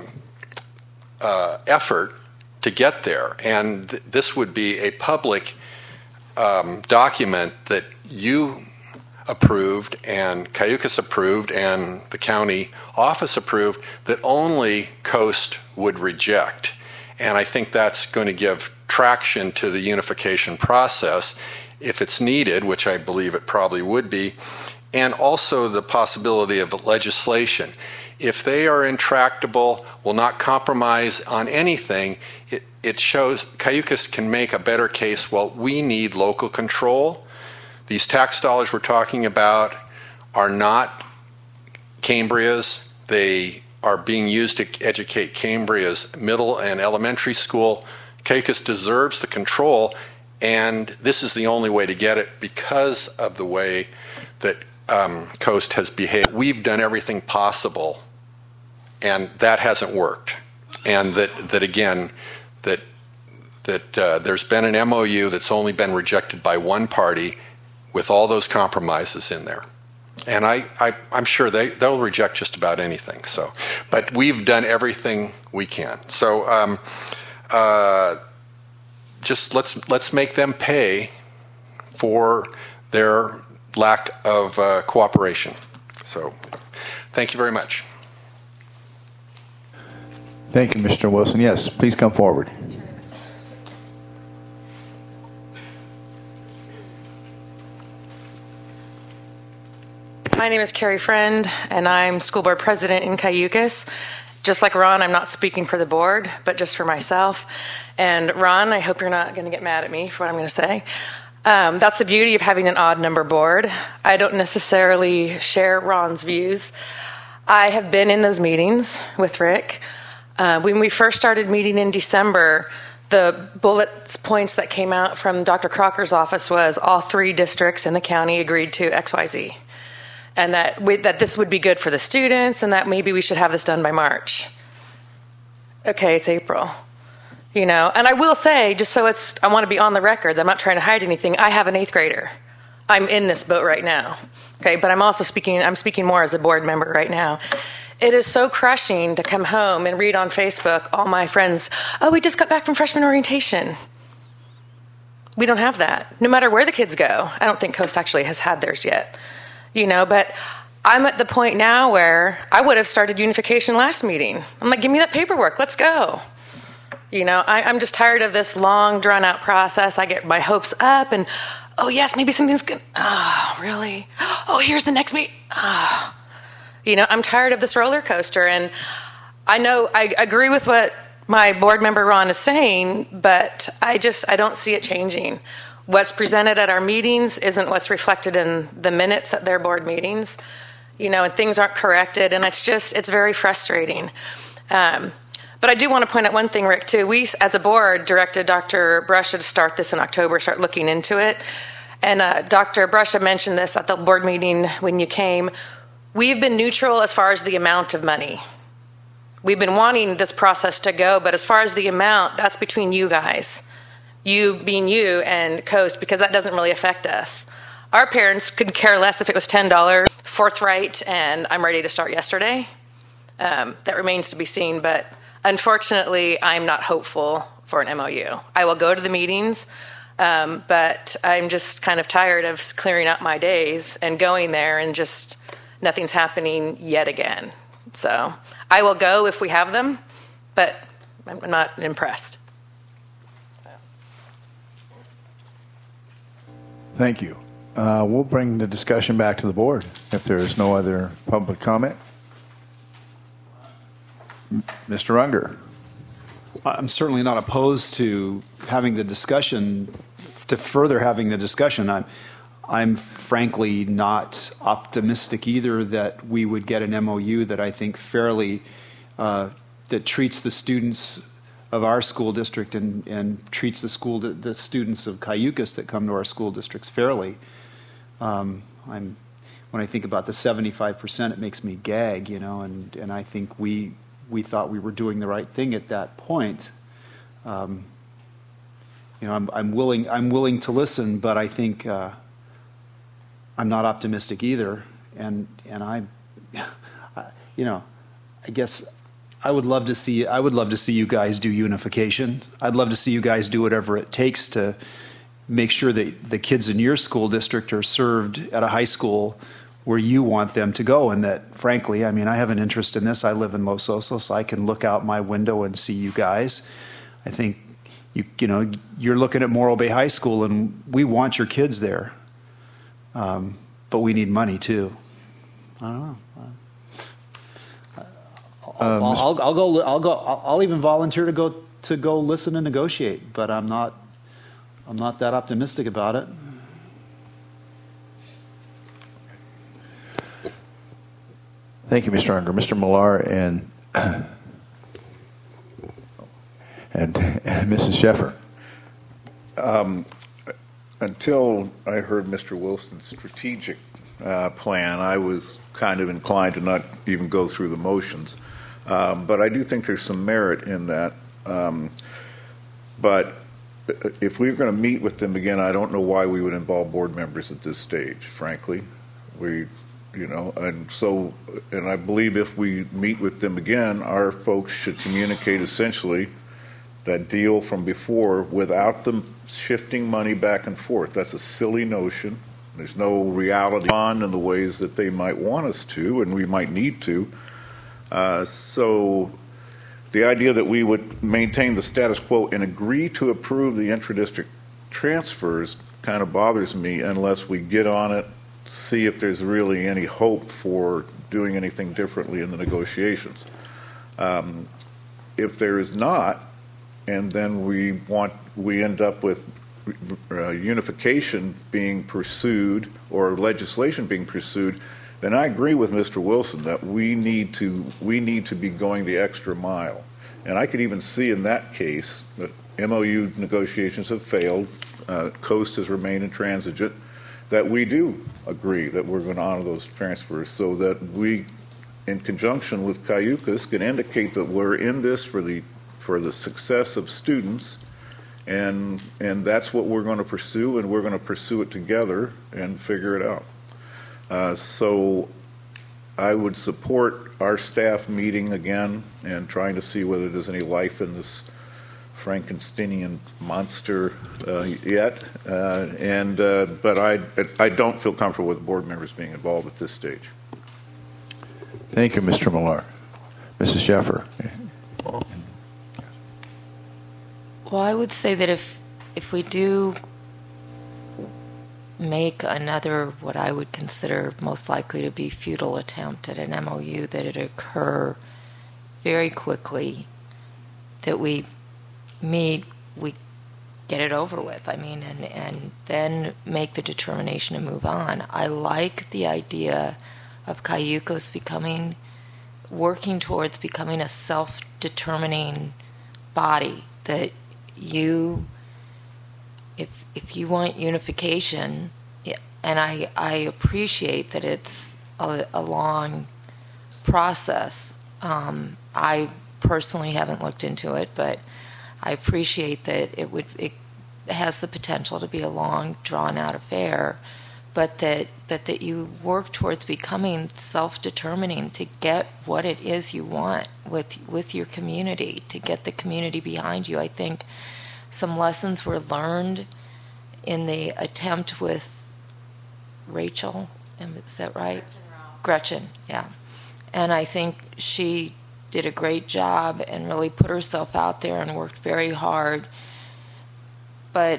effort to get there. And this would be a public document that you approved and Cayucas approved and the county office approved that only Coast would reject. And I think that's going to give traction to the unification process if it's needed, which I believe it probably would be, and also the possibility of legislation. If they are intractable, will not compromise on anything, it shows Cayucas can make a better case. Well, we need local control. These tax dollars we're talking about are not Cambria's. They are being used to educate Cambria's middle and elementary school. Cayucas deserves the control, and this is the only way to get it because of the way that Coast has behaved. We've done everything possible, and that hasn't worked. And that again, that there's been an MOU that's only been rejected by one party with all those compromises in there. And I'm sure they'll reject just about anything. So, but we've done everything we can. So just let's make them pay for their lack of cooperation. So, thank you very much. Thank you, Mr. Wilson. Yes, please come forward. My name is Carrie Friend, and I'm school board president in Cayucas. Just like Ron, I'm not speaking for the board, but just for myself. And Ron, I hope you're not going to get mad at me for what I'm going to say. That's the beauty of having an odd number board. I don't necessarily share Ron's views. I have been in those meetings with Rick. When we first started meeting in December, the bullet points that came out from Dr. Crocker's office was all 3 districts in the county agreed to XYZ, and that this would be good for the students, and that maybe we should have this done by March. Okay, it's April. And I will say, just so I want to be on the record, I'm not trying to hide anything. I have an 8th grader. I'm in this boat right now. Okay, but I'm speaking more as a board member right now. It is so crushing to come home and read on Facebook all my friends, oh, we just got back from freshman orientation. We don't have that. No matter where the kids go. I don't think Coast actually has had theirs yet. But I'm at the point now where I would have started unification last meeting. I'm like, give me that paperwork. Let's go. I'm just tired of this long, drawn-out process. I get my hopes up and, oh, yes, maybe something's good. Oh, really? Oh, here's the next meeting. Oh. I'm tired of this roller coaster, and I know I agree with what my board member Ron is saying, but I don't see it changing. What's presented at our meetings isn't what's reflected in the minutes at their board meetings, and things aren't corrected, and it's very frustrating. But I do want to point out one thing, Rick, too. We, as a board, directed Dr. Brusha to start this in October, start looking into it, and Dr. Brusha mentioned this at the board meeting when you came. We've been neutral as far as the amount of money. We've been wanting this process to go, but as far as the amount, that's between you guys. You being you and Coast, because that doesn't really affect us. Our parents could care less if it was $10, forthright, and I'm ready to start yesterday. That remains to be seen, but unfortunately, I'm not hopeful for an MOU. I will go to the meetings, but I'm just kind of tired of clearing up my days and going there and just nothing's happening yet again. So I will go if we have them, but I'm not impressed. Thank you. We'll bring the discussion back to the board if there is no other public comment. Mr. Unger. I'm certainly not opposed to having the discussion, to further having the discussion. I'm frankly not optimistic either that we would get an MOU that I think fairly, that treats the students of our school district and treats the students of Cayucas that come to our school districts fairly. When I think about the 75%, it makes me gag, and I think we thought we were doing the right thing at that point. I'm willing to listen, but I think I'm not optimistic either, and I guess I would love to see you guys do unification. I'd love to see you guys do whatever it takes to make sure that the kids in your school district are served at a high school where you want them to go, and that, frankly, I have an interest in this. I live in Los Osos. I can look out my window and see you guys. I think you're looking at Morro Bay High School, and we want your kids there. But we need money too. I don't know. I'll even volunteer to go listen and negotiate. But I'm not that optimistic about it. Thank you, Mr. Unger. Mr. Millar and Mrs. Sheffer. Until I heard Mr. Wilson's strategic plan, I was kind of inclined to not even go through the motions. But I do think there's some merit in that. But if we were going to meet with them again, I don't know why we would involve board members at this stage, frankly. And I believe if we meet with them again, our folks should communicate essentially that deal from before without them shifting money back and forth. That's a silly notion. There's no reality on in the ways that they might want us to, and we might need to. So the idea that we would maintain the status quo and agree to approve the intra-district transfers kind of bothers me unless we get on it, see if there's really any hope for doing anything differently in the negotiations. If there is not, and then we end up with unification being pursued or legislation being pursued, then I agree with Mr. Wilson that we need to be going the extra mile. And I could even see in that case that MOU negotiations have failed, Coast has remained intransigent, that we do agree that we're going to honor those transfers so that we, in conjunction with Cayucas, can indicate that we're in this for the success of students, and that's what we're going to pursue, and we're going to pursue it together and figure it out. So I would support our staff meeting again and trying to see whether there's any life in this Frankensteinian monster yet. But I don't feel comfortable with board members being involved at this stage. Thank you, Mr. Millar. Mrs. Sheffer. Well, I would say that if we do make another, what I would consider most likely to be futile attempt at an MOU, that it occur very quickly, that we meet, we get it over with. I mean, and then make the determination to move on. I like the idea of Cayucos working towards becoming a self-determining body, that if you want unification, and I appreciate that it's a long process. I personally haven't looked into it, but I appreciate that it has the potential to be a long, drawn-out affair, but that you work towards becoming self-determining to get what it is you want with your community, to get the community behind you. I think some lessons were learned in the attempt with Rachel, is that right? Gretchen, yeah. And I think she did a great job and really put herself out there and worked very hard. But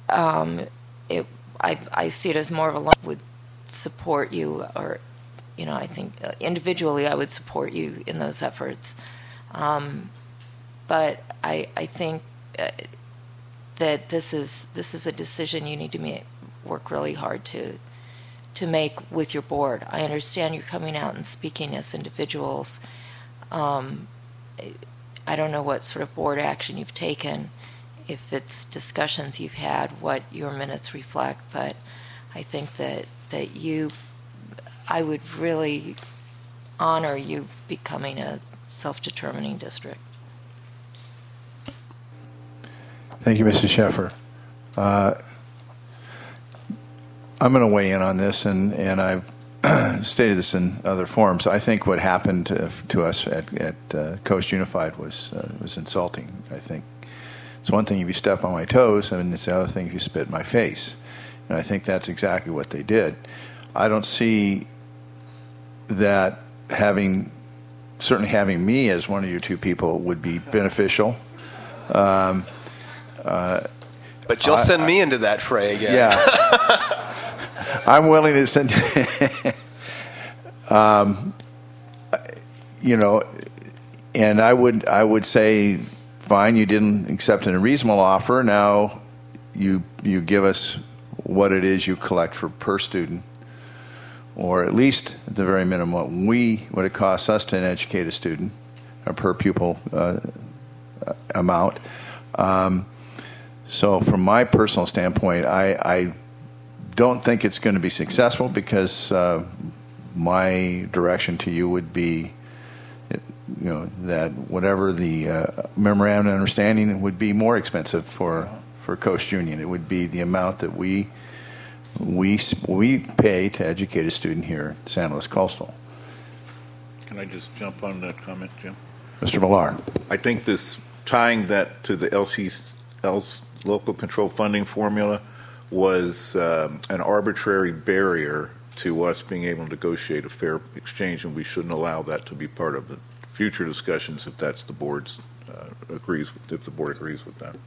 I see it as more of a would support you, or I think individually I would support you in those efforts. But I think that this is a decision you need to work really hard to make with your board. I understand you're coming out and speaking as individuals. I don't know what sort of board action you've taken, if it's discussions you've had, what your minutes reflect, but I think that I would really honor you becoming a self-determining district. Thank you, Mrs. Sheffer. I'm going to weigh in on this, and I've stated this in other forums. I think what happened to us at Coast Unified was insulting. I think it's one thing if you step on my toes, and it's the other thing if you spit in my face. And I think that's exactly what they did. I don't see that certainly having me as one of your two people would be beneficial. But you'll send me into that fray again. Yeah. I'm willing to send, and I would say, fine, you didn't accept a reasonable offer. Now you give us what it is you collect per student, or at least at the very minimum what it costs us to educate a student, a per pupil amount. So from my personal standpoint, I don't think it's going to be successful, because my direction to you would be, that whatever the memorandum of understanding would be more expensive for Coast Union. It would be the amount that we pay to educate a student here at San Luis Coastal. Can I just jump on that comment, Jim? Mr. Millar. I think tying that to the LC's local control funding formula was an arbitrary barrier to us being able to negotiate a fair exchange, and we shouldn't allow that to be part of the future discussions if that's the board's if the board agrees with that.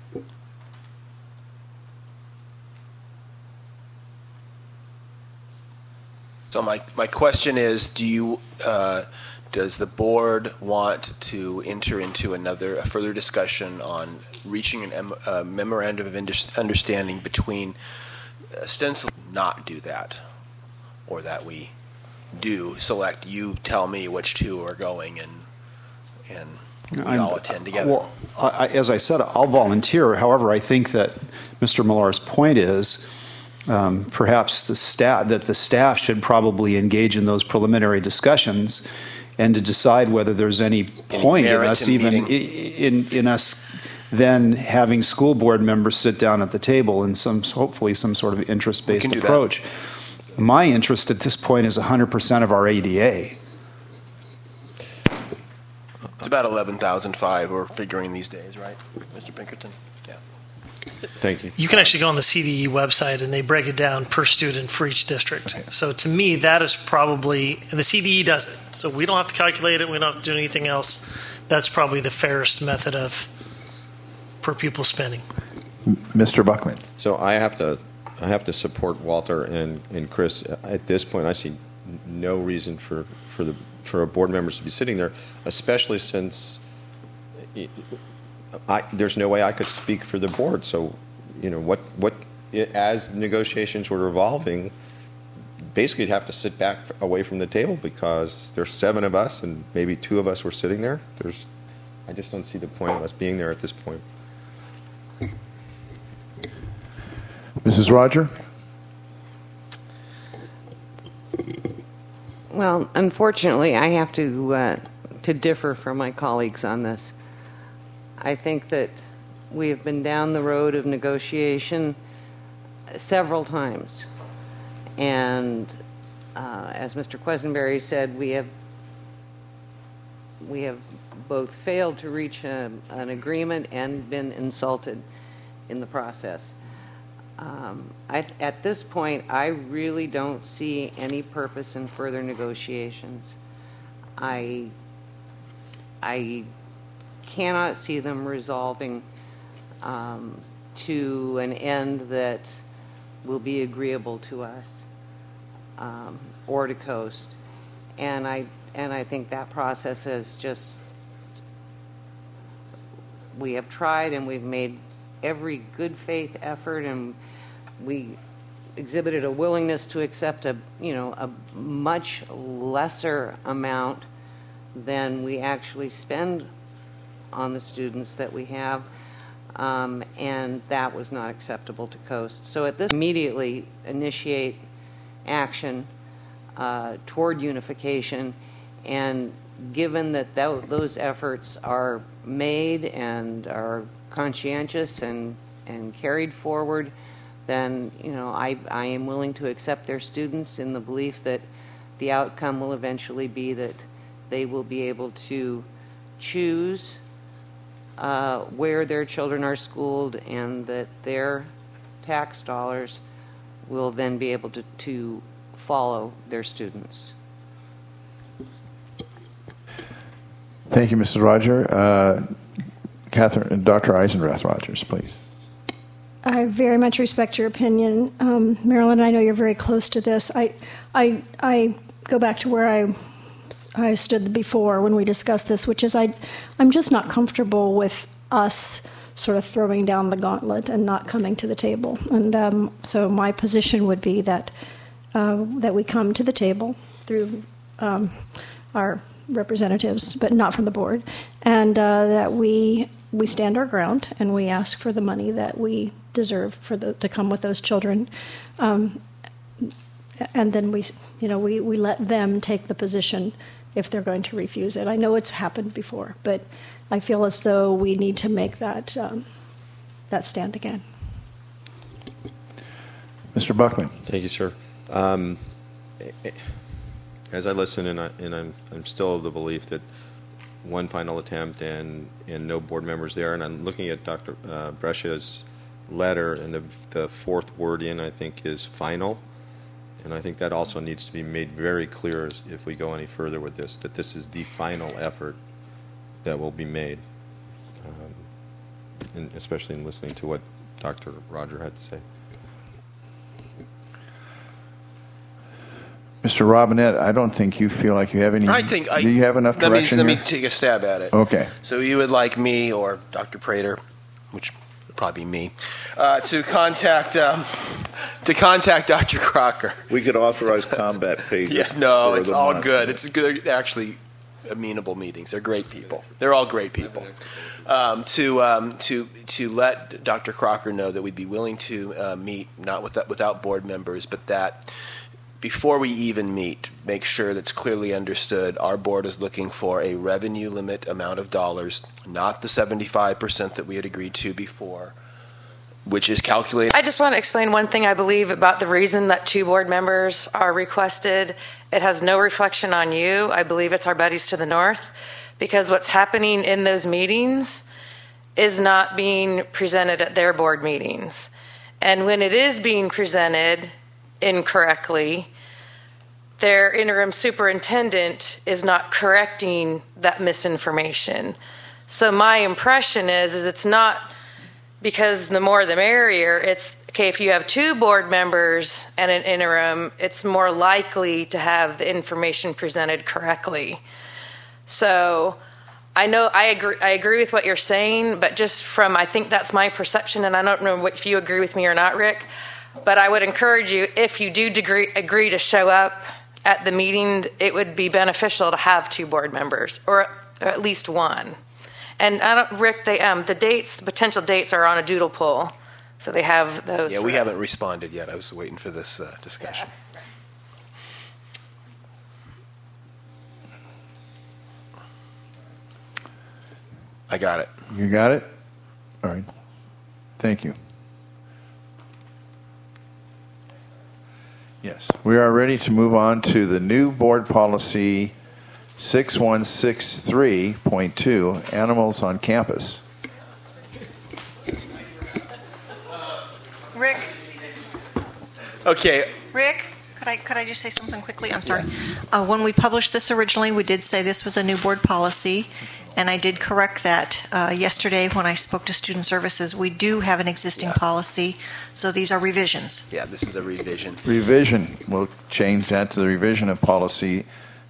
So my question is, does the board want to enter into a further discussion on reaching a memorandum of understanding between ostensibly not do that, or that we do select, you tell me which two are going, and we all attend together. Well, as I said, I'll volunteer. However, I think that Mr. Millar's point is perhaps the staff should probably engage in those preliminary discussions and to decide whether there's any point in us in us then having school board members sit down at the table and hopefully some sort of interest-based approach. My interest at this point is 100% of our ADA. It's about 11,005 we're figuring these days, right, Mr. Pinkerton? Yeah. Thank you. You can actually go on the CDE website and they break it down per student for each district. So to me, that is probably, and the CDE does it. So we don't have to calculate it. We don't have to do anything else. That's probably the fairest method of per pupil spending. Mr. Buckman. So I have to support Walter and Chris. At this point, I see no reason for our board members to be sitting there, especially since there's no way I could speak for the board. So, as negotiations were evolving, basically you'd have to sit back away from the table because there's 7 of us and maybe 2 of us were sitting there. I just don't see the point of us being there at this point. Mrs. Roger? Well, unfortunately, I have to differ from my colleagues on this. I think that we have been down the road of negotiation several times. And as Mr. Quesenberry said, we have both failed to reach an agreement and been insulted in the process. At this point, I really don't see any purpose in further negotiations. I cannot see them resolving to an end that will be agreeable to us or to Coast. And I think that process has just, we have tried and we've made every good faith effort, and we exhibited a willingness to accept a much lesser amount than we actually spend on the students that we have, and that was not acceptable to Coast. So at this, immediately initiate action toward unification, and given that those efforts are made and are conscientious and carried forward, then I am willing to accept their students in the belief that the outcome will eventually be that they will be able to choose where their children are schooled, and that their tax dollars will then be able to follow their students. Thank you, Mrs. Roger. Dr. Eisendrath Rogers, please. I very much respect your opinion, Marilyn. I know you're very close to this. I go back to where I stood before when we discussed this, which is I'm just not comfortable with us sort of throwing down the gauntlet and not coming to the table. And so my position would be that we come to the table through our representatives, but not from the board, and that we stand our ground and we ask for the money that we deserve to come with those children, and then we let them take the position if they're going to refuse it. I know it's happened before, but I feel as though we need to make that stand again. Mr. Buckman. Thank you, sir. As I listen, and I'm still of the belief that one final attempt and no board members there. And I'm looking at Dr. Brescia's letter, and the fourth word in, I think, is final. And I think that also needs to be made very clear if we go any further with this, that this is the final effort that will be made, and especially in listening to what Dr. Roger had to say. Mr. Robinette, I don't think you feel like you have any. Do you have enough direction Let me here? take a stab at it. Okay. So you would like me or Dr. Prater, which would probably be me, to contact Dr. Crocker. We could authorize combat pages. Yeah, no, it's all good. It's good. Actually, amenable meetings. They're great people. They're all great people. To let Dr. Crocker know that we'd be willing to meet, not without board members, but that before we even meet, make sure that's clearly understood. Our board is looking for a revenue limit amount of dollars, not the 75% that we had agreed to before, which is calculated. I just want to explain one thing I believe about the reason that 2 board members are requested. It has no reflection on you. I believe it's our buddies to the north, because what's happening in those meetings is not being presented at their board meetings. And when it is being presented incorrectly, their interim superintendent is not correcting that misinformation. So my impression is it's not because the more the merrier. It's, okay, if you have 2 board members and an interim, it's more likely to have the information presented correctly. So I know I agree with what you're saying, but just from, I think that's my perception, and I don't know if you agree with me or not, Rick, but I would encourage you, if you do agree to show up at the meeting, it would be beneficial to have 2 board members, or at least 1. And Rick, the dates, the potential dates are on a doodle poll, so they have those. Yeah, we haven't responded yet. I was waiting for this discussion. I got it. You got it? All right. Thank you. Yes. We are ready to move on to the new board policy 6163.2, animals on campus. Rick? Okay. Rick, could I just say something quickly? I'm sorry. When we published this originally, we did say this was a new board policy, and I did correct that yesterday when I spoke to Student Services. We do have an existing policy, so these are revisions. Yeah, this is a revision. Revision. We'll change that to the revision of policy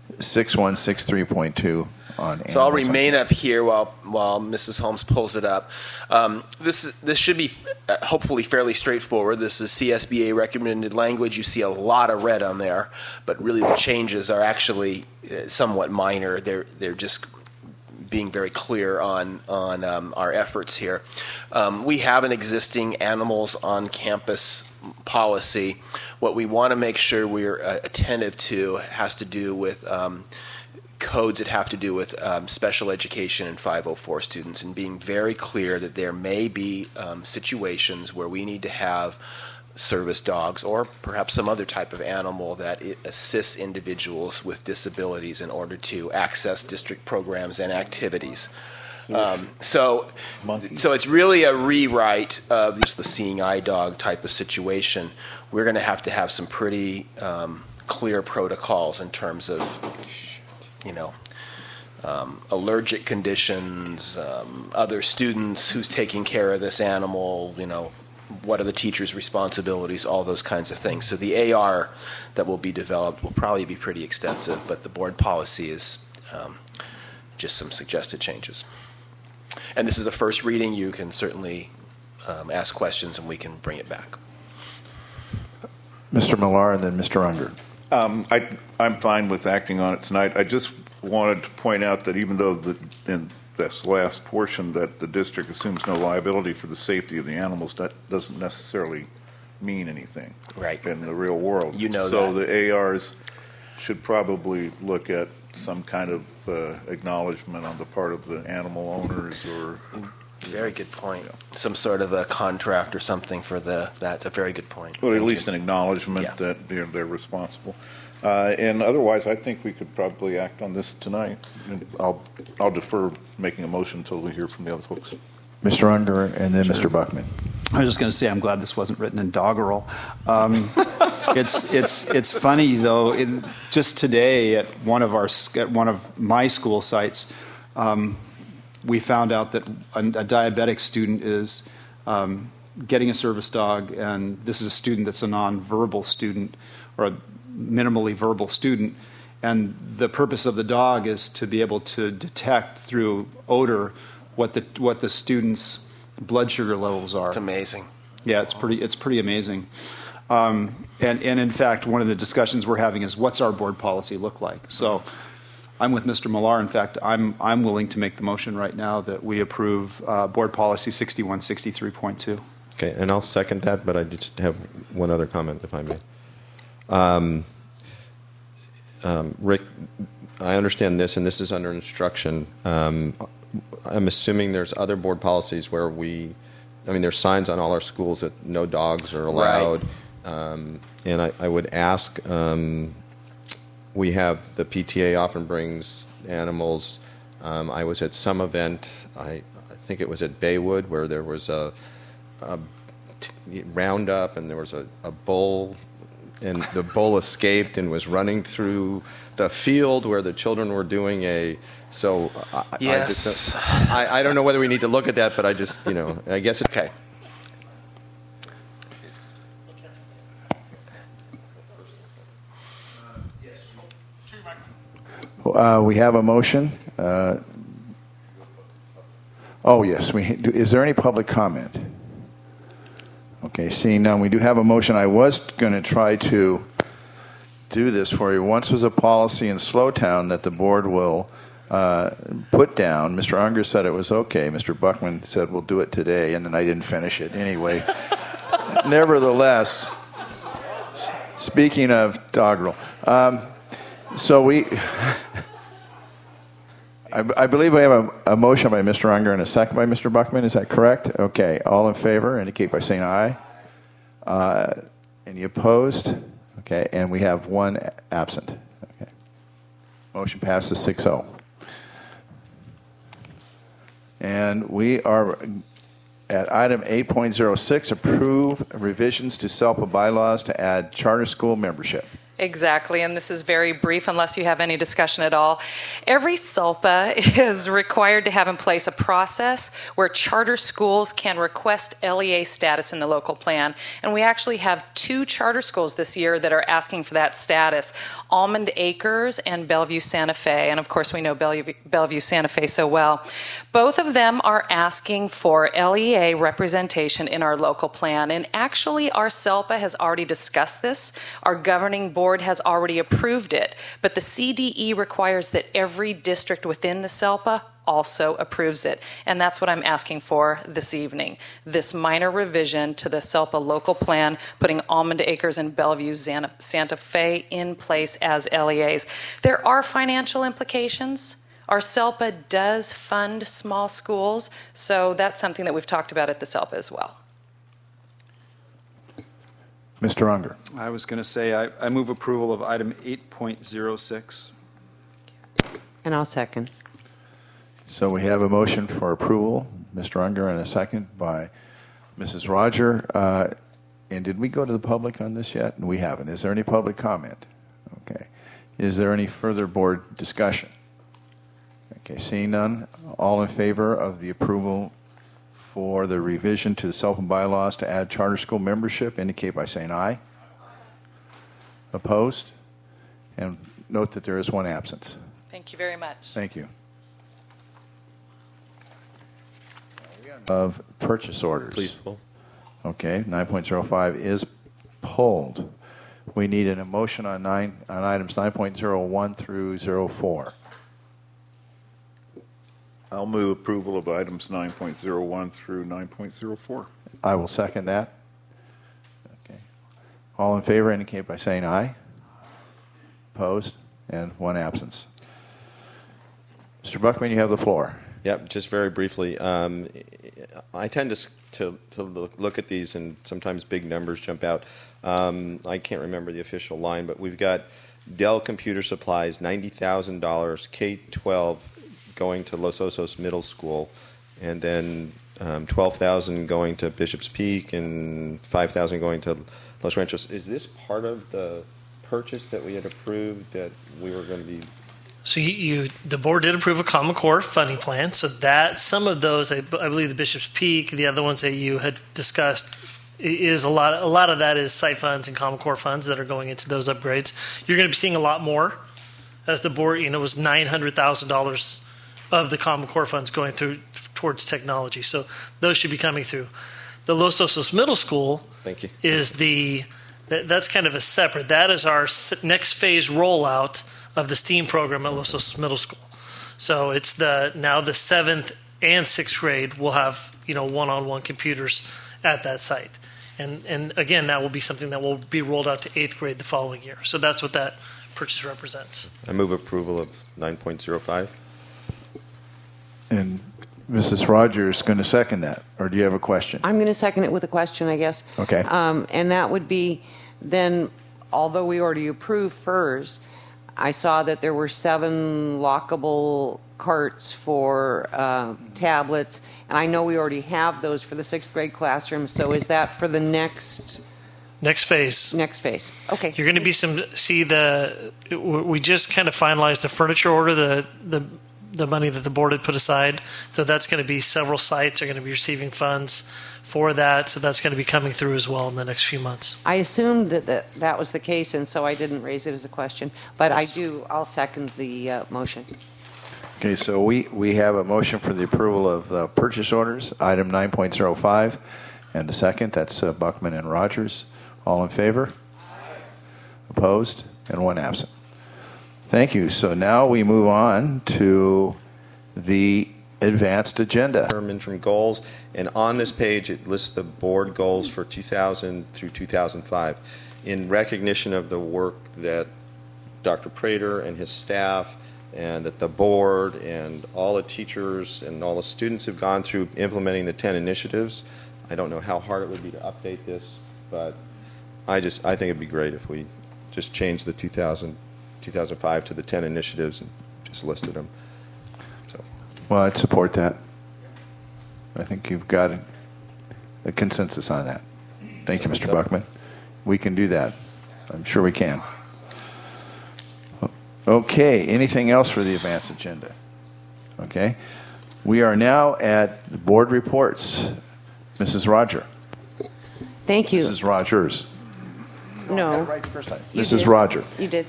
6163.2 on. So I'll remain up here while Mrs. Holmes pulls it up. This should be hopefully fairly straightforward. This is CSBA recommended language. You see a lot of red on there, but really the changes are actually somewhat minor. They're just being very clear on our efforts here. We have an existing animals on campus policy. What we want to make sure we're attentive to has to do with codes that have to do with special education and 504 students, and being very clear that there may be situations where we need to have service dogs or perhaps some other type of animal that assists individuals with disabilities in order to access district programs and activities. So it's really a rewrite of the seeing eye dog type of situation. We're going to have some pretty clear protocols in terms of, allergic conditions, other students, who's taking care of this animal, what are the teacher's responsibilities, all those kinds of things. So the AR that will be developed will probably be pretty extensive, but the board policy is just some suggested changes. And this is a first reading. You can certainly ask questions and we can bring it back. Mr. Millar and then Mr. Unger. I'm fine with acting on it tonight. I just wanted to point out that even though in this last portion that the district assumes no liability for the safety of the animals, that doesn't necessarily mean anything in the real world. So the ARs should probably look at some kind of acknowledgement on the part of the animal owners or... Very good point. Some sort of a contract or something for that's a very good point. Well, at least an acknowledgement that they're responsible. And otherwise, I think we could probably act on this tonight. And I'll defer making a motion until we hear from the other folks. Mr. Unger and then Mr. Buckman. I was just going to say I'm glad this wasn't written in doggerel. It's funny though. Just today at one of my school sites, we found out that a diabetic student is getting a service dog, and this is a student that's a nonverbal student or a minimally verbal student, and the purpose of the dog is to be able to detect through odor what the student's blood sugar levels are. It's amazing. Yeah, it's pretty amazing. And in fact, one of the discussions we're having is what's our board policy look like. So I'm with Mr. Millar. In fact, I'm willing to make the motion right now that we approve Board Policy 6163.2. Okay, and I'll second that, but I just have one other comment, if I may. Rick, I understand this, and this is under instruction. I'm assuming there's other board policies where there's signs on all our schools that no dogs are allowed. Right. And I would ask, we have the PTA often brings animals. I was at some event, I think it was at Baywood, where there was a roundup and there was a bull, and the bull escaped and was running through the field where the children were doing yes. I don't know whether we need to look at that, but I just, I guess it's okay. We have a motion. Yes. Is there any public comment? Okay, seeing none, we do have a motion. I was going to try to do this for you. Once was a policy in Slowtown that the board will put down. Mr. Unger said it was okay. Mr. Buckman said we'll do it today, and then I didn't finish it anyway. Nevertheless, speaking of doggerel, I believe we have a motion by Mr. Unger and a second by Mr. Buckman. Is that correct? Okay. All in favor indicate by saying aye. Any opposed? Okay. And we have one absent. Okay. Motion passes 6-0. And we are at item 8.06, approve revisions to SELPA bylaws to add charter school membership. Exactly, and this is very brief unless you have any discussion at all. Every SELPA is required to have in place a process where charter schools can request LEA status in the local plan. And we actually have 2 charter schools this year that are asking for that status, Almond Acres and Bellevue Santa Fe. And of course, we know Bellevue Santa Fe so well. Both of them are asking for LEA representation in our local plan. And actually, our SELPA has already discussed this. Our governing board has already approved it, but the CDE requires that every district within the SELPA also approves it. And that's what I'm asking for this evening. This minor revision to the SELPA local plan, putting Almond Acres and Bellevue Santa Fe in place as LEAs. There are financial implications. Our SELPA does fund small schools, so that's something that we've talked about at the SELPA as well. Mr. Unger. I was going to say I move approval of item 8.06. And I'll second. So we have a motion for approval, Mr. Unger, and a second by Mrs. Roger. And did we go to the public on this yet? We haven't. Is there any public comment? Okay. Is there any further board discussion? Okay, seeing none, all in favor of the approval for the revision to the SELPA bylaws to add charter school membership indicate by saying aye. Opposed? And note that there is one absence. Thank you very much. Thank you. Of purchase orders. Please pull. Okay, 9.05 is pulled. We need an emotion on items 9.01 through 04. I'll move approval of items 9.01 through 9.04. I will second that. Okay. All in favor indicate by saying aye. Opposed? And one absence. Mr. Buckman, you have the floor. Yep, just very briefly. I tend to look at these, and sometimes big numbers jump out. I can't remember the official line, but we've got Dell Computer Supplies, $90,000, K-12 going to Los Osos Middle School, and then $12,000 going to Bishop's Peak, and $5,000 going to Los Ranchos. Is this part of the purchase that we had approved that we were going to be? So the board did approve a Common Core funding plan. So that some of those, I believe, the Bishop's Peak, the other ones that you had discussed, is a lot of that is site funds and Common Core funds that are going into those upgrades. You're going to be seeing a lot more as the board. It was $900,000 of the Common Core funds going through towards technology. So those should be coming through. The Los Osos Middle School Thank you. is the That's kind of a separate. That is our next phase rollout of the STEAM program at Los Osos Middle School. So it's now the 7th and 6th grade will have one-on-one computers at that site, and again that will be something that will be rolled out to 8th grade the following year. So that's what that purchase represents. I move approval of 9.05. And Mrs. Rogers is going to second that, or do you have a question? I'm going to second it with a question, I guess. Okay. And that would be then, although we already approved FERS, I saw that there were 7 lockable carts for tablets, and I know we already have those for the 6th grade classroom. So is that for the next phase? Next phase. Okay. You're going to be we just kind of finalized the furniture order, the money that the board had put aside. So that's going to be several sites are going to be receiving funds for that. So that's going to be coming through as well in the next few months. I assumed that was the case, and so I didn't raise it as a question. But Yes. I'll second the motion. Okay, so we have a motion for the approval of the purchase orders, item 9.05, and a second. That's Buckman and Rogers. All in favor? Opposed? And 1 absent. Thank you. So now we move on to the advanced agenda. Interim goals, and on this page it lists the board goals for 2000 through 2005. In recognition of the work that Dr. Prater and his staff and that the board and all the teachers and all the students have gone through implementing the 10 initiatives, I don't know how hard it would be to update this, but I think it'd be great if we just changed the 2005 to the 10 initiatives and just listed them. So. Well, I'd support that. I think you've got a consensus on that. Thank you, Mr. Buckman. We can do that. I'm sure we can. Okay, anything else for the advanced agenda? Okay. We are now at board reports. Mrs. Roger. Thank you. Mrs. Rogers. No. Right the first time. You Mrs. did. Roger. You did.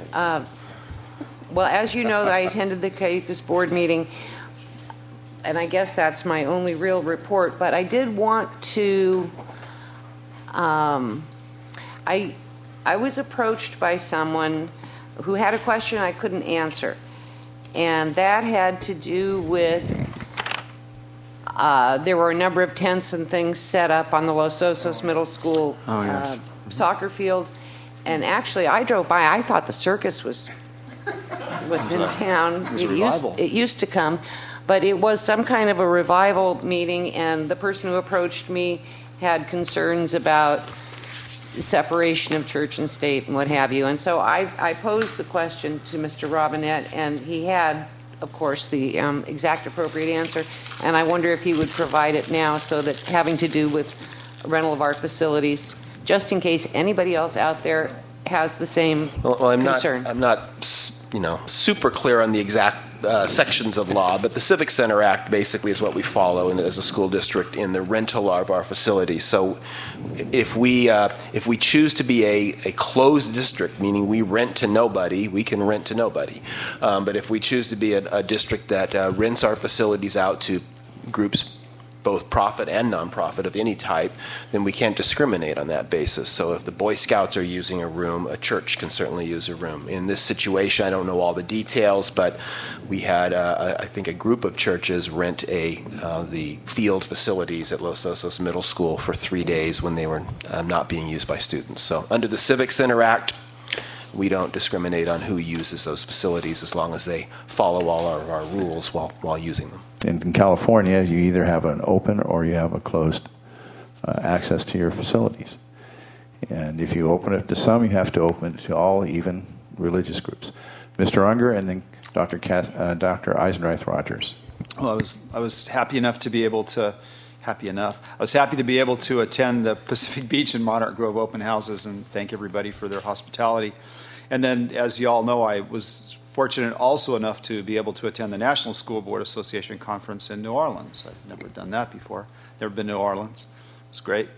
Well, as you know, I attended the Cayucos board meeting, and I guess that's my only real report. But I did want to. I was approached by someone who had a question I couldn't answer, and that had to do with. There were a number of tents and things set up on the Los Osos Middle School soccer field, and actually, I drove by. I thought the circus was in town. It used to come, but it was some kind of a revival meeting, and the person who approached me had concerns about separation of church and state and what have you. And so I posed the question to Mr. Robinette, and he had, of course, the exact appropriate answer. And I wonder if he would provide it now, so that having to do with rental of our facilities, just in case anybody else out there has the same concern. I'm not super clear on the exact sections of law, but the Civic Center Act basically is what we follow as a school district in the rental of our facilities. So if we choose to be a closed district, meaning we rent to nobody, we can rent to nobody. But if we choose to be a district that rents our facilities out to groups, both profit and nonprofit of any type, then we can't discriminate on that basis. So if the Boy Scouts are using a room, a church can certainly use a room. In this situation, I don't know all the details, but we had, I think, a group of churches rent the field facilities at Los Osos Middle School for 3 days when they were not being used by students. So under the Civic Center Act, we don't discriminate on who uses those facilities as long as they follow all of our rules while using them. In California, you either have an open or you have a closed access to your facilities. And if you open it to some, you have to open it to all, even religious groups. Mr. Unger and then Dr. Eisenreich Rogers. Well, I was happy enough to be able to. I was happy to be able to attend the Pacific Beach and Monarch Grove open houses and thank everybody for their hospitality. And then, as you all know, I was fortunate also enough to be able to attend the National School Board Association conference in New Orleans. I've never done that before. Never been to New Orleans. It was great.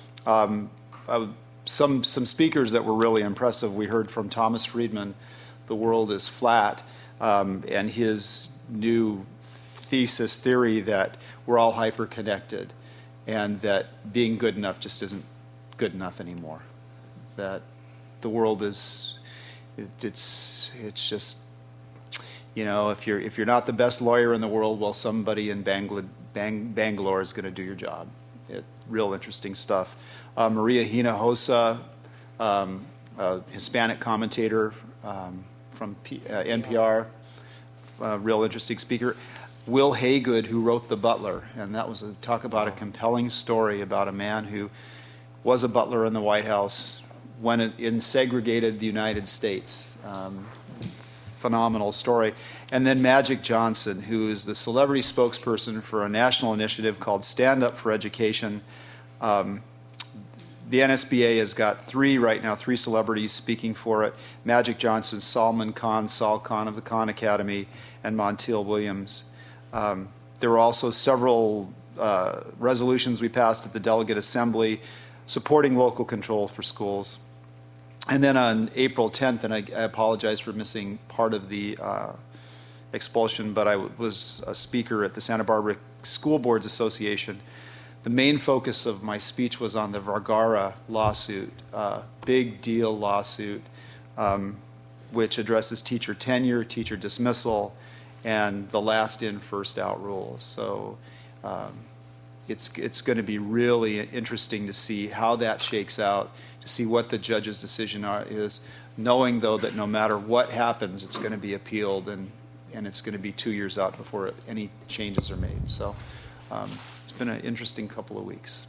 Some speakers that were really impressive. We heard from Thomas Friedman, "The World is Flat," and his new theory that we're all hyper-connected and that being good enough just isn't good enough anymore. that the world is, it's just, if you're not the best lawyer in the world, well, somebody in Bangalore is going to do your job. Real interesting stuff. Maria Hinojosa, a Hispanic commentator from NPR, real interesting speaker. Will Haygood, who wrote The Butler, and that was talk about a compelling story about a man who was a butler in the White House when it segregated the United States. Phenomenal story. And then Magic Johnson, who is the celebrity spokesperson for a national initiative called Stand Up for Education. The NSBA has got three celebrities speaking for it. Magic Johnson, Salman Khan, Sal Khan of the Khan Academy, and Monteil Williams. There were also several resolutions we passed at the Delegate Assembly supporting local control for schools. And then on April 10th, and I apologize for missing part of the expulsion, but I was a speaker at the Santa Barbara School Boards Association. The main focus of my speech was on the Vergara lawsuit, big deal lawsuit, which addresses teacher tenure, teacher dismissal, and the last in, first out rule. So it's going to be really interesting to see how that shakes out, to see what the judge's decision is, knowing, though, that no matter what happens, it's going to be appealed, and it's going to be 2 years out before any changes are made. So it's been an interesting couple of weeks.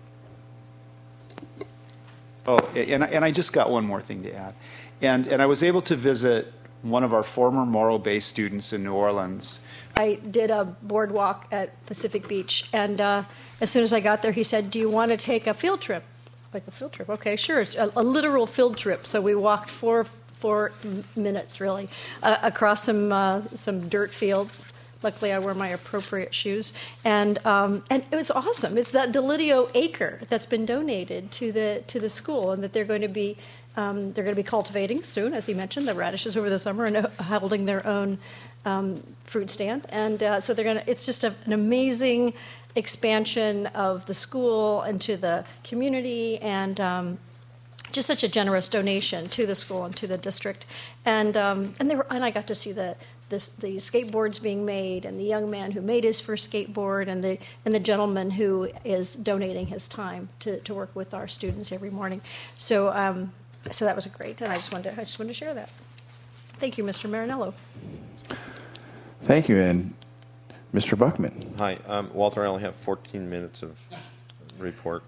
Oh, and I just got one more thing to add. And I was able to visit one of our former Morro Bay students in New Orleans. I did a boardwalk at Pacific Beach, and as soon as I got there, he said, "Do you want to take a field trip?" Like a field trip? Okay, sure. A literal field trip. So we walked 4 minutes, really, across some dirt fields. Luckily, I wore my appropriate shoes, and it was awesome. It's that Delidio acre that's been donated to the school, and that they're going to be cultivating soon, as he mentioned, the radishes over the summer, and holding their own fruit stand. And so they're going to. It's just an amazing expansion of the school and to the community, and just such a generous donation to the school and to the district. And I got to see the skateboards being made, and the young man who made his first skateboard, and the gentleman who is donating his time to work with our students every morning. So that was great, and I just wanted to share that. Thank you, Mr. Marinello. Thank you, and Mr. Buckman. Hi, Walter. I only have 14 minutes of report.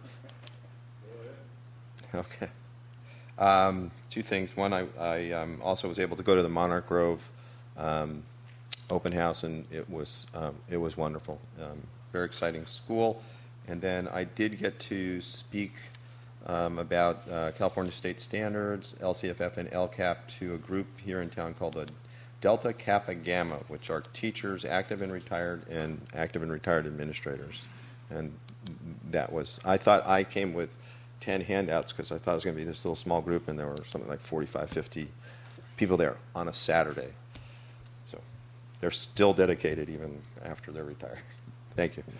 Okay. 2 things. One, I also was able to go to the Monarch Grove open house, and it was wonderful. Very exciting school. And then I did get to speak about California State Standards, LCFF, and LCAP to a group here in town called the Delta Kappa Gamma, which are teachers, active and retired administrators. And I thought I came with 10 handouts because I thought it was going to be this little small group, and there were something like 45, 50 people there on a Saturday. So they're still dedicated even after they're retired. Thank you.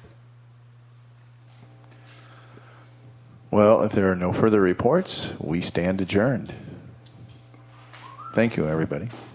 Well, if there are no further reports, we stand adjourned. Thank you, everybody.